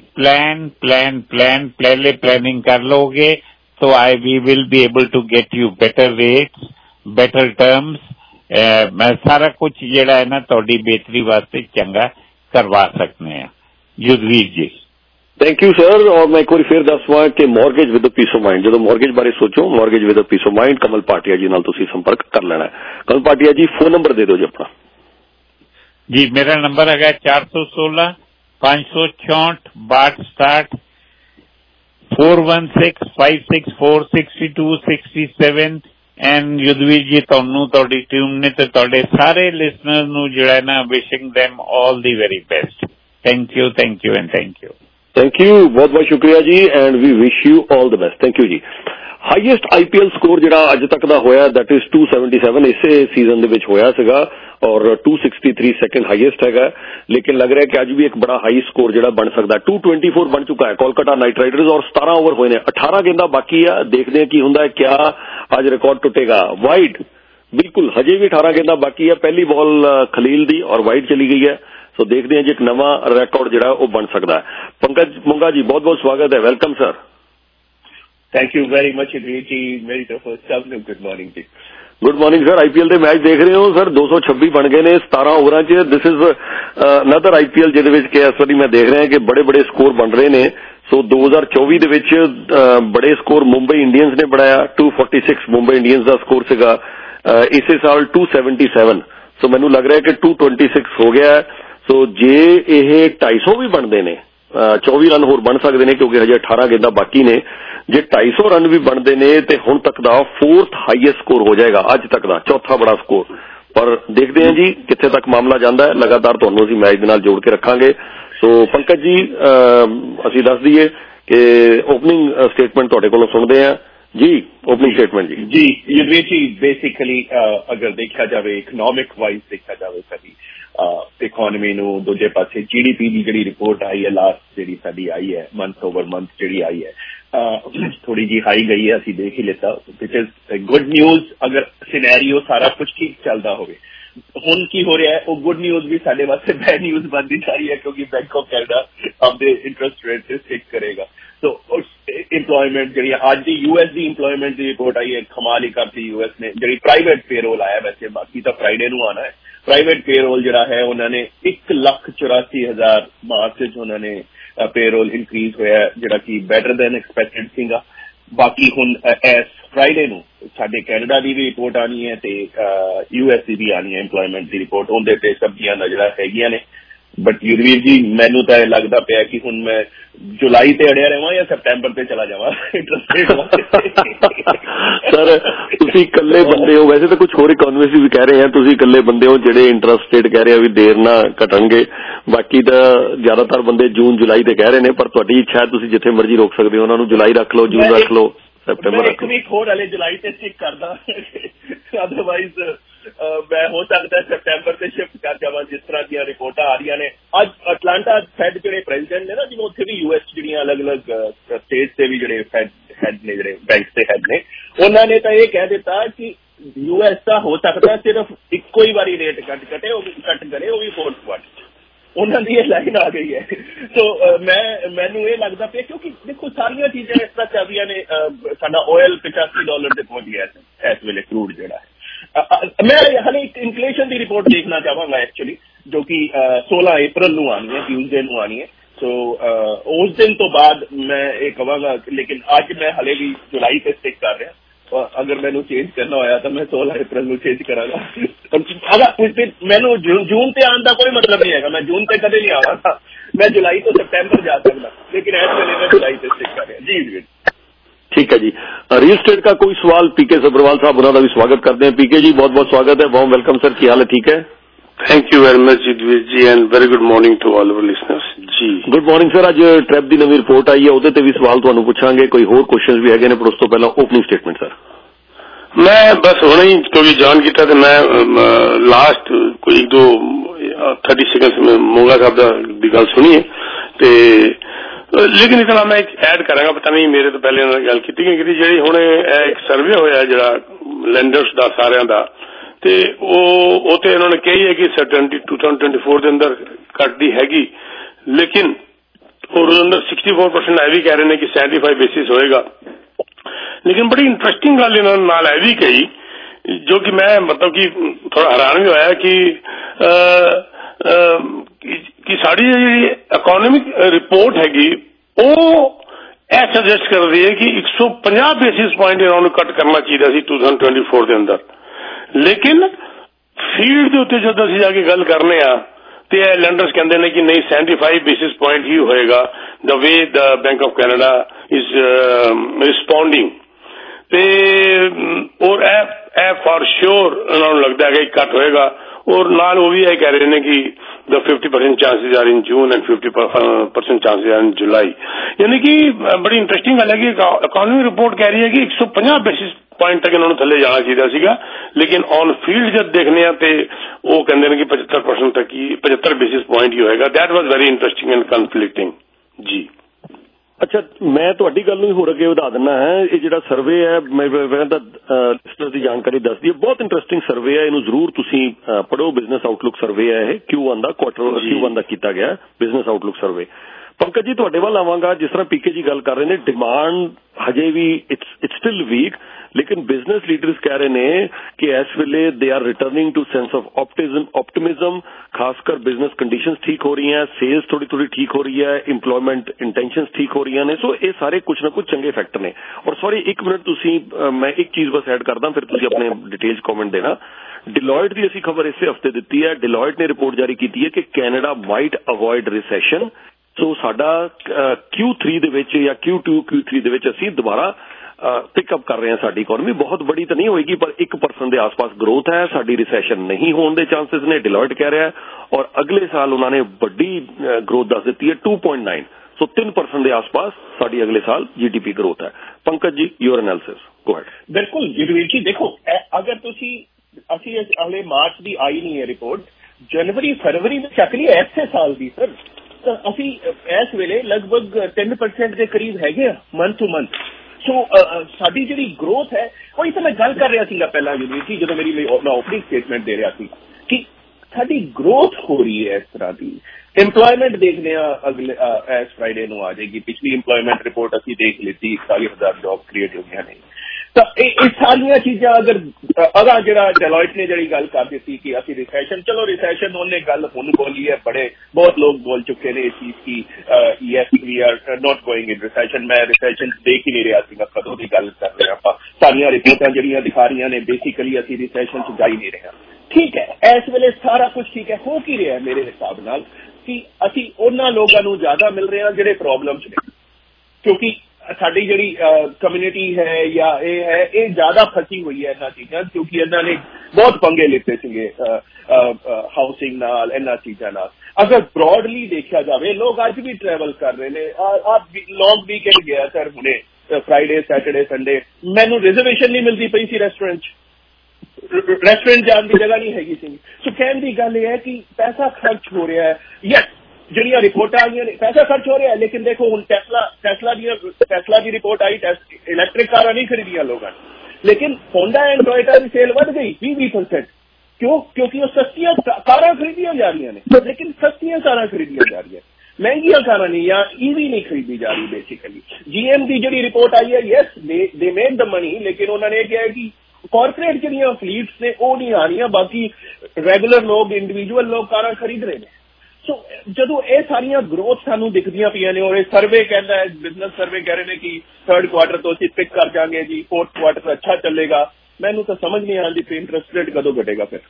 ਪਹਿਲੇ ਪਲੈਨਿੰਗ ਕਰ ਲਓਗੇ तो we will be able to get you better rates, better terms. मैं सारा कुछ ਜਿਹੜਾ ਹੈ ਨਾ ਤੁਹਾਡੀ ਬਿਹਤਰੀ ਵਾਸਤੇ ਚੰਗਾ ਕਰਵਾ ਸਕਨੇ ਆ। ਯੁਧਵੀਰ ਜੀ ਥੈਂਕ ਯੂ ਸਰ। ਔਰ ਮੈਂ ਇੱਕ ਵਾਰੀ ਫਿਰ ਦੱਸਵਾਂ ਕਿ mortgage with peace of mind, ਜਦੋਂ ਮੌਰਗੇਜ ਬਾਰੇ ਸੋਚੋ mortgage with peace of mind Kamal Bhatia ji ਨਾਲ ਤੁਸੀਂ ਸੰਪਰਕ ਕਰ ਲੈਣਾ ਹੈ। ਕਮਲ ਭਾਟੀਆ ਜੀ ਫੋਨ ਨੰਬਰ ਦੇ ਦਿਓ ਜੀ ਆਪਣਾ। ਜੀ ਮੇਰਾ ਨੰਬਰ ਹੈਗਾ 416 564 6260 416-564-6267 and ਯੁਧਵੀਰ ਜੀ ਤੁਹਾਨੂੰ ਤੁਹਾਡੀ ਟੀਮ ਨੇ ਤੇ ਤੁਹਾਡੇ ਸਾਰੇ ਲਿਸਨਰ ਨੂੰ ਜਿਹੜਾ ਨਾ wishing them all the very best. Thank you and thank you. Thank you, ਬਹੁਤ ਬਹੁਤ ਸ਼ੁਕਰੀਆ ਜੀ and we wish you all the best. Thank you ਜੀ। ਹਾਈਐਸਟ IPL ਸਕੋਰ ਜਿਹੜਾ ਅੱਜ ਤੱਕ ਦਾ ਹੋਇਆ ਦੈਟ ਇਜ਼ 277 ਇਸੇ ਸੀਜ਼ਨ ਦੇ ਵਿੱਚ ਹੋਇਆ ਸੀਗਾ ਔਰ 263 ਸੈਕਿੰਡ ਹਾਈਐਸਟ ਹੈਗਾ, ਲੇਕਿਨ ਲੱਗ ਰਿਹਾ ਕਿ ਅੱਜ ਵੀ ਇੱਕ ਬੜਾ ਹਾਈ ਸਕੋਰ ਜਿਹੜਾ ਬਣ ਸਕਦਾ। 224 ਬਣ ਚੁੱਕਾ ਹੈ ਕੋਲਕਾਤਾ ਨਾਈਟ ਰਾਈਡਰਸ ਔਰ 17 ਓਵਰ ਹੋਏ ਨੇ, 18 ਗੇਂਦਾਂ ਬਾਕੀ ਆ, ਦੇਖਦੇ ਹਾਂ ਕੀ ਹੁੰਦਾ ਹੈ, ਕਿਆ ਅੱਜ ਰਿਕਾਰਡ ਟੁੱਟੇਗਾ। ਵਾਈਡ ਬਿਲਕੁਲ ਹਜੇ ਵੀ 18 ਗੇਂਦਾਂ ਬਾਕੀ ਆ, ਪਹਿਲੀ ਬਾਲ ਖਲੀਲ ਦੀ ਔਰ ਵਾਈਡ ਚਲੀ ਗਈ ਹੈ, ਸੋ ਦੇਖਦੇ ਹਾਂ ਜੀ ਇੱਕ ਨਵਾਂ ਰਿਕਾਰਡ ਜਿਹੜਾ ਉਹ ਬਣ ਸਕਦਾ ਹੈ। ਪੰਕਜ ਮੁੰਗਾ ਜੀ ਬਹੁਤ ਬਹੁਤ ਸਵਾਗਤ ਹੈ, welcome sir. Thank you very much जी, मेरी तरफ सब लोग गुड मॉर्निंग जी। Good morning sir. IPL ਦੇ ਮੈਚ ਦੇਖ ਰਹੇ ਹੋ ਸਰ, 226 ਬਣ ਗਏ ਨੇ 17 ਓਵਰਾਂ 'ਚ। ਦਿਸ ਇਜ਼ ਅਨਦਰ IPL ਜਿਹਦੇ ਵਿੱਚ ਕਿ ਇਸ ਵਾਰੀ ਮੈਂ ਦੇਖ ਰਿਹਾ ਕਿ ਬੜੇ ਬੜੇ ਸਕੋਰ ਬਣ ਰਹੇ ਨੇ। ਸੋ 2024 ਦੇ ਵਿੱਚ ਬੜੇ ਸਕੋਰ ਮੁੰਬਈ ਇੰਡੀਅਨਸ ਨੇ ਬਣਾਇਆ, 246 ਮੁੰਬਈ ਇੰਡੀਅਨਸ ਦਾ ਸਕੋਰ ਸੀਗਾ। ਇਸੇ ਸਾਲ 277, ਸੋ ਮੈਨੂੰ ਲੱਗ ਰਿਹਾ ਕਿ 226 ਹੋ ਗਿਆ। ਸੋ ਜੇ ਇਹ 250 ਵੀ ਬਣਦੇ ਨੇ, 24 ਰਨ ਹੋਰ ਬਣ ਸਕਦੇ ਨੇ ਕਿਉਂਕਿ ਹਜੇ 18 ਗੇਂਦਾਂ ਬਾਕੀ ਨੇ। ਜੇ 250 ਰਨ ਵੀ ਬਣਦੇ ਨੇ ਤੇ ਹੁਣ ਤੱਕ ਦਾ 4th ਹਾਈਐਸਟ ਸਕੋਰ ਹੋ ਜਾਏਗਾ, ਅੱਜ ਤੱਕ ਦਾ ਚੌਥਾ ਬੜਾ ਸਕੋਰ। ਪਰ ਦੇਖਦੇ ਹਾਂ ਜੀ ਕਿੱਥੇ ਤੱਕ ਮਾਮਲਾ ਜਾਂਦਾ ਹੈ, ਲਗਾਤਾਰ ਤੁਹਾਨੂੰ ਅਸੀਂ ਮੈਚ ਦੇ ਨਾਲ ਜੋੜ ਕੇ ਰੱਖਾਂਗੇ। ਸੋ ਪੰਕਜ ਜੀ ਅਸੀਂ ਦੱਸ ਦਈਏ ਕਿ ਓਪਨਿੰਗ ਸਟੇਟਮੈਂਟ ਤੁਹਾਡੇ ਕੋਲੋਂ ਸੁਣਦੇ ਹਾਂ ਜੀ। ਓਪਨਿੰਗ ਸਟੇਟਮੈਂਟ ਜੀ ਯੁਧਵੀਰ ਜੀ ਬੇਸਿਕਲੀ ਅਗਰ ਦੇਖਿਆ ਜਾਵੇ ਇਕਨੋਮਿਕ ਵਾਈਜ਼ ਦੇਖਿਆ ਜਾਵੇ ਸਾਡੀ ਇਕਨੋਮੀ ਨੂੰ, ਦੂਜੇ ਪਾਸੇ GDP ਦੀ ਜਿਹੜੀ ਰਿਪੋਰਟ ਆਈ ਹੈ ਲਾਸਟ ਜਿਹੜੀ ਸਾਡੀ ਆਈ ਹੈ ਮੰਥ ਓਵਰ ਮੰਥ ਜਿਹੜੀ ਆਈ ਹੈ ਥੋੜੀ ਜੀ ਹਾਈ ਗਈ ਹੈ, ਅਸੀਂ ਦੇਖ ਹੀ ਲਿੱਤਾ, ਵਿਚ ਇਜ਼ ਗੁੱਡ ਨਿਊਜ਼। ਅਗਰ ਸਿਨੈਰੀਓ ਸਾਰਾ ਕੁਝ ਠੀਕ ਚੱਲਦਾ ਹੋਵੇ, ਹੁਣ ਕੀ ਹੋ ਰਿਹਾ ਹੈ ਉਹ ਗੁੱਡ ਨਿਊਜ਼ ਵੀ ਸਾਡੇ ਵਾਸਤੇ ਬੈਡ ਨਿਊਜ਼ ਬਣਦੀ ਜਾ ਰਹੀ ਹੈ ਕਿਉਂਕਿ ਬੈਂਕ ਆਫ ਕੈਨੇਡਾ ਆਪਦੇ ਇੰਟਰਸਟ ਰੇਟ ਤੇ ਫਿਕਸ ਕਰੇਗਾ। ਸੋ ਇੰਪਲੋਇਮੈਂਟ ਜਿਹੜੀ ਅੱਜ ਦੀ US ਦੀ ਇੰਪਲੋਇਮੈਂਟ ਦੀ ਰਿਪੋਰਟ ਆਈ ਹੈ, ਕਮਾਲ ਹੀ ਕਰਤੀ US ਨੇ। ਜਿਹੜੀ ਪ੍ਰਾਈਵੇਟ ਪੇਰੋਲ ਆਇਆ, ਵੈਸੇ ਬਾਕੀ ਤਾਂ ਫਰਾਈਡੇ ਨੂੰ ਆਉਣਾ ਹੈ, ਪ੍ਰਾਈਵੇਟ ਪੇਰੋਲ ਜਿਹੜਾ ਹੈ ਉਹਨਾਂ ਨੇ 1,84,000 ਮਾਰਚ ਚ ਉਹਨਾਂ ਨੇ ਪੇਰੋਲ ਇਨਕਰੀਜ਼ ਹੋਇਆ, ਜਿਹੜਾ ਕਿ ਬੈਟਰ ਦੈਨ ਐਕਸਪੈਕਟਡ ਸੀਗਾ। ਬਾਕੀ ਹੁਣ ਇਸ ਫਰਾਈਡੇ ਨੂੰ ਸਾਡੇ ਕੈਨੇਡਾ ਦੀ ਵੀ ਰਿਪੋਰਟ ਆਉਣੀ ਹੈ ਤੇ US ਦੀ ਵੀ ਆਉਣੀ ਹੈ ਇੰਪਲੋਇਮੈਂਟ ਦੀ ਰਿਪੋਰਟ, ਉਹਦੇ ਤੇ ਸਭ ਦੀਆਂ ਨਜ਼ਰਾਂ ਹੈਗੀਆਂ ਨੇ। ਬਟ ਯੁਧਵੀਰ ਜੀ ਮੈਨੂੰ ਤਾਂ ਇਹ ਲੱਗਦਾ ਪਿਆ ਕਿ ਹੁਣ ਮੈਂ ਜੁਲਾਈ ਤੇ ਅੜਿਆ ਰਹਾਂ ਜਾਂ ਸਪਟੈਂਬਰ ਤੇ ਚਲਾ ਜਾਵਾਂ ਇੰਟਰਸਟ ਰੇਟ ਸਰ ਤੁਸੀਂ ਇਕੱਲੇ ਬੰਦੇ ਹੋ, ਵੈਸੇ ਤਾਂ ਕੁਝ ਹੋਰ ਇਕਨੋਮਿਸਟ ਵੀ ਕਹਿ ਰਹੇ ਆ, ਤੁਸੀਂ ਇਕੱਲੇ ਬੰਦੇ ਹੋ ਜਿਹੜੇ ਇੰਟਰਸਟ ਰੇਟ ਕਹਿ ਰਹੇ ਆ ਵੀ ਦੇਰ ਨਾ ਘਟਣਗੇ, ਬਾਕੀ ਤਾਂ ਜ਼ਿਆਦਾਤਰ ਬੰਦੇ ਜੂਨ ਜੁਲਾਈ ਤੇ ਕਹਿ ਰਹੇ ਨੇ, ਪਰ ਤੁਹਾਡੀ ਇੱਛਾ ਹੈ ਤੁਸੀਂ ਜਿੱਥੇ ਮਰਜ਼ੀ ਰੋਕ ਸਕਦੇ ਹੋ ਉਹਨਾਂ ਨੂੰ, ਜੁਲਾਈ ਰੱਖ ਲਓ, ਜੂਨ ਰੱਖ ਲਓ, ਸੈਪਟੈਂਬਰ ਰੱਖ ਲਓ। ਇੱਕ ਹੋਰ ਹਲੇ ਜੁਲਾਈ ਤੇ ਸਟਿਕ ਕਰਦਾ, ਅਦਰਵਾਈਜ਼ ਮੈਂ ਹੋ ਸਕਦਾ ਸੈਪਟੈਂਬਰ ਤੇ ਸ਼ਿਫਟ ਕਰ ਜਾਵਾਂ ਜਿਸ ਤਰ੍ਹਾਂ ਦੀਆਂ ਰਿਪੋਰਟਾਂ ਆ ਰਹੀਆਂ ਨੇ। ਅੱਜ ਅਟਲਾਂਟਾ ਫੈਡ ਜਿਹੜੇ ਪ੍ਰੈਜ਼ੀਡੈਂਟ ਨੇ ਨਾ, ਜਿਵੇਂ ਉੱਥੇ ਵੀ US ਜਿਹੜੀਆਂ ਅਲੱਗ-ਅਲੱਗ ਸਟੇਟ ਦੇ ਵੀ ਜਿਹੜੇ ਫੈਡ ਹੈਡ ਨੇ, ਜਿਹੜੇ ਬੈਂਕ ਦੇ ਹੈਡ ਨੇ, ਉਹਨਾਂ ਨੇ ਤਾਂ ਇਹ ਕਹਿ ਦਿੱਤਾ ਕਿ US ਦਾ ਹੋ ਸਕਦਾ ਸਿਰਫ ਇੱਕੋ ਹੀ ਵਾਰੀ ਰੇਟ ਕੱਟ ਕਰੇ, ਉਹ ਵੀ 4th ਕੁਆਰਟਰ। ਉਹਨਾਂ ਦੀ ਇਹ ਲਾਈਨ ਆ ਗਈ ਹੈ। ਸੋ ਮੈਨੂੰ ਇਹ ਲੱਗਦਾ ਪਿਆ ਕਿਉਂਕਿ ਦੇਖੋ ਸਾਰੀਆਂ ਚੀਜ਼ਾਂ ਇਸ ਤਰ੍ਹਾਂ ਚੱਲ ਰਹੀਆਂ ਨੇ। ਸਾਡਾ ਆਇਲ $85 ਤੇ ਪਹੁੰਚ ਗਿਆ ਇਸ ਵੇਲੇ, ਕਰੂਡ ਜਿਹੜਾ ਹੈ। ਮੈਂ ਹਾਲੇ ਇੱਕ ਇਨਫਲੇਸ਼ਨ ਦੀ ਰਿਪੋਰਟ ਦੇਖਣਾ ਚਾਹਾਂਗਾ ਐਕਚੁਅਲੀ, जो कि 16 अप्रैल ਨੂੰ ਆਣੀ ਹੈ, ਟਿਊਜ਼ਡੇ ਨੂੰ ਆਣੀ ਹੈ। ਸੋ ਉਸ ਦਿਨ ਤੋਂ ਬਾਅਦ ਮੈਂ ਇਹ ਕਹਾਂਗਾ, ਲੇਕਿਨ ਅੱਜ ਮੈਂ ਹਲੇ ਵੀ ਜੁਲਾਈ ਤੇ ਸਟਿਕ ਕਰ ਰਿਹਾ। ਅਗਰ ਮੈਨੂੰ ਚੇਂਜ ਕਰਨਾ ਹੋਇਆ ਤਾਂ ਮੈਂ 16 ਅਪ੍ਰੈਲ ਨੂੰ ਚੇਂਜ ਕਰਾਂਗਾ। ਅਗਰ ਉਸ ਦਿਨ ਮੈਨੂੰ ਜੂਨ ਤੇ ਆਉਣ ਦਾ ਕੋਈ ਮਤਲਬ ਨਹੀਂ ਹੈਗਾ, ਮੈਂ ਜੂਨ ਤੇ ਕਦੇ ਨਹੀਂ ਆਵਾਂਗਾ, ਮੈਂ ਜੁਲਾਈ ਤੋਂ ਸਤੰਬਰ ਜਾ ਸਕਦਾ, ਲੇਕਿन ਇਸ ਵੇਲੇ मैं जुलाई से स्टिक कर रहा। जी ठीक है जी। रियल स्टेट का कोई सवाल? पीके सब्रवाल साहब उन्होंने भी स्वागत करते हैं। पीके जी बहुत बहुत स्वागत है, वार्म वेलकम सर, की हाल है? ठीक है, thank you very much Yudhvir ji and very good morning to all our listeners ji. Good morning sir. अज ट्रैप की नवी रिपोर्ट आई है, ਉਹਦੇ ਤੇ ਵੀ सवाल ਤੁਹਾਨੂੰ ਪੁੱਛਾਂਗੇ, ਕੋਈ ਹੋਰ ਕੁਐਸਚਨਸ ਵੀ ਹੈਗੇ ਨੇ, ਪਰ ਉਸ ਤੋਂ ਪਹਿਲਾਂ ਓਪਨਿੰਗ ਸਟੇਟਮੈਂਟ ਸਰ। मैं बस हुणे ही क्योंकि ज्वाइन किया तो मैं लास्ट कोई 1-2-30 सेकंड्स में मोगा साहब की गल सुनी है ते, लेकिन इतना मैं एक ऐड करांगा, पता नहीं मेरे तो पहले उन्होंने गल की जी हुणे एक सर्वे होया जिहड़ा लैंडर्स दा सारियां दा, ते ਉਹ ਤੇ ਉਹਨਾਂ ਨੇ ਕਹੀ है कि सर्टेनिटी 2024 ਦੇ ਅੰਦਰ ਘਟ ਦੀ ਹੈਗੀ, लेकिन ਉਹਦੇ ਅੰਦਰ 64% ਇਹ ਵੀ ਕਹਿ ਰਹੇ ਨੇ कि 75 बेसिस होएगा। लेकिन बड़ी इंटरेस्टिंग गल इन्होंने नाल है भी कही, जो कि मैं मतलब कि थोड़ा हैरान भी होया कि साड़ी जी इकोनॉमिक रिपोर्ट हैगी वो सजेस्ट कर रही है कि 150 बेसिस पॉइंट इन्होंने कट करना चाहिए 2024 के अंदर, लेकिन फील्ड के उत्ते जब असीं जाके गल करने तो लैंडर्स कहते हैं कि नहीं 75 बेसिस पॉइंट ही होएगा, the way the bank of Canada is responding, और ए फॉर श्योर उन्होंने लगता है कि कट होएगा। और नाल वो भी कह रहे हैं कि the 50% chances are in June and 50% chances are in July. यानी कि बड़ी इंटरेस्टिंग गल है कि इकोनॉमी रिपोर्ट कह रही है कि 150 बेसिस पॉइंट तक इन्होंने थले जाना चाहिए सीगा, लेकिन ऑन फील्ड जब देखने ते वो कहते हैं कि 75% तक ही 75 बेसिस पॉइंट ही होएगा। That was very interesting and conflicting ji. अच्छा, मैं ਤੁਹਾਡੀ ਗੱਲ ਨੂੰ ਹੀ ਹੋਰ ਅੱਗੇ ਵਧਾ ਦਿੰਦਾ ਹੈ। ਇਹ ਜਿਹੜਾ ਸਰਵੇ ਹੈ ਮੈਂ ਤਾਂ ਲਿਸਨਰਸ ਦੀ ਜਾਣਕਾਰੀ ਦੱਸਦੀ ਹੈ, ਬਹੁਤ ਇੰਟਰਸਟਿੰਗ ਸਰਵੇ ਹੈ, ਇਹਨੂੰ ਜ਼ਰੂਰ ਤੁਸੀਂ ਪੜ੍ਹੋ। ਬਿਜ਼ਨਸ ਆਊਟਲੁੱਕ ਸਰਵੇ ਹੈ ਇਹ, Q1 ਦਾ ਕੁਆਟਰ Q1 ਦਾ ਕੀਤਾ ਗਿਆ ਬਿਜ਼ਨਸ ਆਊਟਲੁੱਕ ਸਰਵੇ। ਪੰਕਜ ਜੀ ਤੁਹਾਡੇ ਵੱਲ ਆਵਾਂਗਾ, ਜਿਸ ਤਰ੍ਹਾਂ ਪੀਕੇ ਜੀ ਗੱਲ ਕਰ ਰਹੇ ਨੇ, ਡਿਮਾਂਡ ਹਜੇ ਵੀ ਇਟਸ ਸਟਿਲ ਵੀਕ, ਲੇਕਿਨ ਬਿਜ਼ਨਸ ਲੀਡਰਸ ਕਹਿ ਰਹੇ ਨੇ ਕਿ ਇਸ ਵੇਲੇ they are returning to sense of optimism, ਖਾਸਕਰ ਬਿਜ਼ਨਸ ਕੰਡੀਸ਼ਨਸ ਠੀਕ ਹੋ ਰਹੀਆਂ, ਸੇਲਸ ਥੋੜੀ ਠੀਕ ਹੋ ਰਹੀ ਹੈ, ਇੰਪਲੋਇਮੈਂਟ ਇੰਟੈਂਸ਼ਨਸ ਠੀਕ ਹੋ ਰਹੀਆਂ ਨੇ। ਸੋ ਇਹ ਸਾਰੇ ਕੁਝ ਨਾ ਕੁਝ ਚੰਗੇ ਫੈਕਟਰ ਨੇ। ਔਰ ਸੌਰੀ 1 ਮਿੰਟ ਤੁਸੀਂ, ਮੈਂ ਇੱਕ ਚੀਜ਼ ਬਸ ਐਡ ਕਰਦਾ, ਫਿਰ ਤੁਸੀਂ ਆਪਣੇ ਡਿਟੇਲਸ ਕਮੈਂਟ ਦੇਣਾ। ਡਿਲੋਇਟ ਦੀ ਅਸੀਂ ਖਬਰ ਇਸੇ ਹਫਤੇ ਦਿੱਤੀ ਹੈ। ਡਿਲੋਇਟ ਨੇ ਰਿਪੋਰਟ ਜਾਰੀ ਕੀਤੀ ਹੈ ਕਿ Canada might avoid recession. So ਸਾਡਾ Q3 ਦੇ ਵਿੱਚ ਜਾਂ Q2 Q3 ਦੇ ਵਿੱਚ ਅਸੀਂ ਦੁਬਾਰਾ ਪਿਕਅਪ ਕਰ ਰਹੇ ਹਾਂ। ਸਾਡੀ ਇਕਨੋਮੀ ਬਹੁਤ ਬੜੀ ਤਾਂ ਨਹੀਂ ਹੋਏਗੀ, ਪਰ 1% ਦੇ ਆਸ-ਪਾਸ ਗਰੋਥ ਹੈ। ਸਾਡੀ ਰਿਸੈਸ਼ਨ ਨਹੀਂ ਹੋਣ ਦੇ ਚਾਂਸਸ ਨੇ, ਡਿਲੋਇਟ ਕਹਿ ਰਿਹਾ। ਔਰ ਅਗਲੇ ਸਾਲ ਉਹਨਾਂ ਨੇ ਵੱਡੀ ਗਰੋਥ ਦੱਸ ਦਿੱਤੀ ਹੈ 2.9, ਸੋ 3% ਦੇ ਆਸ-ਪਾਸ ਸਾਡੀ ਅਗਲੇ ਸਾਲ GDP ਗਰੋਥ ਹੈ। ਪੰਕਜ ਜੀ, ਯੂਰ ਐਨਾਲਿਸਿਸ ਗੋ ਹੈਡ। ਬਿਲਕੁਲ ਜਗਵੀਰ ਜੀ, ਦੇਖੋ ਅਗਰ ਤੁਸੀਂ ਅਸੀਂ ਹਲੇ ਮਾਰਚ ਦੀ ਆਈ ਨਹੀਂ ਹੈ ਰਿਪੋਰਟ, ਜਨਵਰੀ ਫਰਵਰੀ ਵਿੱਚ ਚੱਕ ਲਈ ਐਸੇ ਸਾਲ ਦੀ ਸਰ, ਤਾਂ ਅਸੀਂ ਇਸ ਵੇਲੇ ਲਗਭਗ 10% ਦੇ ਕਰੀਬ ਹੈਗੇ ਆ ਮੰਥ ਟੂ ਮੰਥ। ਸੋ ਸਾਡੀ ਜਿਹੜੀ ਗਰੋਥ ਹੈ, ਉਹੀ ਤਾਂ ਮੈਂ ਗੱਲ ਕਰ ਰਿਹਾ ਸੀਗਾ ਪਹਿਲਾਂ ਜਗਵੀਰ ਜੀ, ਜਦੋਂ ਮੈਂ ਓਪਨਿੰਗ ਸਟੇਟਮੈਂਟ ਦੇ ਰਿਹਾ ਸੀ ਕਿ ਸਾਡੀ ਗਰੋਥ ਹੋ ਰਹੀ ਹੈ ਇਸ ਤਰ੍ਹਾਂ ਦੀ। ਇੰਪਲੋਇਮੈਂਟ ਦੇਖਦੇ ਆ ਅਗਲੇ ਇਸ ਫਰਾਈਡੇ ਨੂੰ ਆ ਜਾਏਗੀ, ਪਿਛਲੀ ਇੰਪਲੋਇਮੈਂਟ ਰਿਪੋਰਟ ਅਸੀਂ ਦੇਖ ਲਿੱਤੀ, 41,000 ਜੌਬ ਕ੍ਰੀਏਟ ਹੋਈਆਂ ਨੇ। ਤਾਂ ਇਹ ਸਾਰੀਆਂ ਚੀਜ਼ਾਂ ਅਗਰ ਜਿਹੜਾ ਡੈਲੋਇਟ ਨੇ ਜਿਹੜੀ ਗੱਲ ਕਰ ਦਿੱਤੀ ਕਿ ਅਸੀਂ ਰਿਸੈਸ਼ਨ, ਚਲੋ ਰਿਸੈਸ਼ਨ ਉਹਨੇ ਗੱਲ ਹੁਣ ਬੋਲੀ ਹੈ, ਬਹੁਤ ਲੋਕ ਬੋਲ ਚੁੱਕੇ ਨੇ ਇਸ ਚੀਜ਼ ਕੀ yes we are not going in recession. ਮੈਂ ਰਿਸੈਸ਼ਨ ਦੇਖ ਹੀ ਨਹੀਂ ਰਿਹਾ ਸੀਗਾ, ਕਦੋਂ ਦੀ ਗੱਲ ਕਰ ਰਹੇ ਆਪਾਂ। ਸਾਰੀਆਂ ਰਿਪੋਰਟਾਂ ਜਿਹੜੀਆਂ ਦਿਖਾ ਰਹੀਆਂ ਨੇ ਬੇਸਿਕਲੀ ਅਸੀਂ ਰਿਸੈਸ਼ਨ ਚ ਜਾ ਹੀ ਨਹੀਂ ਰਹੇ। ਠੀਕ ਹੈ, ਇਸ ਵੇਲੇ ਸਾਰਾ ਕੁਝ ਠੀਕ ਹੈ, ਹੋ ਕੀ ਰਿਹਾ ਮੇਰੇ ਹਿਸਾਬ ਨਾਲ ਕਿ ਅਸੀਂ ਉਹਨਾਂ ਲੋਕਾਂ ਨੂੰ ਜ਼ਿਆਦਾ ਮਿਲ ਰਹੇ ਹਾਂ ਜਿਹੜੇ ਪ੍ਰੋਬਲਮ ਚ ਨੇ, ਕਿਉਂਕਿ ਸਾਡੀ ਜਿਹੜੀ ਕਮਿਊਨਿਟੀ ਹੈ ਜਾਂ ਇਹ ਹੈ, ਇਹ ਜ਼ਿਆਦਾ ਫਸੀ ਹੋਈ ਹੈ ਇਹਨਾਂ ਚੀਜ਼ਾਂ, ਕਿਉਂਕਿ ਇਹਨਾਂ ਨੇ ਬਹੁਤ ਪੰਗੇ ਲਿੱਤੇ ਸੀਗੇ ਹਾਊਸਿੰਗ ਨਾਲ, ਇਹਨਾਂ ਚੀਜ਼ਾਂ ਨਾਲ। ਅਗਰ ਬ੍ਰੌਡਲੀ ਦੇਖਿਆ ਜਾਵੇ, ਲੋਕ ਅੱਜ ਵੀ ਟਰੈਵਲ ਕਰ ਰਹੇ ਨੇ। ਲੌਂਗ ਵੀਕਐਂਡ ਗਿਆ ਸਰ ਹੁਣੇ, ਫਰਾਈਡੇ ਸੈਟਰਡੇ ਸੰਡੇ, ਮੈਨੂੰ ਰਿਜ਼ਰਵੇਸ਼ਨ ਨਹੀਂ ਮਿਲਦੀ ਪਈ ਸੀ ਰੈਸਟੋਰੈਂਟ 'ਚ, ਰੈਸਟੋਰੈਂਟ ਜਾਣ ਦੀ ਜਗ੍ਹਾ ਨਹੀਂ ਹੈਗੀ ਸੀ। ਸੋ ਕਹਿਣ ਦੀ ਗੱਲ ਇਹ ਹੈ ਕਿ ਪੈਸਾ ਖਰਚ ਹੋ ਰਿਹਾ ਹੈ। ਯੈਸ, ਜਿਹੜੀਆਂ ਰਿਪੋਰਟਾਂ ਆਈਆਂ ਨੇ ਪੈਸਾ ਖਰਚ ਹੋ ਰਿਹਾ, ਲੇਕਿਨ ਦੇਖੋ ਹੁਣ ਟੈਸਲਾ ਦੀ ਰਿਪੋਰਟ ਆਈ, ਇਲੈਕਟ੍ਰਿਕ ਕਾਰਾਂ ਨਹੀਂ ਖਰੀਦੀਆਂ ਲੋਕਾਂ ਨੇ, ਲੇਕਿਨ ਹੋਂਡਾ ਐਂਡ ਟੋਇਟਾ ਦੀ ਸੇਲ ਵੱਧ ਗਈ 20%। ਕਿਉਂ? ਕਿਉਂਕਿ ਉਹ ਸਸਤੀਆਂ ਕਾਰਾਂ ਖਰੀਦੀਆਂ ਜਾ ਰਹੀਆਂ ਨੇ, ਲੇਕਿਨ ਸਸਤੀਆਂ ਕਾਰਾਂ ਖਰੀਦੀਆਂ ਜਾ ਰਹੀਆਂ, ਮਹਿੰਗੀਆਂ ਕਾਰਾਂ ਨਹੀਂ, ਜਾਂ EV ਨਹੀਂ ਖਰੀਦੀ ਜਾ ਰਹੀ। ਬੇਸਿਕਲੀ GM ਦੀ ਜਿਹੜੀ ਰਿਪੋਰਟ ਆਈ ਹੈ, ਯੈਸ ਦੇ ਮੇਡ ਦ ਮਨੀ, ਲੇਕਿਨ ਉਹਨਾਂ ਨੇ ਕਿਹਾ ਕਿ ਕਾਰਪੋਰੇਟ ਜਿਹੜੀਆਂ ਫਲੀਟਸ ਨੇ ਉਹ ਨਹੀਂ ਆ ਰਹੀਆਂ, ਬਾਕੀ ਰੈਗੂਲਰ ਲੋਕ ਇੰਡੀਵਿਜੂਅਲ ਲੋਕ ਕਾਰਾਂ ਖਰੀਦ ਰਹੇ ਨੇ। ਸੋ ਜਦੋਂ ਇਹ ਸਾਰੀਆਂ ਗਰੋਥ ਸਾਨੂੰ ਦਿਖਦੀਆਂ ਪਈਆਂ ਨੇ, ਔਰ ਇਹ ਸਰਵੇ ਕਹਿੰਦਾ ਹੈ, ਬਿਜ਼ਨਸ ਸਰਵੇ ਕਹਿ ਰਹੇ ਨੇ ਕਿ 3rd ਕੁਆਟਰ ਤੋਂ ਅਸੀਂ ਪਿਕ ਕਰ ਜਾਵਾਂਗੇ ਜੀ, 4th ਕੁਆਟਰ ਅੱਛਾ ਚੱਲੇਗਾ, ਮੈਨੂੰ ਤਾਂ ਸਮਝ ਨਹੀਂ ਆਉਂਦੀ ਕਿ ਇੰਟਰਸਟ ਰੇਟ ਕਦੋਂ ਘਟੇਗਾ ਫਿਰ।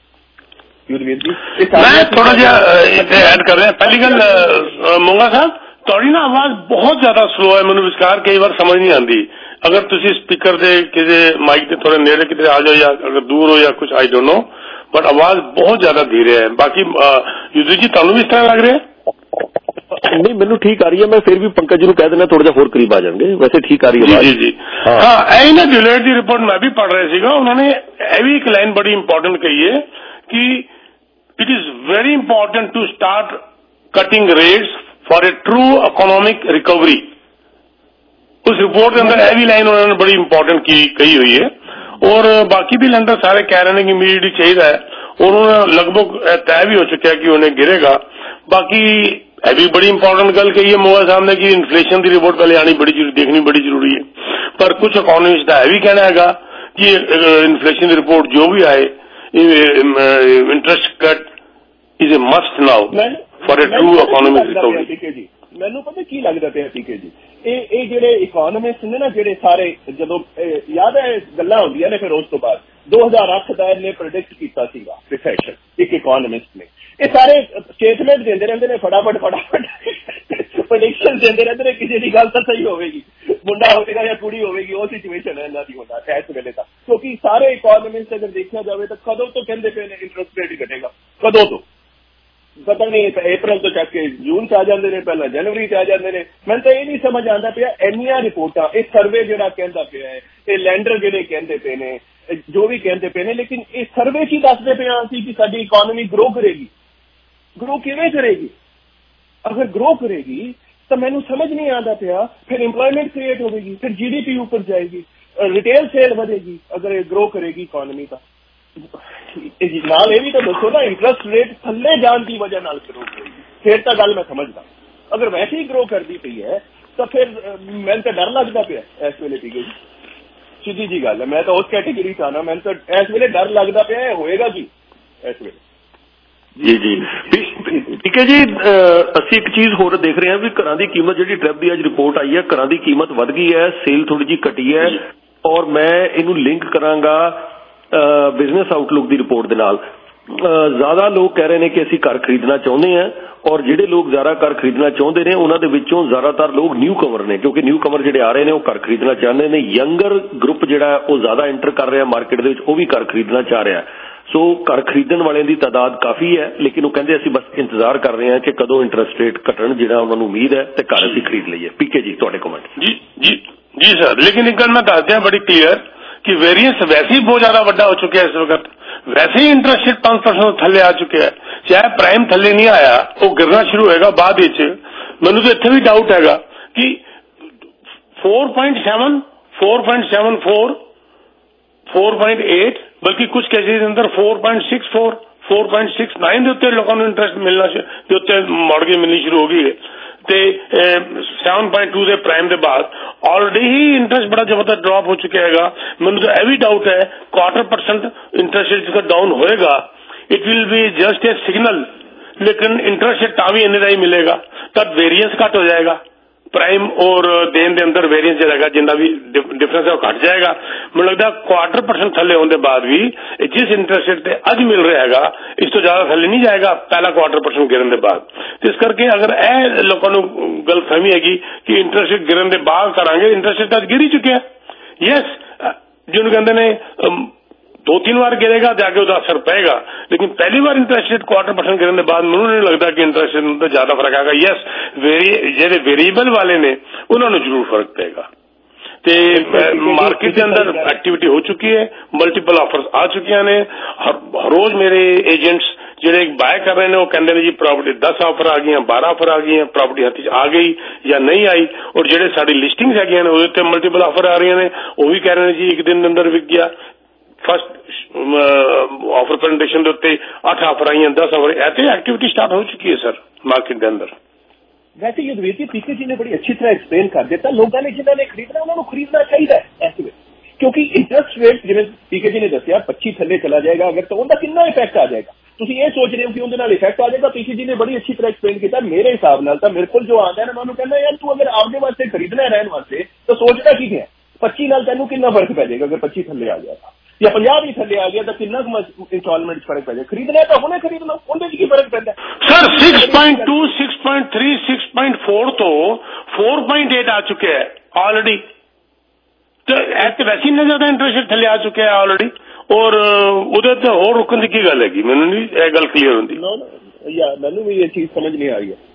मैं थोड़ा जिहा ऐड कर रहा। पहली गल मोंगा साहब ਤੁਹਾਡੀ ਨਾ ਆਵਾਜ਼ ਬਹੁਤ ਜ਼ਿਆਦਾ ਸਲੋ ਹੈ, ਮੈਨੂੰ ਵਿਚਕਾਰ ਕਈ ਵਾਰ ਸਮਝ ਨਹੀਂ ਆਉਂਦੀ। ਅਗਰ ਤੁਸੀਂ ਸਪੀਕਰ ਦੇ ਕਿਸੇ ਮਾਈਕ ਦੇ ਥੋੜੇ ਨੇੜੇ ਕਿਤੇ ਆ ਜਾਓ ਜਾਂ ਅਗਰ ਦੂਰ ਹੋ ਜਾਂ ਕੁਝ ਆਈ ਡੋਂਟ ਨੋ, ਬਟ ਆਵਾਜ਼ ਬਹੁਤ ਜ਼ਿਆਦਾ ਧੀਰੇ ਹੈ। ਬਾਕੀ ਯੂਜ਼ਰ ਜੀ ਤੁਹਾਨੂੰ ਵੀ ਇਸ ਤਰ੍ਹਾਂ ਲੱਗ ਰਿਹਾ? नहीं मैनू ठीक आ रही है, मैं फिर भी पंकज जी ਨੂੰ ਕਹਿ ਦੇਣਾ ਥੋੜਾ ਜਿਹਾ ਹੋਰ ਕਰੀਬ ਆ ਜਾਣਗੇ, वैसे ठीक आ रही है जी जी हाँ ਇਹ ਨਾ ਡਿਲੇਟ ਦੀ ਰਿਪੋर्ट मैं भी पढ़ रहा ਸੀਗਾ, ਉਹਨਾਂ ਨੇ ਇਹ ਵੀ ਇੱਕ ਲਾਈਨ ਬੜੀ ਇੰਪੋਰਟੈਂਟ ਕਹੀ ਹੈ ਕਿ it is very important to start cutting rates for a true economic recovery। उस रिपोर्ट के अंदर ये भी लाइन उन्होंने बड़ी इंपॉर्टेंट की कही हुई है, और बाकी भी लैंडर सारे कह रहे हैं कि इमीडिएटली चाहिए है, उन्होंने लगभग तय भी हो चुका है कि उन्हें गिरेगा। बाकी ये भी बड़ी इंपॉर्टेंट गल कही है मोहा साहब ने कि इन्फ्लेशन की रिपोर्ट पहले आनी देखनी बड़ी जरूरी है, पर कुछ इकोनॉमिस्ट का यह भी कहना है कि इन्फ्लेशन की रिपोर्ट जो भी आए, interest cut is a must now for a true economic recovery. ਮੈਨੂੰ ਪਤਾ ਕੀ ਲੱਗਦਾ ਪਿਆ ਪੀਕੇ ਜੀ, ਇਹ ਜਿਹੜੇ ਇਕਨੋਮਿਸਟ ਨੇ ਨਾ ਜਿਹੜੇ ਸਾਰੇ, ਜਦੋਂ ਯਾਦ ਹੈ ਗੱਲਾਂ ਹੁੰਦੀਆਂ ਨੇ, ਫਿਰ ਉਸ ਤੋਂ ਬਾਅਦ 2008 ਦਾ ਇਹਨੇ ਪ੍ਰੈਡਿਕਟ ਕੀਤਾ ਸੀਗਾ ਰਿਸੈਸ਼ਨ, ਇੱਕ ਇਕਨੋਮਿਸਟ ਨੇ, ਇਹ ਸਾਰੇ ਸਟੇਟਮੈਂਟ ਦਿੰਦੇ ਰਹਿੰਦੇ ਨੇ ਫਟਾਫਟ ਪ੍ਰੈਡਿਕਸ਼ਨ ਦਿੰਦੇ ਰਹਿੰਦੇ ਨੇ, ਕਿਸੇ ਦੀ ਗੱਲ ਤਾਂ ਸਹੀ ਹੋਵੇਗੀ, ਮੁੰਡਾ ਹੋਵੇਗਾ ਜਾਂ ਕੁੜੀ ਹੋਵੇਗੀ, ਉਹ ਸਿਚੁਏਸ਼ਨ ਹੈ ਇਹਨਾਂ ਦੀ ਹੁੰਦਾ ਇਸ ਵੇਲੇ ਤਾਂ। ਕਿਉਂਕਿ ਸਾਰੇ ਇਕਨੋਮਿਸਟ ਅਗਰ ਦੇਖਿਆ ਜਾਵੇ ਤਾਂ ਕਦੋਂ ਤੋਂ ਕਹਿੰਦੇ ਪਏ ਨੇ ਇੰਟਰਸਟ ਰੇਟ ਘਟੇਗਾ, ਕਦੋਂ ਤੋਂ ਪਤਾ ਨਹੀਂ, ਅਪ੍ਰੈਲ ਤੋਂ ਚੱਕ ਕੇ ਜੂਨ ਚ ਆ ਜਾਂਦੇ ਨੇ, ਪਹਿਲਾਂ ਜਨਵਰੀ ਚ ਆ ਜਾਂਦੇ ਨੇ। ਮੈਨੂੰ ਤਾਂ ਇਹ ਨਹੀਂ ਸਮਝ ਆਉਂਦਾ ਪਿਆ, ਇੰਨੀਆਂ ਰਿਪੋਰਟਾਂ, ਇਹ ਸਰਵੇ ਜਿਹੜਾ ਕਹਿੰਦਾ ਪਿਆ ਹੈ, ਇਹ ਲੈਂਡਰ ਜਿਹੜੇ ਕਹਿੰਦੇ ਪਏ ਨੇ, ਜੋ ਵੀ ਕਹਿੰਦੇ ਪਏ ਨੇ, ਲੇਕਿਨ ਇਹ ਸਰਵੇ ਕੀ ਦੱਸਦੇ ਪਏ ਅਸੀਂ ਕਿ ਸਾਡੀ ਇਕਨੋਮੀ ਗਰੋ ਕਰੇਗੀ। ਗਰੋ ਕਿਵੇਂ ਕਰੇਗੀ? ਅਗਰ ਗਰੋ ਕਰੇਗੀ ਤਾਂ ਮੈਨੂੰ ਸਮਝ ਨਹੀਂ ਆਉਂਦਾ ਪਿਆ, ਫਿਰ ਇੰਪਲੋਇਮੈਂਟ ਕ੍ਰੀਏਟ ਹੋਵੇਗੀ, ਫਿਰ GDP ਉੱਪਰ ਜਾਏਗੀ, ਰਿਟੇਲ ਸੇਲ ਵਧੇਗੀ ਅਗਰ ਇਹ ਗਰੋ ਕਰੇਗੀ ਇਕਨੋਮੀ ਤਾਂ। ਨਾਲ ਇਹ ਵੀ ਤਾਂ ਦੱਸੋ ਨਾ, ਇੰਟਰਸਟ ਰੇਟ ਥੱਲੇ ਜਾਣ ਦੀ ਵਜ੍ਹਾ ਨਾਲ ਗਰੋ ਕਰੇਗੀ, ਫਿਰ ਤਾਂ ਗੱਲ ਮੈਂ ਸਮਝਦਾ। ਅਗਰ ਵੈਸੇ ਹੀ ਗਰੋ ਕਰਦੀ ਪਈ ਹੈ ਤਾਂ ਫਿਰ ਮੈਨੂੰ ਤਾਂ ਡਰ ਲੱਗਦਾ ਪਿਆ ਇਸ ਵੇਲੇ। ਠੀਕ ਹੈ ਜੀ, ਸਿੱਧੀ ਜੀ ਗੱਲ ਹੈ, ਮੈਂ ਤਾਂ ਉਸ ਕੈਟੇਗਰੀ ਚ ਆਣਾ, ਮੈਨੂੰ ਤਾਂ ਇਸ ਵੇਲੇ ਡਰ ਲੱਗਦਾ ਪਿਆ ਇਹ ਹੋਏਗਾ ਕੀ ਇਸ ਵੇਲੇ। ਜੀ ਜੀ ਠੀਕ ਹੈ ਜੀ। ਅਸੀਂ ਇੱਕ ਚੀਜ਼ ਹੋਰ ਦੇਖ ਰਹੇ ਹਾਂ ਵੀ ਘਰਾਂ ਦੀ ਕੀਮਤ ਜਿਹੜੀ ਟ੍ਰੈਪ ਦੀ ਅੱਜ ਰਿਪੋਰਟ ਆਈ ਹੈ, ਘਰਾਂ ਦੀ ਕੀਮਤ ਵੱਧ ਗਈ ਹੈ, ਸੇਲ ਥੋੜੀ ਜਿਹੀ ਘਟੀ ਹੈ, ਔਰ ਮੈਂ ਇਹਨੂੰ ਲਿੰਕ ਕਰਾਂਗਾ ਬਿਜ਼ਨਸ ਆਊਟਲੁੱਕ ਦੀ ਰਿਪੋਰਟ ਦੇ ਨਾਲ। ਜ਼ਿਆਦਾ ਲੋਕ ਕਹਿ ਰਹੇ ਨੇ ਕਿ ਅਸੀਂ ਘਰ ਖਰੀਦਣਾ ਚਾਹੁੰਦੇ ਹਾਂ, ਔਰ ਜਿਹੜੇ ਲੋਕ ਜ਼ਿਆਦਾ ਘਰ ਖਰੀਦਣਾ ਚਾਹੁੰਦੇ ਨੇ ਉਹਨਾਂ ਦੇ ਵਿੱਚੋਂ ਜ਼ਿਆਦਾਤਰ ਲੋਕ ਨਿਊ ਕਮਰ ਨੇ, ਕਿਉਂਕਿ ਨਿਊ ਕਮਰ ਜਿਹੜੇ ਆ ਰਹੇ ਨੇ ਉਹ ਘਰ ਖਰੀਦਣਾ ਚਾਹੁੰਦੇ ਨੇ। ਯੰਗਰ ਗਰੁੱਪ ਜਿਹੜਾ ਉਹ ਜ਼ਿਆਦਾ ਐਂਟਰ ਕਰ ਰਿਹਾ ਮਾਰਕੀਟ ਦੇ ਵਿੱਚ, ਉਹ ਵੀ ਘਰ ਖਰੀਦਣਾ ਚਾਹ ਰਿਹਾ। ਸੋ ਘਰ ਖਰੀਦਣ ਵਾਲਿਆਂ ਦੀ ਤਾਦਾਦ ਕਾਫੀ ਹੈ, ਲੇਕਿਨ ਉਹ ਕਹਿੰਦੇ ਅਸੀਂ ਬਸ ਇੰਤਜ਼ਾਰ ਕਰ ਰਹੇ ਹਾਂ ਕਿ ਕਦੋਂ ਇੰਟਰਸਟ ਰੇਟ ਘਟਣ, ਜਿਹੜਾ ਉਹਨਾਂ ਨੂੰ ਉਮੀਦ ਹੈ, ਤੇ ਘਰ ਅਸੀਂ ਖਰੀਦ ਲਈਏ। ਪੀਕੇ ਜੀ ਤੁਹਾਡੇ ਕਮੈਂਟ। ਜੀ ਜੀ ਜੀ ਸਰ, ਲੇਕਿਨ ਇੱਕ ਗੱਲ ਮੈਂ ਦੱਸ ਦਿਆਂ ਬੜੀ ਕਲੀਅਰ कि वेरियंस वैसे ही बहुत ज्यादा बड़ा हो चुका है इस वक्त, वैसे ही इंटरेस्ट रेट 5% थले आ चुके हैं, चाहे प्राइम थले नहीं आया वो गिरना शुरू होगा बाद विच। मैनू तो इत्थे भी डाउट हैगा कि 4.7 4.74 4.8 बल्कि कुछ केसेस अंदर 4.64 4.69 ਦੇ ਉੱਤੇ ਲੋਕਾਂ ਨੂੰ ਇੰਟਰਸਟ ਮਿਲਣਾ ਦੇ ਉੱਤੇ ਮੌਰਗੇਜ ਮਿਲਣੀ ਸ਼ੁਰੂ ਹੋ ਗਈ ਹੈ, ਤੇ 7.2 ਦੇ ਪ੍ਰਾਈਮ ਦੇ ਬਾਅਦ ਆਲਰੇਡੀ ਹੀ ਇੰਟਰਸਟ ਬੜਾ ਜ਼ਬਰਦਸਤ ਡ੍ਰੌਪ ਹੋ ਚੁੱਕਿਆ ਹੈਗਾ। ਮੈਨੂੰ ਤਾਂ ਇਹ ਵੀ ਡਾਊਟ ਹੈ 1/4% ਇੰਟਰਸਟ ਰੇਟ ਜਦੋਂ ਡਾਊਨ ਹੋਏਗਾ it will be just a signal, लेकिन इंटरेस्ट रेट ਤਾਂ ਵੀ ਇੰਨੇ ਦਾ ਹੀ ਮਿਲੇਗਾ, तब वेरियंस घट हो जाएगा, प्राइम और देन के अंदर वेरियंस रहेगा, जितना भी डिफरेंस है वो घट जाएगा। मुझे लगता है 1/4% थले होने के बाद भी जिस इंटरेस्ट रेट से अज मिल रहा है इस तो ज्यादा थले नहीं जाएगा पहला 1/4% गिरने के बाद। तो इस करके अगर ए लोगों को गलतफहमी हैगी कि इंटरेस्ट रेट गिरने के बाद करांगे, इंटरेस्ट रेट अज गिर ही चुके हैं। यस, जिन्होंने कहते हैं 2-3 बार गिरेगा जाके उसका असर पड़ेगा, लेकिन पहली बार इंटरेस्ट रेट 1/4% गिरने के बाद मुझे नहीं लगता कि इंटरेस्ट रेट में ज्यादा फर्क आएगा। यस, जेडे वेरिएबल वाले ने उन्होंने जरूर फर्क पेगा। ते मार्केट के अंदर एक्टिविटी हो चुकी है, मल्टीपल ऑफर्स आ चुकी ने, हर रोज मेरे एजेंट्स जेडे बाय कर रहे हैं वो कहते हैं जी प्रॉपर्टी 10 ऑफर आ गई, 12 ऑफर आ गई है, प्रॉपर्टी हथ आ गई या नहीं आई, और जेडे साडी लिस्टिंग्स है वो मल्टीपल ऑफर आ रही ने, वो भी कह रहे हैं जी एक दिन के अंदर विक गया। फर्स्ट ऑफर प्रेजेंटेशन के उत्ते 8 ऑफर आई, 10 ऑफर, ऐसे एक्टिविटी स्टार्ट हो चुकी है सर मार्केट के अंदर। वैसे युद्धवीर जी पीके जी ने बड़ी अच्छी तरह एक्सप्लेन कर दिता, लोगों ने जिन्होंने खरीदना उन्होंने खरीदना चाहिए ऐसे में, ਕਿਉਂਕਿ ਇੰਟਰਸਟ ਰੇਟ ਜਿਵੇਂ ਪੀਕੇ ਜੀ ਨੇ ਦੱਸਿਆ 25 ਥੱਲੇ ਚਲਾ ਜਾਏਗਾ ਅਗਰ ਤਾਂ ਉਹਦਾ ਕਿੰਨਾ ਇਫੈਕਟ ਆ ਜਾਏਗਾ। ਤੁਸੀਂ ਇਹ ਸੋਚ ਰਹੇ ਹੋ ਕਿ ਉਹਦੇ ਨਾਲ ਇਫੈਕਟ ਆ ਜਾਏਗਾ। ਪੀਕੇ ਜੀ ਨੇ ਬੜੀ ਅੱਛੀ ਤਰ੍ਹਾਂ ਐਕਸਪਲੇਨ ਕੀਤਾ। ਮੇਰੇ ਹਿਸਾਬ ਨਾਲ ਤਾਂ ਮੇਰੇ ਕੋਲ ਜੋ ਆਉਂਦਾ ਨਾ, ਮੈਂ ਉਹਨੂੰ ਕਹਿੰਦਾ ਯਾਰ ਤੂੰ ਅਗਰ ਆਪਦੇ ਵਾਸਤੇ ਖਰੀਦਣਾ ਰਹਿਣ ਵਾਸਤੇ ਤਾਂ ਸੋਚਦਾ ਕੀ ਹੈ 25 ਨਾਲ ਤੈਨੂੰ ਕਿੰਨਾ ਫਰਕ ਪੈ ਜਾਏਗਾ। ਅਗਰ 25 ਥੱਲੇ ਆ ਜਾਏਗਾ ਜਾਂ 50 ਵੀ ਥੱਲੇ ਆ ਗਿਆ ਤਾਂ ਕਿੰਨਾ ਇੰਸਟਾਲਮੈਂਟ ਚ ਫਰਕ ਪੈ ਜਾਏ। ਖਰੀਦਣਾ ਤਾਂ ਹੁਣੇ ਖਰੀਦ ਲਓ, ਉਹਦੇ ਚ ਕੀ ਫਰਕ ਪੈਂਦਾ ਸਰ। 6.2 6.3 6.4 ਤੋਂ 4.8 ਆ ਚੁੱਕਿਆ ਹੈ ਆਲਰੇਡੀ। ਤੇ ਵੈਸੇ ਇੰਨਾ ਜ਼ਿਆਦਾ ਇੰਟਰਸਟ ਥੱਲੇ ਆ ਚੁੱਕਿਆ ਹੈ ਆਲਰੇਡੀ, ਔਰ ਉਹਦੇ ਤੇ ਹੋਰ ਰੁਕਣ ਦੀ ਕੀ ਗੱਲ ਹੈਗੀ? ਮੈਨੂੰ ਨਹੀਂ ਇਹ ਗੱਲ ਕਲੀਅਰ ਹੁੰਦੀ। ਮੈਨੂੰ ਵੀ ਇਹ ਚੀਜ਼ ਸਮਝ ਨਹੀਂ ਆ ਰਹੀ ਹੈ।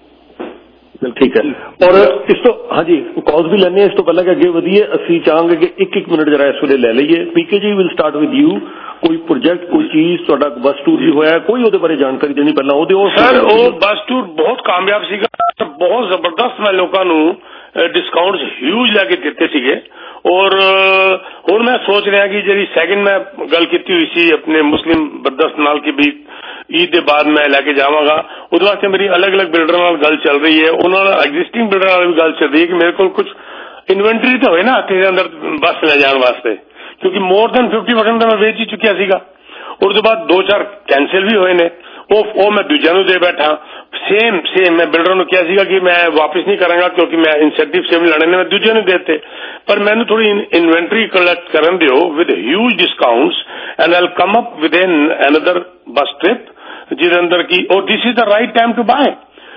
ਠੀਕ ਹੈ। ਔਰ ਇਸ ਤੋਂ ਹਾਂਜੀ ਕਾਲਸ ਵੀ ਲੈਣੇ। ਇਸ ਤੋਂ ਪਹਿਲਾਂ ਕਿ ਅੱਗੇ ਵਧੀਏ ਅਸੀਂ ਚਾਹਾਂਗੇ ਕਿ ਇੱਕ ਮਿੰਟ ਜਰਾ ਇਸ ਵੇਲੇ ਲੈ ਲਈਏ। PK ji will start with you. ਕੋਈ ਪ੍ਰੋਜੈਕਟ, ਕੋਈ ਚੀਜ਼ ਤੁਹਾਡਾ ਬੱਸ ਟੂਰ ਵੀ ਹੋਇਆ, ਕੋਈ ਉਹਦੇ ਬਾਰੇ ਜਾਣਕਾਰੀ ਦੇਣੀ ਪਹਿਲਾਂ ਉਹਦੇ। ਸਰ ਉਹ ਬੱਸ ਟੂਰ ਬਹੁਤ ਕਾਮਯਾਬ ਸੀਗਾ, ਬਹੁਤ ਜ਼ਬਰਦਸਤ। ਮੈਂ ਲੋਕਾਂ ਨੂੰ ਡਿਸਕਾਊਂਟਸ ਹਿਊਜ ਲੈ ਕੇ ਦਿੱਤੇ ਸੀਗੇ। ਔਰ ਹੁਣ ਮੈਂ ਸੋਚ ਰਿਹਾ ਕਿ ਜਿਹੜੀ ਸੈਕਿੰਡ ਮੈਂ ਗੱਲ ਕੀਤੀ ਹੋਈ ਸੀ ਆਪਣੇ ਮੁਸਲਿਮ ਬਰਦਸਤ ਨਾਲ ਕਿ ਵੀ ਈਦ ਦੇ ਬਾਅਦ ਮੈਂ ਲੈ ਕੇ ਜਾਵਾਂਗਾ, ਉਹਦੇ ਵਾਸਤੇ ਮੇਰੀ ਅਲੱਗ-ਅਲੱਗ ਬਿਲਡਰ ਨਾਲ ਗੱਲ ਚੱਲ ਰਹੀ ਹੈ। ਉਹਨਾਂ ਨਾਲ ਐਗਜ਼ਿਸਟਿੰਗ ਬਿਲਡਰ ਨਾਲ ਵੀ ਗੱਲ ਚੱਲ ਰਹੀ ਹੈ ਕਿ ਮੇਰੇ ਕੋਲ ਕੁਝ ਇਨਵੈਂਟਰੀ ਤਾਂ ਹੋਏ ਨਾ ਹੱਥ ਦੇ ਅੰਦਰ ਬੱਸ ਲੈ ਜਾਣ ਵਾਸਤੇ, ਕਿਉਂਕਿ ਮੋਰ ਦੈਨ 50% ਤਾਂ ਮੈਂ ਵੇਚ ਹੀ ਚੁੱਕਿਆ ਸੀਗਾ। ਉਹਦੇ ਬਾਅਦ 2-4 ਕੈਂਸਲ ਵੀ ਹੋਏ ਨੇ, ਉਹ ਮੈਂ ਦੂਜਿਆਂ ਨੂੰ ਦੇ ਬੈਠਾ। ਸੇਮ ਮੈਂ ਬਿਲਡਰ ਨੂੰ ਕਿਹਾ ਸੀਗਾ ਕਿ ਮੈਂ ਵਾਪਿਸ ਨਹੀਂ ਕਰਾਂਗਾ ਕਿਉਂਕਿ ਮੈਂ ਇਨਸੈਂਟਿਵ ਸੇਮ ਲੈਣੇ ਨੇ, ਮੈਂ ਦੂਜਿਆਂ ਨੂੰ ਦੇਤੇ। ਪਰ ਮੈਨੂੰ ਥੋੜੀ ਇਨਵੈਂਟਰੀ ਕਲੈਕਟ ਕਰਨ ਦਿਓ with huge discounts and I'll come up with another bus trip ਜਿਹਦੇ ਅੰਦਰ ਕੀ or this is the right time to buy.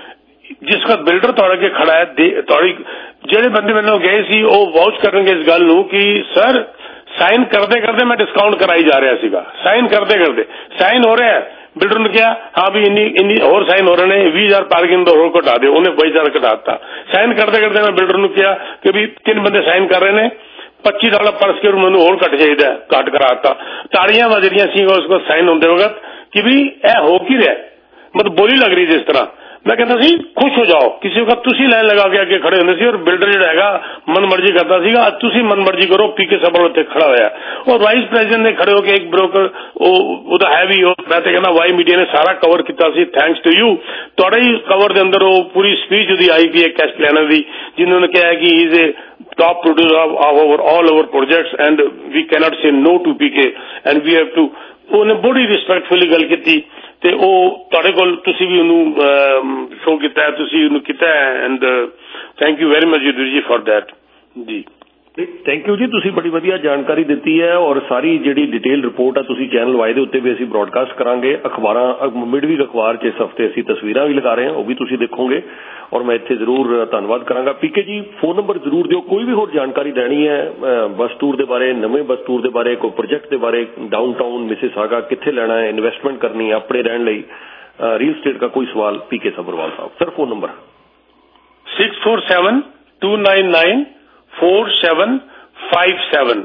ਜਿਸ ਵਕਤ ਬਿਲਡਰ ਤੁਹਾਡੇ ਅੱਗੇ ਖੜਾ ਹੈ, ਤੁਹਾਡੀ ਜਿਹੜੇ ਬੰਦੇ ਮੈਨੂੰ ਗਏ ਸੀ ਉਹ ਵਾਚ ਕਰਨਗੇ ਇਸ ਗੱਲ ਨੂੰ ਕਿ ਸਰ ਸਾਈਨ ਕਰਦੇ ਕਰਦੇ ਮੈਂ ਡਿਸਕਾਊਂਟ ਕਰਾਈ ਜਾ ਰਿਹਾ ਸੀਗਾ। ਸਾਈਨ ਕਰਦੇ ਕਰਦੇ ਸਾਈਨ ਹੋ ਰਿਹਾ, ਬਿਲਡਰ ਨੇ ਕਿਹਾ ਹਾਂ ਵੀ ਇੰਨੀ ਹੋਰ ਸਾਈਨ ਹੋ ਰਹੇ ਨੇ, 20,000 ਪਾਰਕਿੰਗ ਦਾ ਹੋਰ ਘਟਾ ਦਿਓ। ਉਹਨੇ 22,000 ਘਟਾ ਦਿੱਤਾ। ਸਾਈਨ ਕਰਦੇ ਕਰਦੇ ਮੈਂ ਬਿਲਡਰ ਨੂੰ ਕਿਹਾ ਕਿ ਵੀ 3 ਬੰਦੇ ਸਾਈਨ ਕਰ ਰਹੇ ਨੇ, $25 ਪਰ ਸਕੁਅਰ ਮੈਨੂੰ ਹੋਰ ਘੱਟ ਚਾਹੀਦਾ, ਘੱਟ ਕਰਾ ਦਿੱਤਾ। ਤਾੜੀਆਂ ਵੱਜ ਰਹੀਆਂ ਸੀ ਉਸ ਕੋਲ ਸਾਈਨ ਹੁੰਦੇ ਵਕਤ ਕਿ ਵੀ ਇਹ ਹੋ ਕੀ ਰਿਹਾ, ਮਤਲਬ ਬੋਲੀ ਲੱਗ ਰਹੀ ਜਿਸ ਤਰ੍ਹਾਂ। ਮੈਂ ਕਹਿੰਦਾ ਸੀ ਖੁਸ਼ ਹੋ ਜਾਓ, ਕਿਸੇ ਵਕਤ ਤੁਸੀਂ ਲਾਈਨ ਲਗਾ ਕੇ ਅੱਗੇ ਖੜੇ ਹੁੰਦੇ ਸੀ ਔਰ ਬਿਲਡਰ ਜਿਹੜਾ ਹੈਗਾ ਮਨਮਰਜ਼ੀ ਕਰਦਾ ਸੀਗਾ। ਅੱਜ ਤੁਸੀਂ ਮਨਮਰਜ਼ੀ ਕਰੋ, ਪੀਕੇ ਸਬਰ ਉੱਤੇ ਖੜਾ ਹੋਇਆ ਔਰ ਵਾਈਸ ਪ੍ਰੈਜ਼ੀਡੈਂਟ ਨੇ ਖੜੇ ਹੋ ਕੇ ਇੱਕ ਬ੍ਰੋਕਰ ਉਹਦਾ ਹੈ ਵੀ ਉਹ। ਮੈਂ ਤੇ ਕਹਿੰਦਾ ਵਾਈ ਮੀਡੀਆ ਨੇ ਸਾਰਾ ਕਵਰ ਕੀਤਾ ਸੀ, ਥੈਂਕਸ ਟੂ ਯੂ। ਤੁਹਾਡੇ ਹੀ ਕਵਰ ਦੇ ਅੰਦਰ ਉਹ ਪੂਰੀ ਸਪੀਚ ਉਹਦੀ ਆਈ ਵੀ ਹੈ ਕੈਸ਼ ਪਲਾਨਰ ਦੀ, ਜਿन्होंने ਨੇ ਕਿਹਾ ਕਿ he is a top producer of all our projects and we cannot say no to PK and we have to। ਉਹਨੇ ਬੜੀ ਰਿਸਪੈਕਟਫੁਲੀ ਗੱਲ ਕੀਤੀ ਤੇ ਉਹ ਤੁਹਾਡੇ ਕੋਲ ਤੁਸੀਂ ਵੀ ਉਹਨੂੰ ਸ਼ੋਅ ਕੀਤਾ, ਤੁਸੀਂ ਉਹਨੂੰ ਕੀਤਾ and thank you very much ji for that ji. Thank you ji, ਤੁਸੀਂ ਬੜੀ ਵਧੀਆ ਜਾਣਕਾਰੀ ਦਿੱਤੀ ਹੈ ਔਰ ਸਾਰੀ ਜਿਹੜੀ ਡਿਟੇਲ ਰਿਪੋਰਟ ਆ ਤੁਸੀਂ ਚੈਨਲ ਵਾਈ ਦੇ ਉੱਤੇ ਵੀ ਅਸੀਂ ਬ੍ਰੌਡਕਾਸਟ ਕਰਾਂਗੇ। ਅਖਬਾਰਾਂ ਮਿਡਵੀਕ ਅਖਬਾਰ 'ਚ ਇਸ ਹਫ਼ਤੇ ਅਸੀਂ ਤਸਵੀਰਾਂ ਵੀ ਲਗਾ ਰਹੇ ਹਾਂ, ਉਹ ਵੀ ਤੁਸੀਂ ਦੇਖੋਗੇ ਔਰ ਮੈਂ ਇੱਥੇ ਜ਼ਰੂਰ ਧੰਨਵਾਦ ਕਰਾਂਗਾ। ਪੀਕੇ ਜੀ ਫੋਨ ਨੰਬਰ ਜ਼ਰੂਰ ਦਿਓ, ਕੋਈ ਵੀ ਹੋਰ ਜਾਣਕਾਰੀ ਲੈਣੀ ਹੈ ਬੱਸ ਟੂਰ ਦੇ ਬਾਰੇ, ਨਵੇਂ ਬੱਸ ਟੂਰ ਦੇ ਬਾਰੇ, ਕੋਈ ਪ੍ਰੋਜੈਕਟ ਦੇ ਬਾਰੇ, ਡਾਊਨਟਾਊਨ ਮਿਸਿਸਾਗਾ ਕਿੱਥੇ ਲੈਣਾ ਹੈ, ਇਨਵੈਸਟਮੈਂਟ ਕਰਨੀ ਹੈ ਆਪਣੇ ਰਹਿਣ ਲਈ, ਰੀਅਲ ਸਟੇਟ का कोई सवाल पीके सब्रवाल साहब। सर फोन नंबर 647-299-4757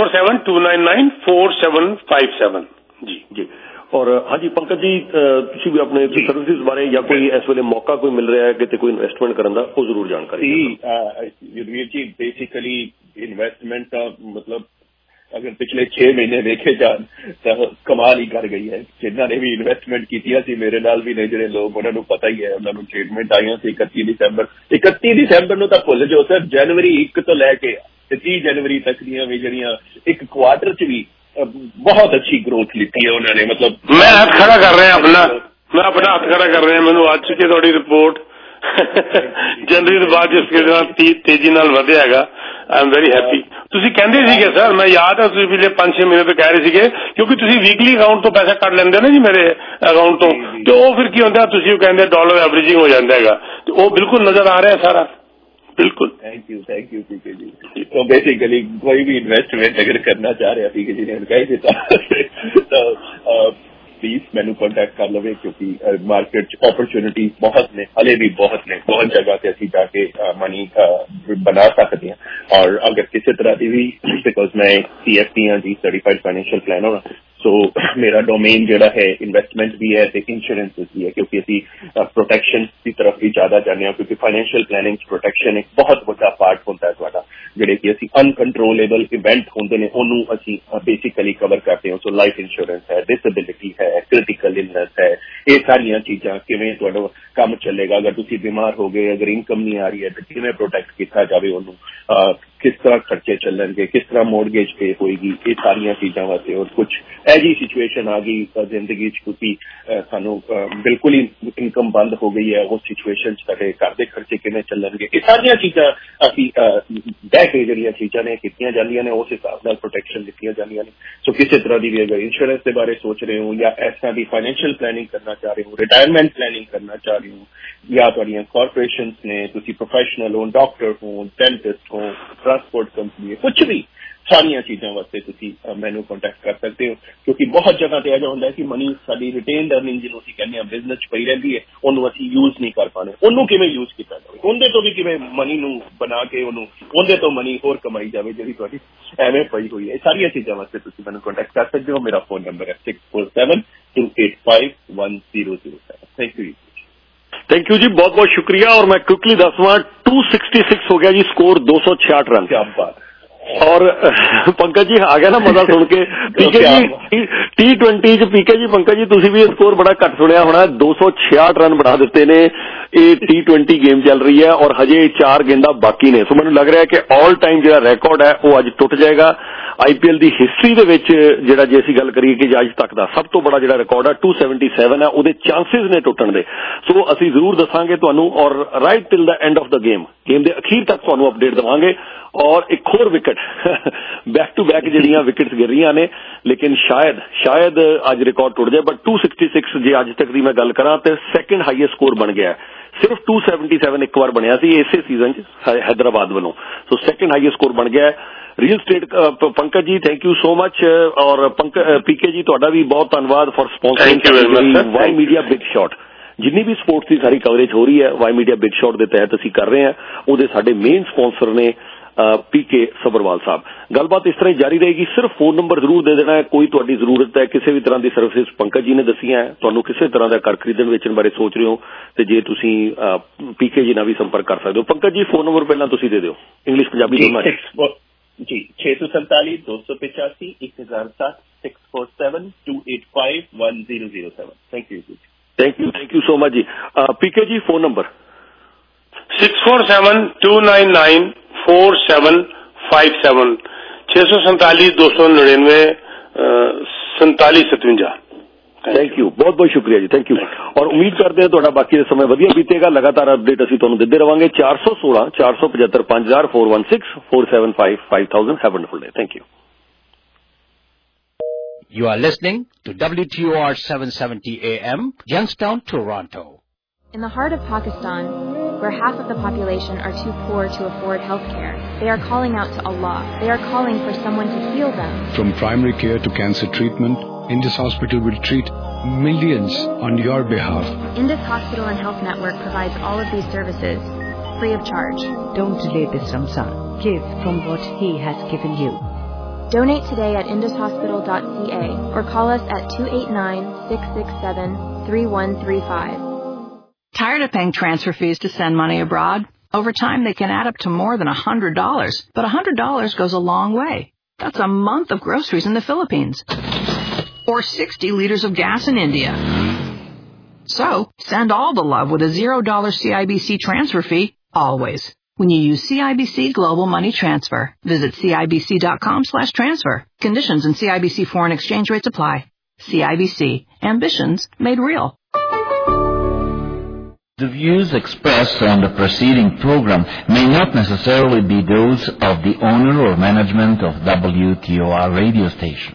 647-299-4757 जी जी। और हाँ जी पंकज जी, ਤੁਸੀਂ ਵੀ ਆਪਣੇ ਸਰਵਿਸਿਜ਼ ਬਾਰੇ ਜਾਂ ਕੋਈ ਇਸ ਵੇਲੇ ਮੌਕਾ ਕੋਈ ਮਿਲ ਰਿਹਾ ਹੈ ਕਿਤੇ ਕੋਈ ਇਨਵੈਸਟਮੈਂਟ ਕਰਨ ਦਾ, ਉਹ ਜ਼ਰੂਰ ਜਾਣਕਾਰੀ ਦਿਓ। ਯੁਧਵੀਰ ਜੀ ਬੇਸਿਕਲੀ ਇਨਵੈਸਟਮੈਂਟ ਦਾ ਮਤਲਬ ਅਗਰ ਪਿਛਲੇ 6 ਮਹੀਨੇ ਦੇਖੇ ਜਾਣ ਤਾਂ ਕਮਾਲ ਹੀ ਕਰ ਗਈ ਹੈ। ਜਿਨ੍ਹਾਂ ਨੇ ਵੀ ਇਨਵੈਸਟਮੈਂਟ ਕੀਤੀਆਂ ਸੀ ਮੇਰੇ ਨਾਲ ਵੀ ਨੇ ਜਿਹੜੇ ਲੋਕ, ਉਹਨਾਂ ਨੂੰ ਪਤਾ ਹੀ ਹੈ, ਉਹਨਾਂ ਨੂੰ ਸਟੇਟਮੈਂਟ ਆਈਆਂ ਸੀ 31 ਦਸੰਬਰ ਨੂੰ ਤਾਂ ਭੁੱਲ ਜਾਓ ਸਰ। ਜਨਵਰੀ 1 ਤੋਂ ਲੈ ਕੇ 30 ਜਨਵਰੀ ਤੱਕ ਦੀਆਂ ਵੀ ਜਿਹੜੀਆਂ ਇੱਕ ਕੁਆਟਰ 'ਚ ਵੀ ਬਹੁਤ ਅੱਛੀ ਗਰੋਥ ਲਿੱਤੀ ਹੈ ਉਹਨਾਂ ਨੇ। ਮਤਲਬ ਮੈਂ ਹੱਥ ਖੜਾ ਕਰ ਰਿਹਾ ਆਪਣਾ ਹੱਥ ਖੜਾ ਕਰ ਰਿਹਾ। ਮੈਨੂੰ ਅੱਜ ਚੁੱਕੀ ਤੁਹਾਡੀ ਰਿਪੋਰਟ ਜਨਵਰੀ ਤੋਂ ਬਾਅਦ ਜਿਸ ਕੇ ਤੇਜ਼ੀ ਨਾਲ ਵਧਿਆ ਹੈਗਾ, ਆਈ ਐਮ ਵੈਰੀ ਹੈਪੀ। ਤੁਸੀਂ ਕਹਿੰਦੇ ਸੀਗੇ ਸਰ, ਮੈਂ ਯਾਦ ਹੈ ਤੁਸੀਂ ਪਿਛਲੇ 5-6 ਮਹੀਨੇ ਤੋਂ ਕਹਿ ਰਹੇ ਸੀਗੇ ਕਿਉਂਕਿ ਤੁਸੀਂ ਵੀਕਲੀ ਅਕਾਊਂਟ ਤੋਂ ਪੈਸਾ ਕੱਢ ਲੈਂਦੇ ਹੋ ਨਾ ਜੀ ਮੇਰੇ ਅਕਾਊਂਟ ਤੋਂ, ਤੇ ਉਹ ਫਿਰ ਕੀ ਹੁੰਦਾ ਤੁਸੀਂ ਉਹ ਕਹਿੰਦੇ ਡਾਲਰ ਐਵਰੇਜਿੰਗ ਹੋ ਜਾਂਦਾ ਹੈਗਾ, ਤੇ ਉਹ ਬਿਲਕੁਲ ਨਜ਼ਰ ਆ ਰਿਹਾ ਸਾਰਾ। बिल्कुल थैंक यू पीके जी। तो बेसिकली कोई भी इन्वेस्टमेंट अगर करना चाह रहे पीके जी ने कही देता तो प्लीज मैनू कॉन्टैक्ट कर लवे क्योंकि मार्केट अपॉर्चुनिटी बहुत ने, हले भी बहुत ने, बहुत जगह से असी जाके मनी बना सकते हैं। और अगर किसी तरह की भी बिकॉज मैं CFP हाँ जी, सर्टिफाइड फाइनेंशियल प्लानर, सो मेरा डोमेन जोड़ा है इन्वेस्टमेंट भी है तो इंश्योरेंस भी है क्योंकि असी प्रोटेक्शन की तरफ भी ज्यादा जाने क्योंकि फाइनेंशियल प्लानिंग प्रोटेक्शन एक बहुत बड़ा पार्ट होता है तुहाडा, जिहड़े कि असी अनकंट्रोलेबल इवेंट होंदे ने उहनूं असी बेसिकली कवर करते हैं। सो लाइफ इंश्योरेंस है, डिसेबिलिटी है, क्रिटिकल इलनेस है, ये सारियां चीज़ां किवें तुहाडा काम चलेगा। अगर तुसी बीमार हो गए, अगर इनकम नहीं आ रही है तो किवें प्रोटेक्ट किया जाए उहनूं, किस तरह खर्चे चलणगे, किस तरह मोर्गेज पे होएगी, ये सारिया चीज़ों वास्ते। और कुछ ऐसी सिचुएशन आ गई जिंदगी क्योंकि सानू बिल्कुल ही इनकम बंद हो गई है, उस सिचुएशन साडे घर के खर्चे किवें चलणगे, ये सारिया चीज़ां असीं बह के जिहड़ियां चीज़ां ने कीतियां जांदियां ने, उस हिसाब नाल प्रोटैक्शन दित्तियां जांदियां ने। सो किसी तरह की भी अगर इंश्योरेंस के बारे सोच रहे हो या इस तरह की फाइनैशियल प्लैनिंग करना चाह रहे हो, रिटायरमेंट प्लैनिंग करना चाह रहे हो, या तुहाड़ियां कॉरपोरेशंस ने, तुसीं प्रोफैशनल हो, डॉक्टर हो, डेंटिस्ट हो, ट्रांसपोर्ट कंपनी है, कुछ भी सारिया चीज़ों वास्ते तुसीं मैनू कॉन्टैक्ट कर सकते हो। क्योंकि बहुत जगह तो ऐसा होंदा है कि मनी साडी रिटेन्ड अर्निंग जिन्हों असीं कहने बिजनेस च पई रहिंदी है, उन्होंने असीं यूज नहीं कर पाने, उन्होंने किवें यूज किया जाए, उहदे तो भी किवें मनी नू बना के उहदे तो मनी होर कमाई जाए जिहड़ी तुहाडी एवें पई हुई है। सारिया चीज़ों वास्ते तुसीं मैनू कॉन्टैक्ट कर सकते हो। मेरा फोन नंबर है 6472851007। Thank you. थैंक यू जी, बहुत बहुत शुक्रिया। और मैं क्विकली दसवां 266 हो गया जी स्कोर, 266 रन। क्या बात। और पंकज जी आ गया ना मजा सुन के। पीके जी T20 च पीके जी पंकज जी तुसीं भी स्कोर बड़ा घट सुनिया होना, 266 रन बना दिते ने। ये T20 गेम चल रही है और हजे 4 गेंदा बाकी ने। सो मैनूं लग रहा है कि ऑल टाइम जो रिकॉर्ड है वो अज टुट जाएगा। IPL की हिस्टरी दे विच जिहड़ा जे असीं गल करिए कि अज तक का सब तो बड़ा जिहड़ा रिकॉर्ड है 277 है, उहदे चांसेस ने टुटण दे। सो असीं जरूर दसांगे तुहानूं और right till the end of the game दे अखीर तक तुहानूं अपडेट देवांगे। और एक होर विकेट बैक टू बैक जिहड़ियां विकेट्स गिर रही ने, लेकिन शायद अज रिकॉर्ड टुट जाए। बट 266 जे अज तक की मैं गल करां तो सैकेंड हाईएस्ट स्कोर बन गया है। सिर्फ 277 एक बार बनया सी इसे सीजन च हैदराबाद वालों। सो सैकेंड हाईएस्ट स्कोर बन गया है। Real estate Pankaj ji thank you so much. और पीके जी तुहाडा भी बहुत धन्यवाद for sponsoring Y media big shot. जिन्नी भी स्पोर्ट्स की सारी कवरेज हो रही है वाई मीडिया बिग शॉट के तहत असीं कर रहे हैं। उहदे साडे मेन स्पॉन्सर ने पीके सबरवाल साहब। गलबात इस तरह जारी रहेगी। सिर्फ फोन नंबर जरूर दे देना है, कोई तुहाडी जरूरत है किसी भी तरह की सर्विस पंकज जी ने दसियां है, तुहानूं किसी तरह का घर खरीदण वेचण बारे सोच रहे हो तो जे तुसीं पीके जी नाल भी संपर्क कर सकते हो। पंकज जी फोन नंबर पहला तुसीं दे दिओ, इंग्लिश पंजाबी दोनों जी। 647 285 1007 647-285-1007। थैंक यू सो मच जी। PK ji phone number 6472994757 647-299-4757। Thank you, बहुत बहुत शुक्रिया जी, थैंक यू। और उम्मीद करते हैं थोड़ा बाकी समय वधिया बीतेगा। लगातार अपडेट असीं तुहानूं दिंदे रहांगे। 416 475 5000 416 475 5000। Have a wonderful day. Thank you. You are listening to WTOR 770 AM, Youngstown, Toronto. In the heart of Pakistan, where half of the population are too poor to afford health care, they are calling out to Allah. They are calling for someone to heal them. From primary care to cancer treatment, Indus Hospital will treat millions on your behalf. Indus Hospital and Health Network provides all of these services free of charge. Don't delay this Ramzan. Give from what He has given you. Donate today at indushospital.ca or call us at 289-667-3135. Tired of paying transfer fees to send money abroad? Over time, they can add up to more than $100. But $100 goes a long way. That's a month of groceries in the Philippines. Or 60 liters of gas in India. So, send all the love with a $0 CIBC transfer fee, always. When you use CIBC Global Money Transfer, visit CIBC.com/transfer. Conditions and CIBC foreign exchange rates apply. CIBC. Ambitions made real. The views expressed on the preceding program may not necessarily be those of the owner or management of WTOR radio station.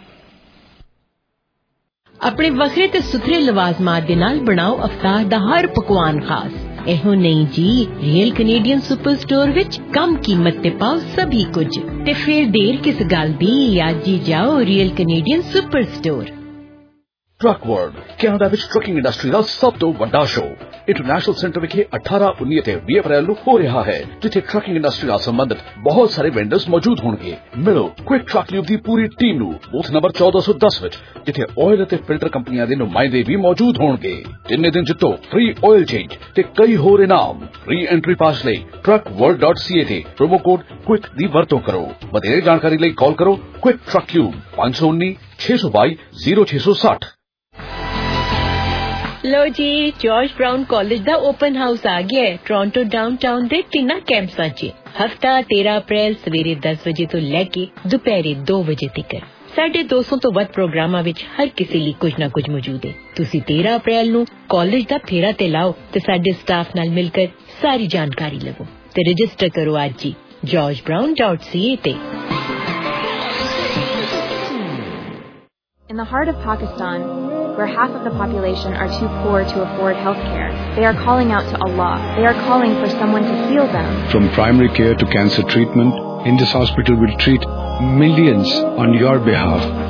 अपने वखरे ते सुथरे लवाजमात दे नाल बनाओ अफ्तार दा हर पकवान खास। एहो नहीं जी, रियल कैनेडियन सुपर स्टोर विच कम कीमत ते पाओ सभी कुछ ते फिर देर किस गल दी, आज जी जाओ real Canadian super store. Truck world Canada विच ट्रकिंग इंडस्ट्री दा सब तो वड्डा शो इंटरनेशनल सेंटर विखे 18, 19 ते 20 अप्रैल ਨੂੰ ਹੋ ਰਿਹਾ ਹੈ, ਜਿੱਥੇ ਟਰਕਿੰਗ ਇੰਡਸਟਰੀ ਨਾਲ ਸੰਬੰਧਿਤ ਬਹੁਤ ਸਾਰੇ ਵੈਂਡਰਸ ਮੌਜੂਦ ਹੋਣਗੇ। ਮਿਲੋ ਕੁਇਕ ਟਰੱਕ ਲਿਵ ਦੀ ਪੂਰੀ ਟੀਮ ਨੂੰ ਬੂਥ ਨੰਬਰ 1410 ਵਿੱਚ, ਜਿੱਥੇ ਆਇਲ ਅਤੇ ਫਿਲਟਰ ਕੰਪਨੀਆਂ ਦੇ ਨੁਮਾਇੰਦੇ ਵੀ ਮੌਜੂਦ ਹੋਣਗੇ। ਤਿੰਨੇ ਦਿਨ ਜਿੱਤੋ ਫ੍ਰੀ ਆਇਲ ਚੇਂਜ ਤੇ ਕਈ ਹੋਰ ਇਨਾਮ। ਫ੍ਰੀ ਐਂਟਰੀ ਪਾਸ ਲਈ truckworld.ca ਤੇ ਪ੍ਰੋਮੋ ਕੋਡ ਕੁਇਕ ਦੀ ਵਰਤੋਂ ਕਰੋ। ਵਧੇਰੇ ਜਾਣਕਾਰੀ ਲਈ ਕਾਲ ਕਰੋ ਕੁਇਕ ਟਰੱਕ ਲਿਵ 519 622 0660। लो जी, जॉर्ज ब्राउन कॉलेज दा ओपन हाउस आ गया है टोरंटो डाउनटाउन दे 3 कैंपसां च। ਹਫਤਾ 13 ਅਪ੍ਰੈਲ ਸਵੇਰੇ 10 ਵਜੇ ਤੋਂ ਲੈ ਕੇ ਦੁਪਹਿਰੇ 2 ਵਜੇ ਤੱਕ 250 ਤੋਂ ਵੱਧ ਪ੍ਰੋਗਰਾਮਾਂ ਵਿੱਚ ਹਰ ਕਿਸੇ ਲਈ ਕੁਝ ਨਾ ਕੁਝ ਮੌਜੂਦ ਹੈ। ਤੁਸੀਂ 13 ਅਪ੍ਰੈਲ ਨੂੰ ਕਾਲਜ ਦਾ ਫੇਰਾ ਤੇ ਲਾਓ ਤੇ ਸਾਡੇ ਸਟਾਫ ਨਾਲ ਮਿਲ ਕੇ ਸਾਰੀ ਜਾਣਕਾਰੀ ਲਵੋ ਤੇ ਰਜਿਸਟਰ ਕਰੋ ਅੱਜ ਹੀ georgebrown.ca ਤੇ। In the heart of Pakistan, where half of the population are too poor to afford health care, they are calling out to Allah. They are calling for someone to heal them. From primary care to cancer treatment, Indus Hospital will treat millions on your behalf.